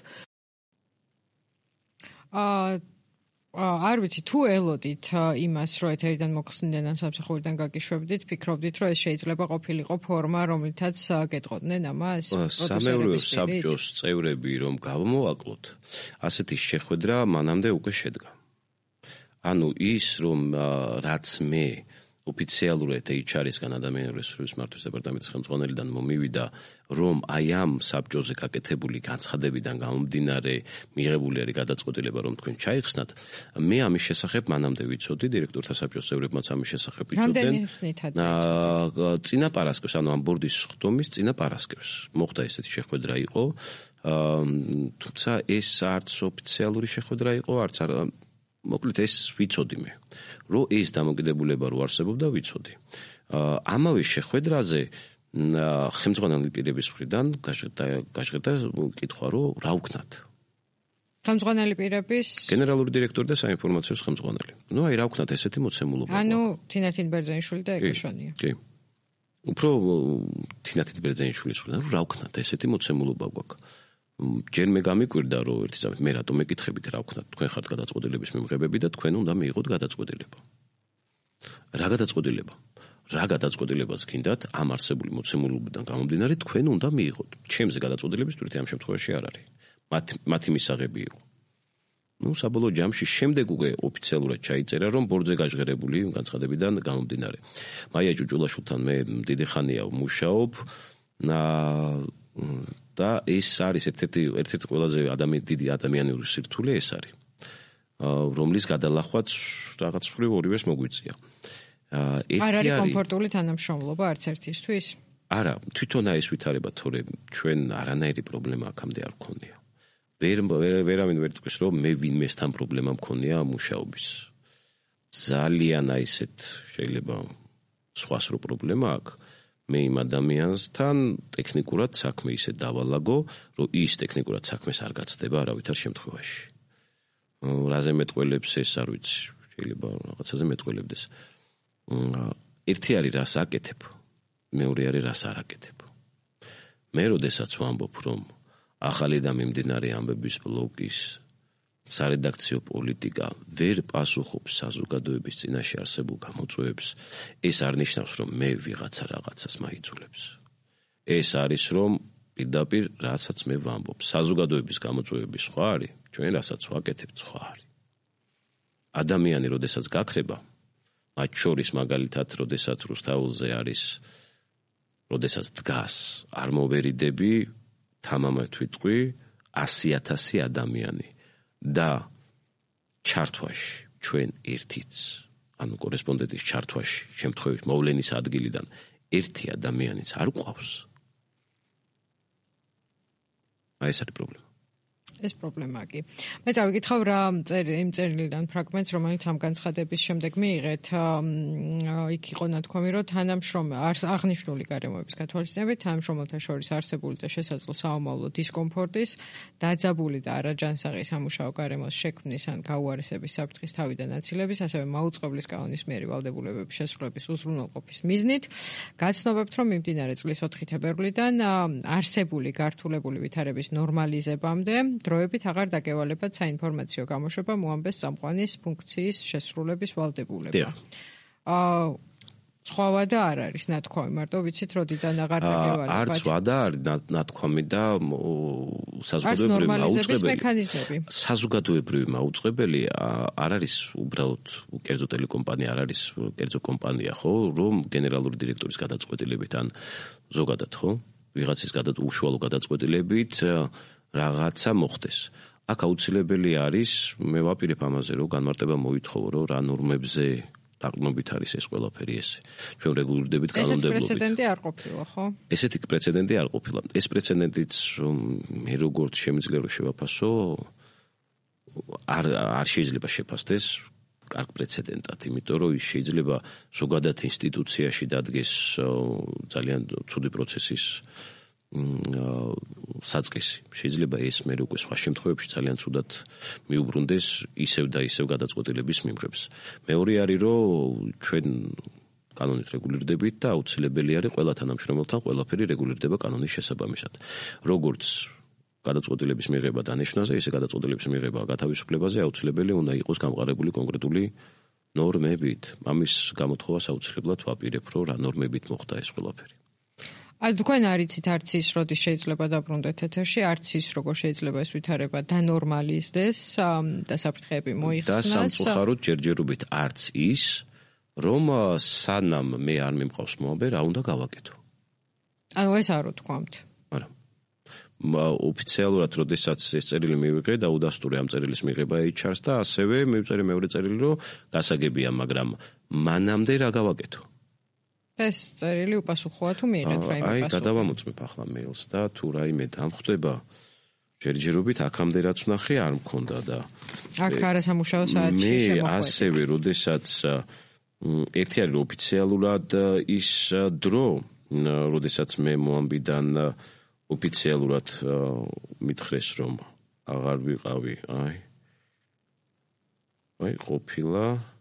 აა არ ვიცი, თუ ელოდით იმას, რომ ეთერიდან მოხსნიდან ან სამსახურიდან გაგიშვებდით, ფიქრობდით, რომ ეს შეიძლება ყოფილიყო ფორმა, რომლითაც გეტყოდნენ ამას? სამეურვეო საბჭოს წევრები რომ გავმოაკლოთ, ასეთი შეხვედრა მანამდე უკვე შედგა. ანუ ის, რომ რაც მე ოფიციალურად ეიჩ არ-ისგან ადამიანური რესურსების მართვის დეპარტამენტის ხელმძღვანელიდან მომივიდა, რომ აი ამ საბჭოზე გაკეთებული განცხადებიდან გამომდინარე მიღებული არის გადაწყვეტილება, რომ თქვენ ჩაიხსნათ, მე ამის შესახებ მანამდე ვიცოდი, დირექტორთა საბჭოს წევრებმაც ამის შესახებ ვიცოდნენ. წინა პარასკევს, ანუ ამ ბორდის სხდომის წინა პარასკევს მოხდა ესეთი შეხვედრა იყო, თუმცა ეს არც ოფიციალური შეხვედრა იყო, არც მოკლედ ეს ვიცოდი მე, რომ ეს დამოკიდებულება რო არსებობდა, ვიცოდი. ამავე შეხვედრაზე ხელმძღვანელი პირების მხრიდან გაჟღერდა კითხვა, რომ რა ვქნათ. ხელმძღვანელი პირების გენერალური დირექტორი და საინფორმაციო ხელმძღვანელი. ნუ აი რა ვქნათ ესეთი მოცემულობა. ანუ თინათინ ბერძენიშვილი და ეკაშონია. კი. უფრო თინათინ ბერძენიშვილის მხრიდან რა ვქნათ ესეთი მოცემულობა გვაქვს. ჯერ მე გამიკვირდა, რომ ერთი წამით მე რატომ მეკითხებით რა ვქნათ, თქვენ ხართ გადაწყვეტილების მიმღებები და თქვენ უნდა მიიღოთ გადაწყვეტილება. რა გადაწყვეტილება? რა გადაწყვეტილებას გინდათ ამ არსებული მოცემულობიდან გამომდინარე თქვენ უნდა მიიღოთ. ჩემზე გადაწყვეტილების თვითონ ამ შემთხვევაში არ არის. მათი მისაღები იყო. ნუ საბოლოო ჯამში შემდეგ უკვე ოფიციალურად ჩაიწერა, რომ ბორდზე გაჟღერებული განცხადებიდან გამომდინარე. მაია ჭუჭულაშვილთან მე დიდი ხანია ვმუშაობ და ეს არის ერთ-ერთი ერთ-ერთი ყველაზე ადამიანი დიდი ადამიანური სირთულე ეს არის, რომლის გადალახვაც რაღაც მხრივ ორივეს მოგვიწია. არ არის კომფორტული თანამშრომლობა არც ერთისთვის? არა, თვითონ ეს ვითარება, თორე ჩვენ არანაირი პრობლემა აქამდე არ გქონია. ვერ ვერავინ ვერ თქვის, რომ მე ვინმესთან პრობლემა მქონია მუშაობის. ძალიან აი ესეთ შეიძლება სხვას რო პრობლემა აქვს. მე იმ ადამიანსთან ტექნიკურად საქმე ისე დავალაგო, რომ ის ტექნიკურად საქმეს არ გაცდება არავითარ შემთხვევაში. რაზე მეტყველებს ეს არ ვიცი, შეიძლება რაღაცაზე მეტყველებდეს. ერთი არის რას აკეთებ, მეორე არის რას არ აკეთებ. მე როდესაც ვამბობ, რომ ახალი და მიმდინარე ამბების ბლოკის სარედაქციო პოლიტიკა ვერ პასუხობს საზოგადოების წინაშე არსებულ გამოწვევებს, ეს არ ნიშნავს, რომ მე ვიღაცა რაღაცას მაიძულებს. ეს არის, რომ პირდაპირ რასაც მე ვამბობ, საზოგადოების გამოწვევები სხვა არის, ჩვენ რასაც ვაკეთებთ სხვა არის. ადამიანი, როდესაც გაქრება, მათ შორის მაგალითად, როდესაც რუსთაველზე არის, როდესაც დგას, არ მოვერიდები, თამამად ვიტყვი, ასი ათასი ადამიანი. და ჩართვაში ჩვენ ერთიც, ანუ კორესპონდენტის ჩართვაში, შემთხვევით მოვლენის ადგილიდან ერთი ადამიანიც არ ყავს. აი ეს არის პრობლემა. ეს პრობლემაა კი. მე წავიკითხავ რა იმ წერილიდან ფრაგმენტს, რომელიც ამ განცხადების შემდეგ მიიღეთ. იქ იყო ნათქვამი, რომ თანამშრომლ აღნიშნული გარემოების გათვალისწინებით თანამშრომელთა შორის არსებული და შესაძლო საომავლო დისკომფორტის, დაძაბული და არაჯანსაღი სამუშაო გარემოს შექმნის ან გაუარესების საფრთხის თავიდან აცილების, ასევე მაუწყებლის კანონის მიერი ვალდებულებების შესრულების უზრუნველყოფის მიზნით, გაცნობებთ, რომ მიმდინარე წლის ოთხი თებერვლიდან არსებული გართულებული ვითარების ნორმალიზებამდე დროებით აღარ დაგევალებათ საინფორმაციო გამოშვება მოამბეს წამყვანის ფუნქციის შესრულების ვალდებულება. აა სხვა ვადა არ არის ნათქვამი, მარტო ვიცით როდიდან აღარ დაგევალებათ. არც ვადა არის ნათქვამი და საზოგადოებრივი მაუწყებელი. საზოგადოებრივი მაუწყებელი არ არის უბრალოდ კერძო ტელეკომპანია, არ არის კერძო კომპანია, ხო, რომ გენერალური დირექტორის გადაწყვეტილებით ან ზოგადად, ხო, ვიღაცის უშუალო გადაწყვეტილებით რაღაცა მოხდეს. აქ აუცილებელი არის, მე ვაპირებ ამაზე, რომ განმარტება მოითხოვო, რომ რა ნორმებზე დაყრდნობით არის ეს ყველაფერი ესე. ჩვენ რეგულირდებით კანონმდებლობით. ეს პრეცედენტი არ ყოფილა, ხო? ესეთი პრეცედენტი არ ყოფილა. ეს პრეცედენტიც მე როგორც შემიძლია რომ შევაფასო, არ არ შეიძლება შეფასდეს კარგ პრეცედენტად, იმიტომ რომ ის შეიძლება ზოგადად ინსტიტუციაში დადგეს ძალიან ცუდი პროცესის საწყისი. შეიძლება ეს მე უკვე სხვა შემთხვევებში ძალიან ცუდად მიუბრუნდეს ისევ და ისევ გადაწყვეტილების მიმღებს. მეორე არის რომ ჩვენ კანონით რეგულირდებით და აუცილებელი არის ყველა თანამშრომელთან ყველაფერი რეგულირდება კანონის შესაბამისად. როგორც გადაწყვეტილების მიღება დანიშვნაზე, ისე გადაწყვეტილების მიღება გათავისუფლებაზე აუცილებელი უნდა იყოს გამყარებული კონკრეტული ნორმებით. ამის გამოთხოვას აუცილებლად ვაპირებ, რომ რა ნორმებით მოხდა ეს ყველაფერი. აი თქვენ არიცით არც ის როდის შეიძლება დაბრუნდეთ ეთერში, არც ის როგორ შეიძლება ეს ვითარება დანორმალიზდეს და საფრთხეები მოიხსნას. და სამწუხაროდ ჯერჯერობით არც ის, რომ სანამ მე არ მიმყავს მოაბე, რა უნდა გავაკეთო. ანუ ეს არ ვთქვამთ. არა. ოფიციალურად როდესაც ეს წერილი მივიღე და უდასტური ამ წერილის მიღება ეიჩ არს და ასევე მივწერე მეორე წერილი, რომ გასაგებია, მაგრამ მანამდე რა გავაკეთო. ეს წერილი უპასუხოა თუ მიიღეთ რაიმე პასუხი. აი, გადავამოწმებ ახლა მეილს და თუ რაიმე დამხვდება, ჯერჯერობით აქამდე რაც ვნახე არ მქონდა და აქ არასამუშაო საათში შემოხვედით. მე ასევე, როდესაც ერთი არის ოფიციალურად ის დრო, როდესაც მე მოამბიდან ოფიციალურად მითხრეს, რომ აღარ ვიყავი, აი. აი, ყოფილა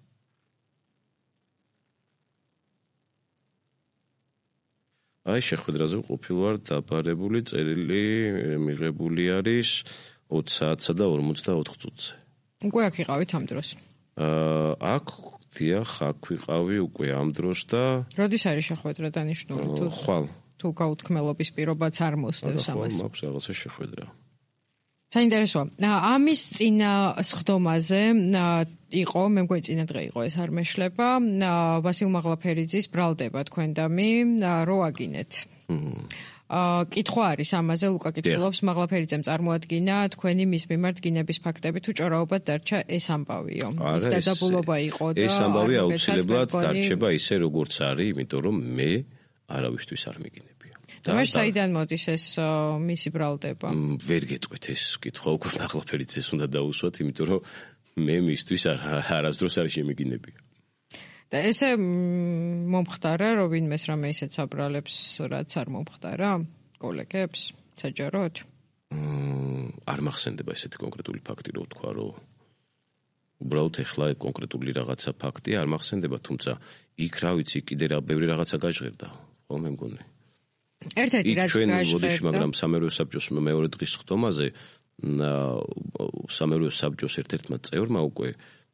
აი შეხვედრაზე ყოფილ ვარ დაბარებული, წერილი მიღებული არის ოცი საათსა და ორმოცდაოთხ წუთზე. უკვე აქ იყავით ამ დროს? აა აქ დიახ, აქ ვიყავი უკვე ამ დროს და როდის არის შეხვედრა დანიშნული? თუ ხვალ. თუ გაუთქმელობის პირობაც არ მოსდევს ამას. ხვალ მაქვს რაღაცა შეხვედრა. საინტერესოა. ამის წინა სხდომაზე იყო, მე მგონი წინა დღე იყო, ეს არ მეშლება, ვასილ მაღლაფერიძის ბრალდება თქვენ და მე რო აგინეთ. აა კითხვა არის ამაზე, ლუკა კითხულობს, მაღლაფერიძემ წარმოადგინა თქვენი მის მიმართ გინების ფაქტები თუ ჭორაობად დარჩა ეს ამბავიო. დაძაბულობა იყო და ეს ამბავი აუცილებლად დარჩება ისე როგორც არის, იმიტომ რომ მე არავისთვის არ მიგინებია. და მე საიდან მოდის ეს მისი ბრალდება? ვერ გეტყვით ეს კითხვა, უკვე მაღლაფერიძეს უნდა დაუსვათ, იმიტომ რომ მე მისთვის არასდროს არ შემიგინებია. და ესე მომხდარა, რომ ვინმეს რამე ისეთ საბრალებს, რაც არ მომხდარა კოლეგებს, საჯაროდ? არ მახსენდება ესეთი კონკრეტული ფაქტი, რომ თქვა, რომ უბრალოდ ეხლა კონკრეტული რაღაცა ფაქტი არ მახსენდება, თუმცა იქ რა ვიცი, კიდე რა ბევრი რაღაცა გაჟღერდა, ხო მე მგონი. ერთ-ერთი რაც გაჟღერდა, მაგრამ სამეურვეო საბჭოს მეორე დღის სხდომაზე სამეურვეო საბჭოს ერთ-ერთმა წევრმა უკვე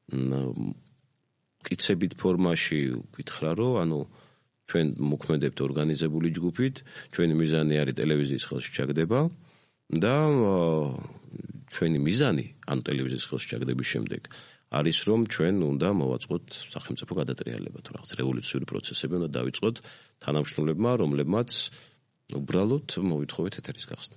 მტკიცებით ფორმაში გითხრა, რომ ანუ ჩვენ მოქმედებთ ორგანიზებული ჯგუფით, ჩვენი მიზანი არის ტელევიზიის ხელში ჩაგდება და ჩვენი მიზანი ან ტელევიზიის ხელში ჩაგდების შემდეგ არის რომ ჩვენ უნდა მოვაწყოთ სახელმწიფო გადატრიალება თუ რაღაც რევოლუციური პროცესები უნდა დავიწყოთ თანამშრომლებმა, რომლებმაც უბრალოდ მოვითხოვეთ ეთერის გახსნა.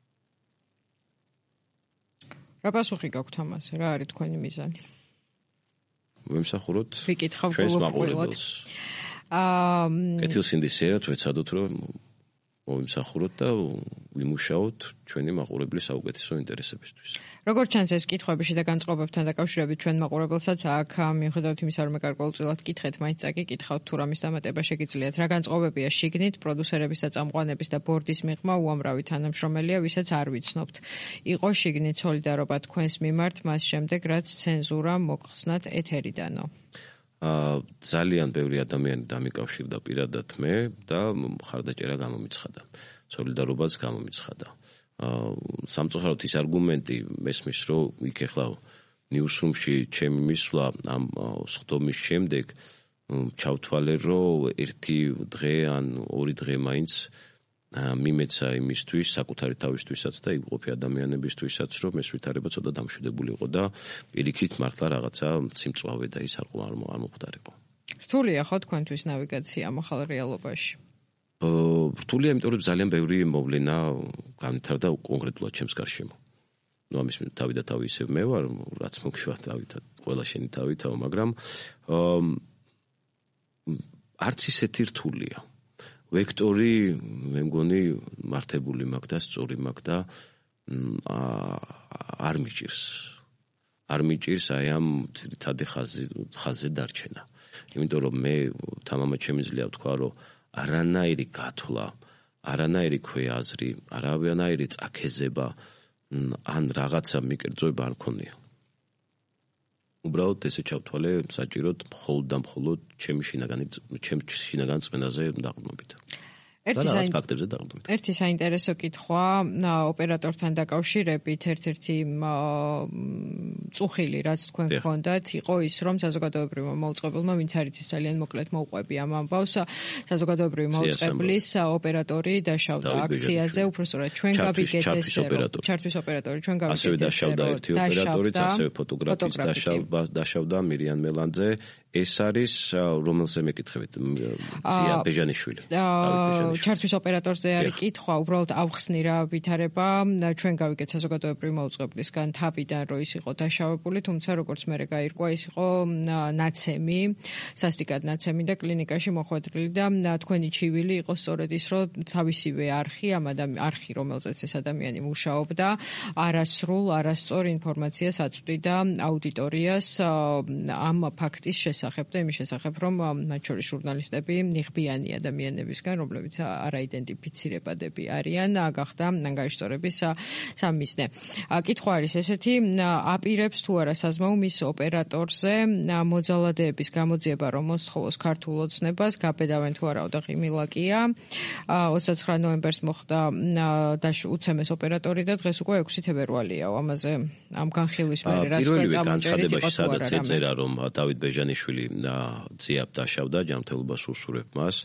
რა პასუხი გაქვთ ამაზე? რა არის თქვენი მიზანი? ვიმსახუროთ ჩვენს მაყურებელს. აა კეთილსინდისიერად ვეცადოთ რომ მოვიმსახუროთ და ვიმუშაოთ ჩვენი მაყურებლის საუკეთესო ინტერესებისთვის. როგორც ჩანს ეს კითხვები და განწყობებთან დაკავშირებით ჩვენ მაყურებელსაც აქ მიუხედავად იმისა რომ გარკვეულწილად კითხეთ, მაინც წაკითხავთ თუ რამის დამატება შეგიძლიათ. რა განწყობებია შიგნით პროდიუსერების და წამყვანების და ბორდის მიღმა უამრავი თანამშრომელია, ვისაც არ ვიცნობთ. იყო შიგნით სოლიდარობა თქვენს მიმართ მას შემდეგ, რაც ცენზურა მოხსნათ ეთერიდანო. აა ძალიან ბევრი ადამიანი დამიკავშირდა პირადად მე და მხარდაჭერა გამომიცხადა. სოლიდარობაც გამომიცხადა. აა სამწუხაროდ ის არგუმენტი მესმის რომ იქ ახლა ნიუსრუმში ჩემი მისვლა ამ სხდომის შემდეგ ჩავთვალე, რომ ერთი დღე ან ორი დღე მაინც მიმეცა იმისთვის, საკუთარი თავისთვისაც და იგყოფი ადამიანებისთვისაც, რომ ეს ვითარება ცოტა დამშვიდებული იყო და პირიქით მართლა რაღაცა სიმწვავე და ის არ მოხდარიყო. რთულია ხო თქვენთვის ნავიგაცია ამ ახალ რეალობაში? რთულია, იმიტომ რომ ძალიან ბევრი მოვლენა განვითარდა კონკრეტულად ჩემს გარშემო. ნუ ამის თავი და თავი ისევ მე ვარ, რაც მოგივა თავით, ყველა შენი თავითაო, მაგრამ არც ისეთი რთულია. ვექტორი მე მგონი მართებული მაქვს და სწორი მაქვს და არ მიჭირს. არ მიჭირს აი ამ ძირითადი ხაზზე დარჩენა. იმიტომ რომ მე თამამად შემიძლია ვთქვა, რომ არანაირი გათვლა, არანაირი ქვეაზრი, არანაირი წაქეზება ან რაღაცა მიკერძოება არ მქონია. უბრალოდ ესე ჩავთვალე საჭიროდ მხოლოდ და მხოლოდ ჩემი შინაგანი ჩემი შინაგან წმენაზე დაყრდნობით. ერთი საინტერესო კითხვა ოპერატორთან დაკავშირებით, ერთ-ერთი წუხილი, რაც თქვენ გქონდათ, იყო ის, რომ საზოგადოებრივმა მაუწყებელმა, ვინც არის ის ძალიან მოკლედ მოუყვები ამ ამბავს, საზოგადოებრივი მაუწყებლის ოპერატორი დაშავდა აქციაზე, უბრალოდ ჩვენ გაბიგეთ ეს ჩართვის ოპერატორი, ჩვენ გაბიგეთ ასევე დაშავდა ერთი ოპერატორიც, ასევე ფოტოგრაფის დაშავდა მირიან მელანძე. ეს არის რომელზე მეკითხებით ძია ბეჟანიშვილი. ჩართვის ოპერატორზე არის კითხვა, უბრალოდ ავხსნი რა ვითარება, ჩვენ გავიგეთ საზოგადოებრივი მაუწყებლისგან თავიდან, რომ ის იყო დაშავებული, თუმცა როგორც მერე გაირკვა, ის იყო ნაცემი, სასტიკად ნაცემი და კლინიკაში მოხვედრილი და თქვენი ჩივილი იყო სწორედ ის, რომ თავისივე არხი, ამ არხი, რომელზეც ეს ადამიანი მუშაობდა, არასრულ, არასწორ ინფორმაციას აწვდიდა აუდიტორიას ამ ფაქტის შესახებ. და იმის შესახებ, რომ მათ შორის ჟურნალისტები ნიღბიანი ადამიანებისგან, რომლებიც არაიდენტიფიცირებადები არიან, გახდა ანგარიშწორების სამიზნე. კითხვა არის ესეთი, აპირებს თუ არა საზმაო მის ოპერატორზე მოძალადეების გამოძიება, რომ მოსთხოვოს ქართულ ოცნებას, გაბედავენ თუ არა და ღიმილაკია. ოცდაცხრა ნოემბერს მოხდა უცემეს ოპერატორი და დღეს უკვე ექვსი თებერვალია. ამაზე ამ განხილვის მერე რას თქვენ წამოჭერით იყო თუ არა? ეწერა, რომ დავით ბეჟანიშვილი ძიაბ დაშავდა, ჯანმრთელობას უსურვებ მას.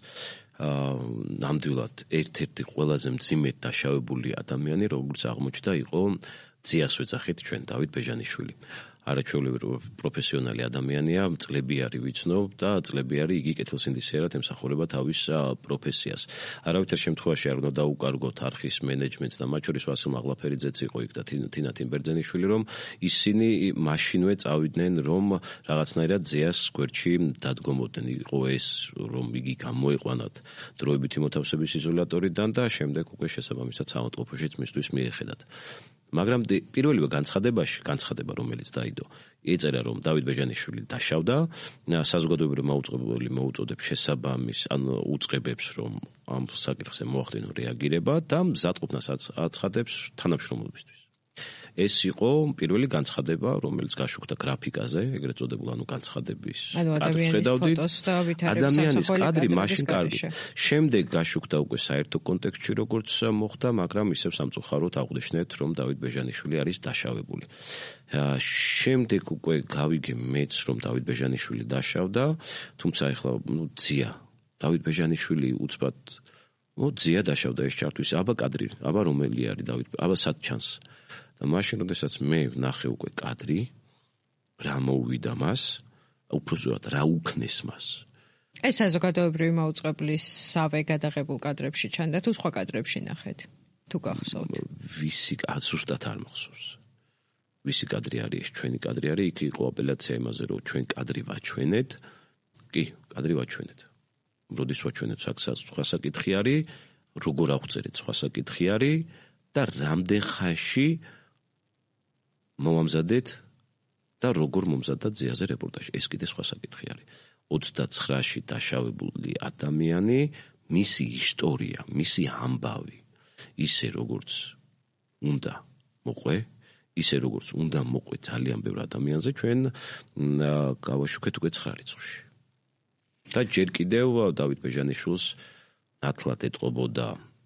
ნამდვილად ერთ-ერთი ყველაზე მძიმედ დაშავებული ადამიანი, როგორც აღმოჩნდა, იყო ძიას ვეძახით ჩვენ დავით ბეჟანიშვილი. არაჩვეულებრივი პროფესიონალი ადამიანია, წლები არის ვიცნობ და წლები არის იგი კეთილსინდისიერად ემსახურება თავის პროფესიას. არავითარ შემთხვევაში არ უნდა დაუკარგოთ არხის მენეჯმენტს და მათ შორის ვასილ მაღლაფერიძეც იყო იქ და თინა თიმბერძენიშვილი, რომ ისინი მაშინვე წავიდნენ, რომ რაღაცნაირად ძიას გვერდში დადგომოდნენ. იყო ეს, რომ იგი გამოეყვანათ დროებითი მოთავსების იზოლატორიდან და შემდეგ უკვე შესაბამისად საავადმყოფოშიც მისთვის მიეხედათ. მაგრამ პირველივე განცხადებაში, განცხადება რომელიც დაიდო, ეწერა რომ დავით ბეჟანიშვილი დაშავდა, საზოგადოებრივი მაუწყებელი მოუწოდებს შესაბამის, ან უწყებებს რომ ამ საკითხზე მოახდინონ რეაგირება და მზადყოფნას აცხადებს თანამშრომლობისთვის. ეს იყო პირველი განცხადება, რომელიც გაშუქდა გრაფიკაზე, ეგრეთ წოდებულ ანუ განცხადების კადრს ხედავდით. ადამიანის კადრი მაშინ კარგი. შემდეგ გაშუქდა უკვე საერთო კონტექსტში, როგორც მოხდა, მაგრამ ისევ სამწუხაროდ აღვნიშნეთ, რომ დავით ბეჟანიშვილი არის დაშავებული. შემდეგ უკვე გავიგე მეც, რომ დავით ბეჟანიშვილი დაშავდა, თუმცა ეხლა ნუ ძია დავით ბეჟანიშვილი უცბად ნუ ძია დაშავდა ეს ჩართვის. აბა კადრი, აბა რომელი არის დავით, აბა სად ჩანს? და მაშინ, როდესაც მე ვნახე უკვე კადრი, რა მოუვიდა მას, უფრო ზუსტად რა უქნეს მას. ეს საზოგადოებრივი მაუწყებლის სავე გადაღებულ კადრებში ჩანდა თუ სხვა კადრებში ნახეთ? თუ გახსოვთ? ვისი ზუსტად არ მახსოვს. ვისი კადრი არის ეს? ჩვენი კადრი არის, იქ იყო აპელაცია იმაზე, რომ ჩვენ კადრი ვაჩვენეთ. კი, კადრი ვაჩვენეთ. როდის ვაჩვენეთ, სხვა საკითხი არის, როგორ აღწერეთ, სხვა საკითხი არის და რამდენ ხანში მომამზადეთ და როგორ მომზადდა ძიაზე რეპორტაჟი. ეს კიდე სხვა საკითხი არის. ოცდაცხრაში დაშავებული ადამიანი, მისი ისტორია, მისი ამბავი, ისე როგორც უნდა მოყვე, ისე როგორც უნდა მოყვე ძალიან ბევრ ადამიანზე, ჩვენ გავაშუქეთ უკვე ცხრა რიცხვში. და ჯერ კიდევ დავით ბეჟანიშვილს ნათლად ეტყობოდა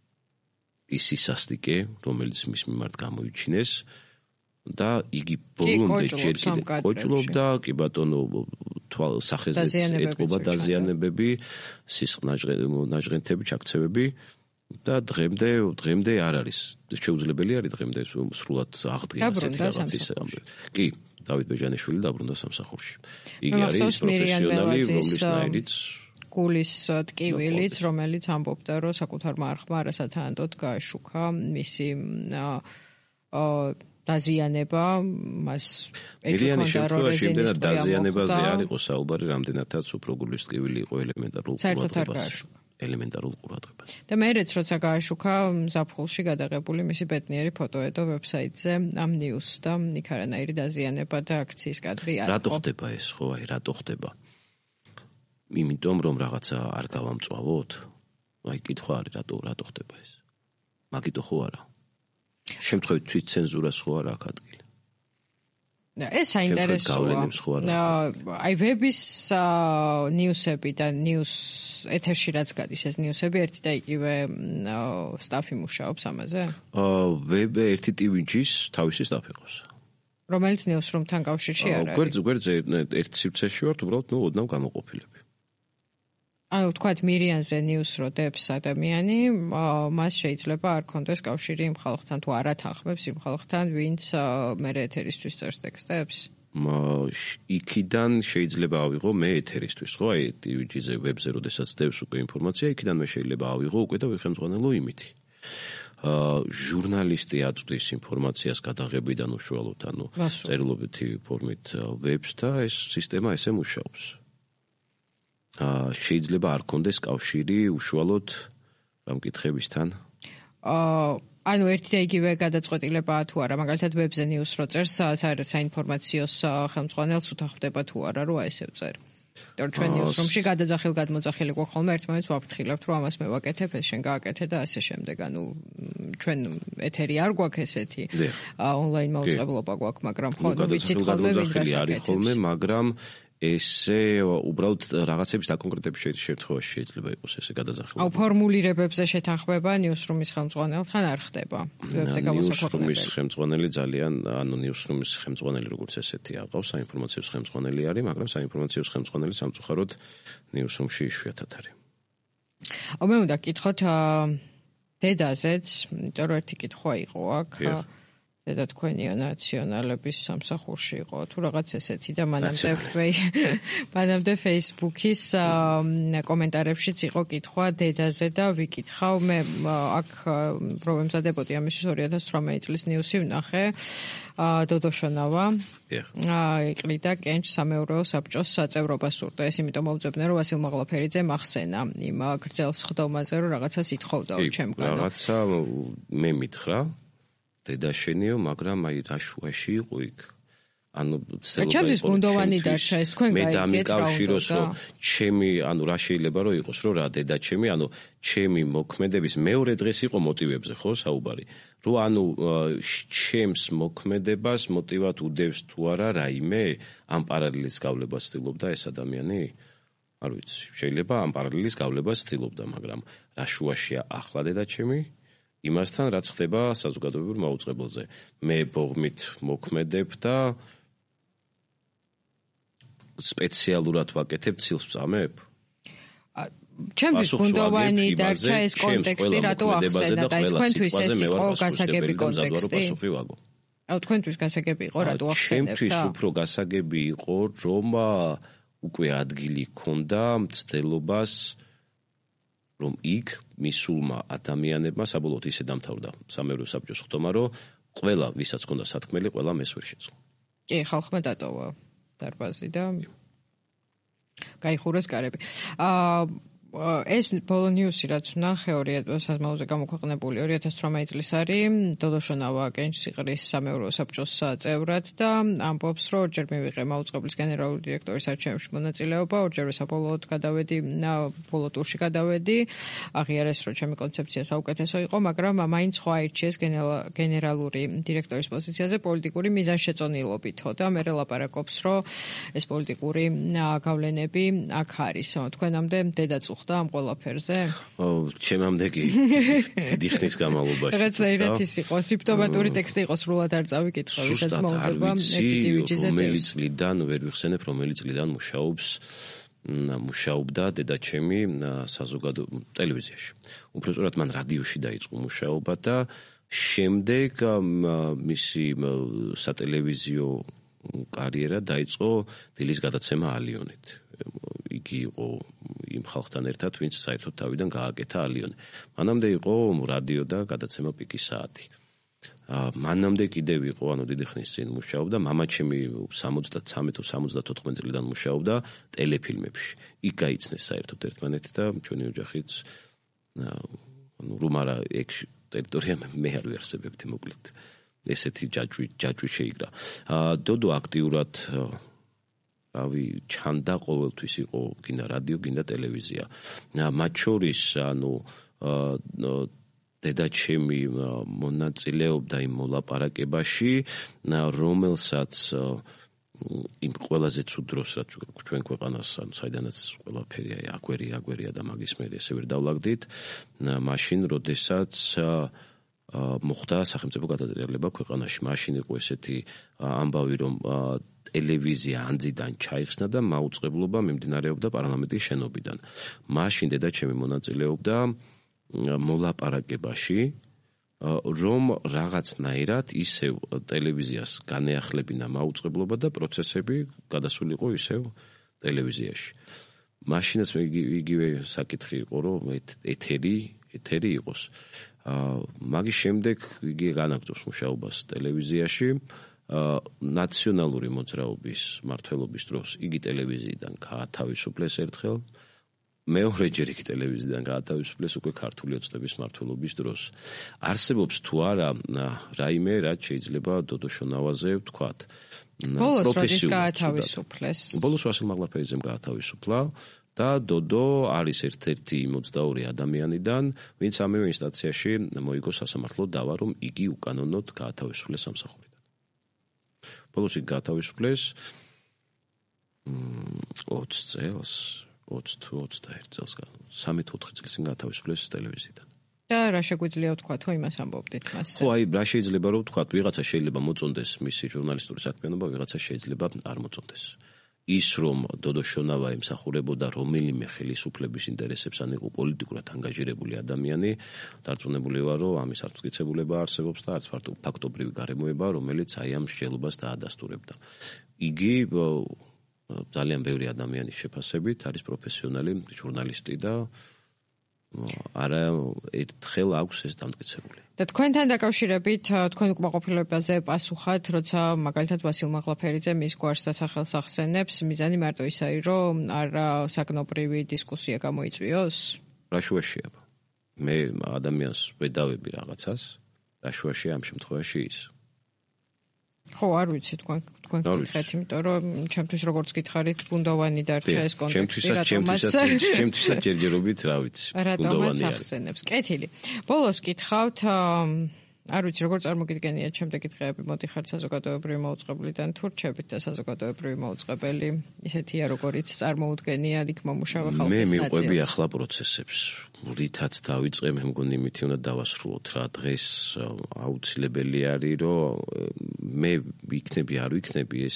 ის სასტიკე, რომელიც მის მიმართ გამოიჩინეს და იგი ბოლომდე ჯერ კიდევ კოჭლობდა, კი ბატონო, თვალ სახეზე ეთყობა დაზიანებები, სისხლნაჟღენთები, ჩაქცევები და დღემდე დღემდე არ არის შეუძლებელი არის დღემდე სრულად აღდგენა ასეთი რაღაცის ამბები. კი, დავით ბეჟანიშვილი დაბრუნდა სამსახურში. იგი არის პროფესიონალი, რომლისნაირიც გულის ტკივილიც, რომელიც ამბობდა, რომ საკუთარმა არხმა არასათანადოდ გააშუქა მისი დაზიანება, მას ეჭვქონდა რომ რეზინის დაზიანებაზე არ იყო საუბარი, რამდენადაც უფრო გულის ტკივილი იყო ელემენტარულ ყურადღებას. ელემენტარულ ყურადღებას. და მეერეც როცა გააშუქა ზაფხულში გადაღებული მისი ბედნიერი ფოტოედო ვებსაიტზე ამ ნიუს და იქ არანაირი დაზიანება და აქციის კადრი არ იყო. რატო ხდება ეს, ხო, აი, რატო ხდება? იმიტომ რომ რაღაცა არ გავამწვავოთ? აი, კითხვა არის, რატო რატო ხდება ეს? მაგიტო ხო არა? შემთხვევით თვით ცენზურას ხო არა აქ ადგილი? ეს საინტერესოა. აი ვების ნიუსები და ნიუს ეთერში რაც გადის ეს ნიუსები ერთი და იგივე სტაფი მუშაობს ამაზე? აა ვებ ერთი ტივიჯის თავისი სტაფი ყავს. რომელიც ნიუსრუმთან კავშირში არ არის? გვერდზე გვერდზე ერთ სივრცეში ვართ, უბრალოდ ნუ ოდნავ გამოყოფილები. ანუ თქვათ მირიანზე ნიუსრო დებს ადამიანი, მას შეიძლება არ ქონდეს კავშირი იმ ხალხთან თუ არა თანხმებს იმ ხალხთან, ვინც მერე ეთერისთვის წერს ტექსტებს? იქიდან შეიძლება ავიღო მე ეთერისთვის, ხო? აი ტივიჯიზე ვებზე როდესაც დევს უკვე ინფორმაცია, იქიდან მე შეიძლება ავიღო უკვე და ვიხემძღვანელო იმითი. აა ჟურნალისტი აწვდის ინფორმაციას გადაღებიდან უშუალოდ, ანუ წერილობითი ფორმით ვებს და ეს სისტემა ესე მუშაობს. აა შეიძლება არ კონდეს კავშირი უშუალოდ ამ კითხებისთან? აა ანუ ერთი და იგივე გადაწყვეტილებაა თუ არა, მაგალითად ვებზე ნიუს რო წერს, საინფორმაციოს ხელმძღვანელს უთანხმდება თუ არა, რომ ესე ვწერ. იმიტომ ჩვენ ნიუსრუმში გადაძახილ გადმოძახილი გვაქვს ხოლმე ერთმანეთს ვაფრთხილებთ, რომ ამას მე ვაკეთებ, ეს შენ გააკეთე და ასე შემდეგ. ანუ ჩვენ ეთერი არ გვაქვს ესეთი ონლაინ მაუწყებლობა გვაქვს, მაგრამ ხო, ვიცით ხოლმე ვინ გასაკეთებს. მაგრამ ესე უბრალოდ რაღაცების დაკონკრეტების შემთხვევაში შეიძლება იყოს ესე გადაძახილება. აუ ფორმულირებებზე შეთანხმება ნიუსრუმის ხელმძღვანელთან არ ხდება. ვებზე გამოსაქვეყნებელი. ნიუსრუმის ხელმძღვანელი ძალიან, ანუ ნიუსრუმის ხელმძღვანელი როგორც ესეთი აყავს, საინფორმაციო ხელმძღვანელი არის, მაგრამ საინფორმაციო ხელმძღვანელი სამწუხაროდ ნიუსრუმში იშვიათად არის. აუ მე უნდა გკითხოთ დედაზეც, იმიტომ რომ ერთი კითხვა იყო აქ. და თქვენია ნაციონალების სამსახურში იყო თუ რაღაც ესეთი და მანამდე მანამდე Facebook-ის კომენტარებშიც იყო კითხვა დედაზე და ვიკითხავ მე აქ პრობლემზადებოდი ამის ორი ათას ათვრამეტი წლის ნიუსი ვნახე დოდოშონავა იყრიდა კენჭ სამეურვეო საბჭოს საწევრობას სურდა ეს იმიტომ მოვძებნე რომ ვასილ მაღლაფერიძე მახსენა იმ გრძელს ხდომაზე რომ რაღაცას ითხოვდაო ჩემგან რაღაცა მე მითხრა დედა შენიო, მაგრამ აი რაშუაში იყო იქ. ანუ ცდილობენ გუნდოვანი დარჩა ეს თქვენ გაიგეთ რა. მე დამიკავშიროს რომ ჩემი, ანუ რა შეიძლება რომ იყოს, რომ რა დედა ჩემი, ანუ ჩემი მოქმედების მეორე დღეს იყო მოტივებზე, ხო, საუბარი. რომ ანუ ჩემს მოქმედებას მოტივად უდევს თუ არა რაიმე ამ პარალელის გავლებას ცდილობდა ეს ადამიანი? არ ვიცი, შეიძლება ამ პარალელის გავლებას ცდილობდა, მაგრამ რაშუაშია ახლა დედა ჩემი? იმასთან რაც ხდება საზოგადოებრივ მაუწყებელზე. მე ბოღმით მოქმედებ და სპეციალურად ვაკეთებ ცილს ვწამებ? ჩემთვის გუნდოვანი დარჩა ეს კონტექსტი რატო ახსენა და თქვენთვის ეს იყო გასაგები კონტექსტი? აუ თქვენთვის გასაგები იყო რატო ახსენებთ? ჩემთვის უფრო გასაგები იყო რომ უკვე ადგილი ქონდა მცდელობას რომ იქ მისულმა ადამიანებმა საბოლოოდ ისე დამთავრდა სამეურვეო საბჭოს ხდომა, რომ ყველა ვისაც ჰქონდა სათქმელი, ყველა მეს ვერ შეძლო. კი, ხალხმა დატოვა დარბაზი და გაიხურეს კარები. აა ეს ბოლო ნიუსი რაც ვნახე ორი საზმაოზე გამოქვეყნებული ორი ათას ათვრამეტი წლის არის დოდოშონავა კენჭსიყრის სამეურვეო საბჭოს წევრად და ამბობს რომ ორჯერ მივიღე მაუწყებლის გენერალური დირექტორის არჩევნებში მონაწილეობა, ორჯერვე საბოლოოდ გადავედი, ბოლო ტურში გადავედი, აღიარეს რომ ჩემი კონცეფცია საუკეთესო იყო, მაგრამ მაინც ხო აირჩიეს გენერალური დირექტორის პოზიციაზე პოლიტიკური მიზანშეწონილობითო და მე ლაპარაკობს რომ ეს პოლიტიკური გავლენები აქ არის. თქვენამდე დედაც მოხდა ამ ყველაფერზე? ჩემამდე კი დიდი ხნის განმავლობაში. რაღაცნაირად ის იყო, სიმპტომატური ტექსტი იყო, სრულად არ წავიკითხო, ვისაც მოუდება ერთი ტივიჯიზე. რომელი წლიდან ვერ ვიხსენებ, რომელი წლიდან მუშაობს მუშაობდა დედაჩემი საზოგადო ტელევიზიაში. უბრალოდ მან რადიოში დაიწყო მუშაობა და შემდეგ მისი სატელევიზიო კარიერა დაიწყო დილის გადაცემა ალიონით. იგი იყო იმ ხალხთან ერთად, ვინც საერთოდ თავიდან გააკეთა ალიონი. მანამდე იყო რადიო და გადაცემა პიკის საათი. მანამდე კიდევ იყო, ანუ დიდი ხნის წინ მუშაობდა, მამაჩემი სამოცდათრამეტ თუ სამოცდათოთხმეტ წლიდან მუშაობდა ტელეფილმებში. იქ გაიცნეს საერთოდ ერთმანეთი და ჩვენი ოჯახიც ანუ რომ არა ეგ ტერიტორია მე არ ვიარსებებდი მოკლედ. ესეთი ჯაჭვი ჯაჭვი შეიგრა. დოდო აქტიურად რავი ჩანდა ყოველთვის იყო გინდა რადიო, გინდა ტელევიზია. მათ შორის ანუ დედაჩემი მონაწილეობდა იმ მოლაპარაკებაში, რომელსაც იმ ყველაზე ცუდ დროს რაც ჩვენ ქვეყანას ანუ საიდანაც ყველაფერია აგვერია აგვერია და მაგის მე ესე ვერ დავლაგდით, მაშინ როდესაც მოხდა სახელმწიფო გადატრიალება ქვეყანაში. მაშინ იყო ესეთი ამბავი, რომ ტელევიზია ანძიდან ჩაიხსნა და მაუწყებლობა მიმდინარეობდა პარლამენტის შენობიდან. მაშინ დედაჩემი მონაწილეობდა მოლაპარაკებაში, რომ რაღაცნაირად ისევ ტელევიზიას განეახლებინა მაუწყებლობა და პროცესები გადასულიყო ისევ ტელევიზიაში. მაშინაც იგივე საკითხი იყო, რომ ეთერი, ეთერი იყოს. მაგის შემდეგ იგი განაგრძობს მუშაობას ტელევიზიაში. ნაციონალური მოძრაობის მმართველობის დროს იგი ტელევიზიიდან გაათავისუფლეს ერთხელ. მეორეჯერ იგი ტელევიზიიდან გაათავისუფლეს უკვე ქართული ოცნების მმართველობის დროს. არსებობს თუ არა რაიმე, რაც შეიძლება დოდო შონავაზე ვთქვათ. ბოლოს როდის გაათავისუფლეს? ბოლოს ვასილ მაღლაფერიძემ გაათავისუფლა და დოდო არის ერთ-ერთი ოცდაორი ადამიანიდან, ვინც ამავე ინსტანციაში მოიგო სასამართლო დავა, რომ იგი უკანონოდ გაათავისუფლეს სამსახურიდან. ბოლოს იგი გაათავისუფლეს ოცი წელს ოცი თუ ოცდაერთი წელს სამი თუ ოთხი წელს გაათავისუფლეს ტელევიზიიდან. და რა შეგვიძლია ვთქვა თუ იმას ამბობდით მასზე? ხო, აი რა შეიძლება რომ ვთქვა, ვიღაცა შეიძლება მოწონდეს მისი ჟურნალისტური საქმიანობა, ვიღაცა შეიძლება არ მოწონდეს. ის რომ დოდო შონავა ემსახურებოდა რომელიმე ხელისუფლების ინტერესებს, ან იყო პოლიტიკურად ანგაჟირებული ადამიანი, დარწმუნებული ვარ, რომ ამის არც მტკიცებულება არსებობს და არც ფაქტობრივი გარემოება, რომელიც აი ამ მსჯელობას დაადასტურებდა. იგი ძალიან ბევრი ადამიანის შეფასებით არის პროფესიონალი ჟურნალისტი და არა ერთხელ აქვს ეს დამტკიცებული. და თქვენთან დაკავშირებით თქვენ უკმაყოფილებაზე პასუხად, როცა მაგალითად ვასილ მაღლაფერიძე მის გვარს და სახელს ახსენებს, მიზანი მარტო ის არის, რომ არა საკნობრივი დისკუსია გამოიწვიოს? რა შუაშია? მე ადამიანს ვედავები რაღაცას, რა შუაშია ამ შემთხვევაში ის? ხო, არ ვიცი თქვენ თქვენ გითხეთ, იმიტომ რომ ჩემთვის როგორც გითხარით, ბუნდოვანი დარჩა ეს კონტექსტი, რატომაც ჩემთვისაც ჯერჯერობით, რა ვიცი, ბუნდოვანი არის. ახსენებს. კეთილი. ბოლოს გითხავთ, არ ვიცი, როგორ წარმოგიდგენიათ შემდეგი დღეები, მოდიხართ საზოგადოებრივი მოუწყებლიდან თუ რჩებით და საზოგადოებრივი მოუწყებელი ისეთია, როგორიც წარმოუდგენია იქ მომუშავე ხალხის ნაწილს. მე მიყვები ახლა ახლა პროცესებს. რითაც დავიწყე, მე მგონი მითი უნდა დავასრულოთ რა. დღეს აუცილებელი არის, რომ მე ვიქნები, არ ვიქნები ეს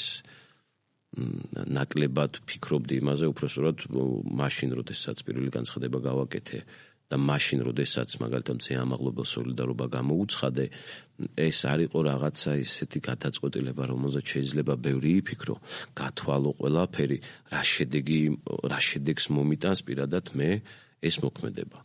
ნაკლებად ფიქრობდი იმაზე, უпроსტად მაშინ, როდესაც პირველი განცხადება გავაკეთე და მაშინ, როდესაც მაგალითად ამაღლებელ სოლიდარობა გამოუცხადე, ეს არ იყო რაღაცა ისეთი გადაწყვეტილება, რომელზეც შეიძლება ბევრი იფიქრო, გათვალო ყველაფერი, რა შედეგი, რა შედეგს მომიტანს პირადად მე ეს მოქმედება.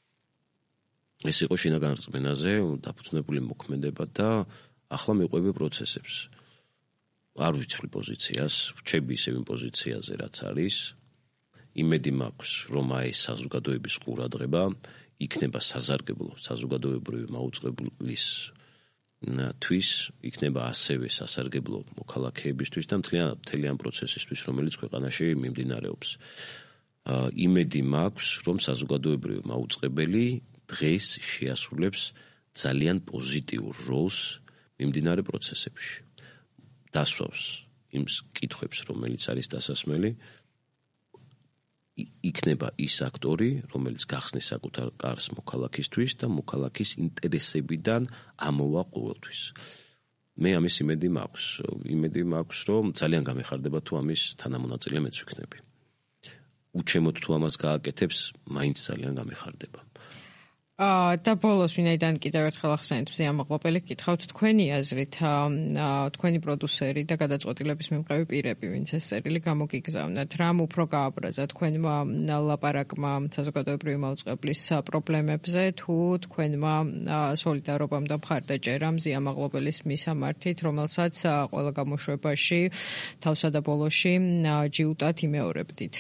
ეს იყო შინაგან რწმენაზე დაფუძნებული მოქმედება და ახლა მიყვები პროცესებს. არ ვიცვლი პოზიციას, ვჩები ისევ იმ პოზიციაზე, რაც არის. იმედი მაქვს, რომ აი საზოგადოების ყურადღება იქნება საზარგებლო საზოგადოებრივი მაუწყებლის თვის, იქნება ასევე სასარგებლო მოქალაქეებისთვის და მთლიანი ამ პროცესისთვის, რომელიც ქვეყანაში მიმდინარეობს. იმედი მაქვს, რომ საზოგადოებრივი მაუწყებელი დღეს შეასრულებს ძალიან პოზიტიურ როლს მიმდინარე პროცესებში. დასვავს იმ კითხვებს, რომელიც არის დასასმელი, იქნება ის აქტორი, რომელიც გახსნის საკუთარ კარს მოქალაქისთვის და მოქალაქის ინტერესებიდან ამოვა ყოველთვის. მე ამის იმედი მაქვს, იმედი მაქვს, რომ ძალიან გამეხარდება თუ ამის თანამონაწილე მეც ვიქნები. უჩემოდ თუ ამას გააკეთებს, მაინც ძალიან გამეხარდება. აა და ბოლოს ვინაიდან კიდევ ერთხელ ახსენეთ ზეამაღლობელი გითხავთ თქვენი აზრით, თქვენი პროდიუსერი და გადაწყვეტილების მიღწევი პირები, ვინც ეს წერილი გამოგიგზავნათ, რამ უფრო გააბრაზა თქვენმა ლაპარაკმა საზოგადოებრივი მაუწყებლის პრობლემებზე, თუ თქვენმა სოლიდარობამ და მხარდაჭერამ ზეამაღლობელის მისამართით, რომელსაც ყველა გამოშვებაში თავსა და ბოლოში ჯიუტად იმეორებდით.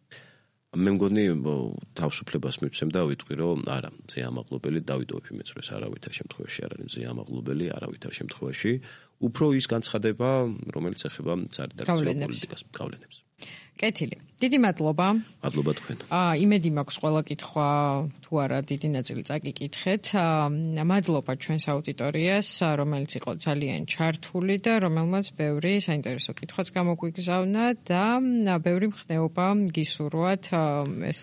მე მგონი თავისუფლებას მივცემ და ვიტყვი, რომ არა, ზეამაღლობელი დავიტოვებ იმედს, რომ ეს არავითარ შემთხვევაში არ არის ზეამაღლობელი, არავითარ შემთხვევაში, უფრო ის განცხადება, რომელიც ეხება სარედაქციო პოლიტიკას, გავლენებს. კეთილი. დიდი მადლობა. მადლობა თქვენ. აა იმედი მაქვს ყველა კითხვა თუ არა დიდი ნაწილი წაგიკითხეთ. მადლობა ჩვენს აუდიტორიას, რომელიც იყო ძალიან ჩართული და რომელმაც ბევრი საინტერესო კითხვაც გამოგვიგზავნა და ბევრი მხნეობა გისურვათ ეს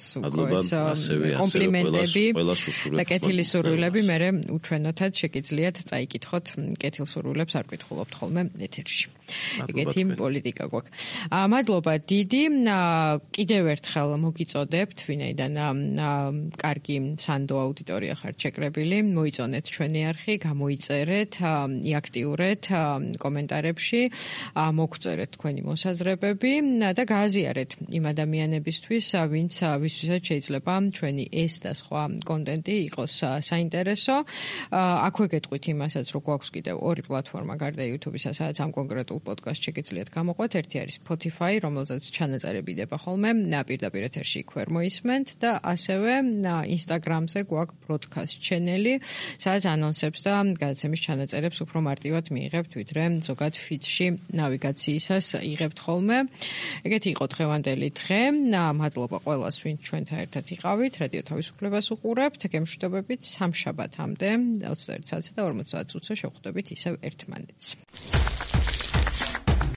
კომპლიმენტები და კეთილი სურვილები მე უჩვენოთად შეგიძლიათ წაიკითხოთ კეთილსურვილებს არ გითხულობთ ხოლმე ეთერში. ეგეთი პოლიტიკა გვაქვს. აა მადლობა დიდი. კიდევ ერთხელ მოგიწოდებთ, ვინაიდან კარგი სანდო აუდიტორია ხართ შეკრებილი, მოიწონეთ ჩვენი არხი, გამოიწერეთ, იაქტიურეთ კომენტარებში, მოგწერეთ თქვენი მოსაზრებები და გააზიარეთ იმ ადამიანებისთვის, ვინც ვისთვისაც შეიძლება ჩვენი ეს და სხვა კონტენტი იყოს საინტერესო. აქვე გეტყვით იმასაც, რომ გვაქვს კიდევ ორი პლატფორმა გარდა YouTube-ისა, სადაც ამ კონკრეტულ პოდკასტს შეგიძლიათ გამოყვეთ. ერთი არის Spotify, რომელზეც ჩანაწერები დება ხოლმე, პირდაპირ ეთერში იქ ვერ მოისმენთ და ასევე Instagram-ზე გვაქვს broadcast channel-ი, სადაც ანონსებს და გადაცემის ჩანაწერებს უფრო მარტივად მიიღებთ, ვიდრე ზოგად feed-ში ნავიგაციისას იღებთ ხოლმე. ეგეთი იყო დღევანდელი დღე. მადლობა ყველას, ვინც ჩვენთან ერთად იყავით, რადიო თავისუფლებას უყურებთ. გემშვიდობებით სამშაბათამდე ოცდაერთ საათსა და ორმოცდაათ წუთზე შევხვდებით ისევ ერთმანეთს.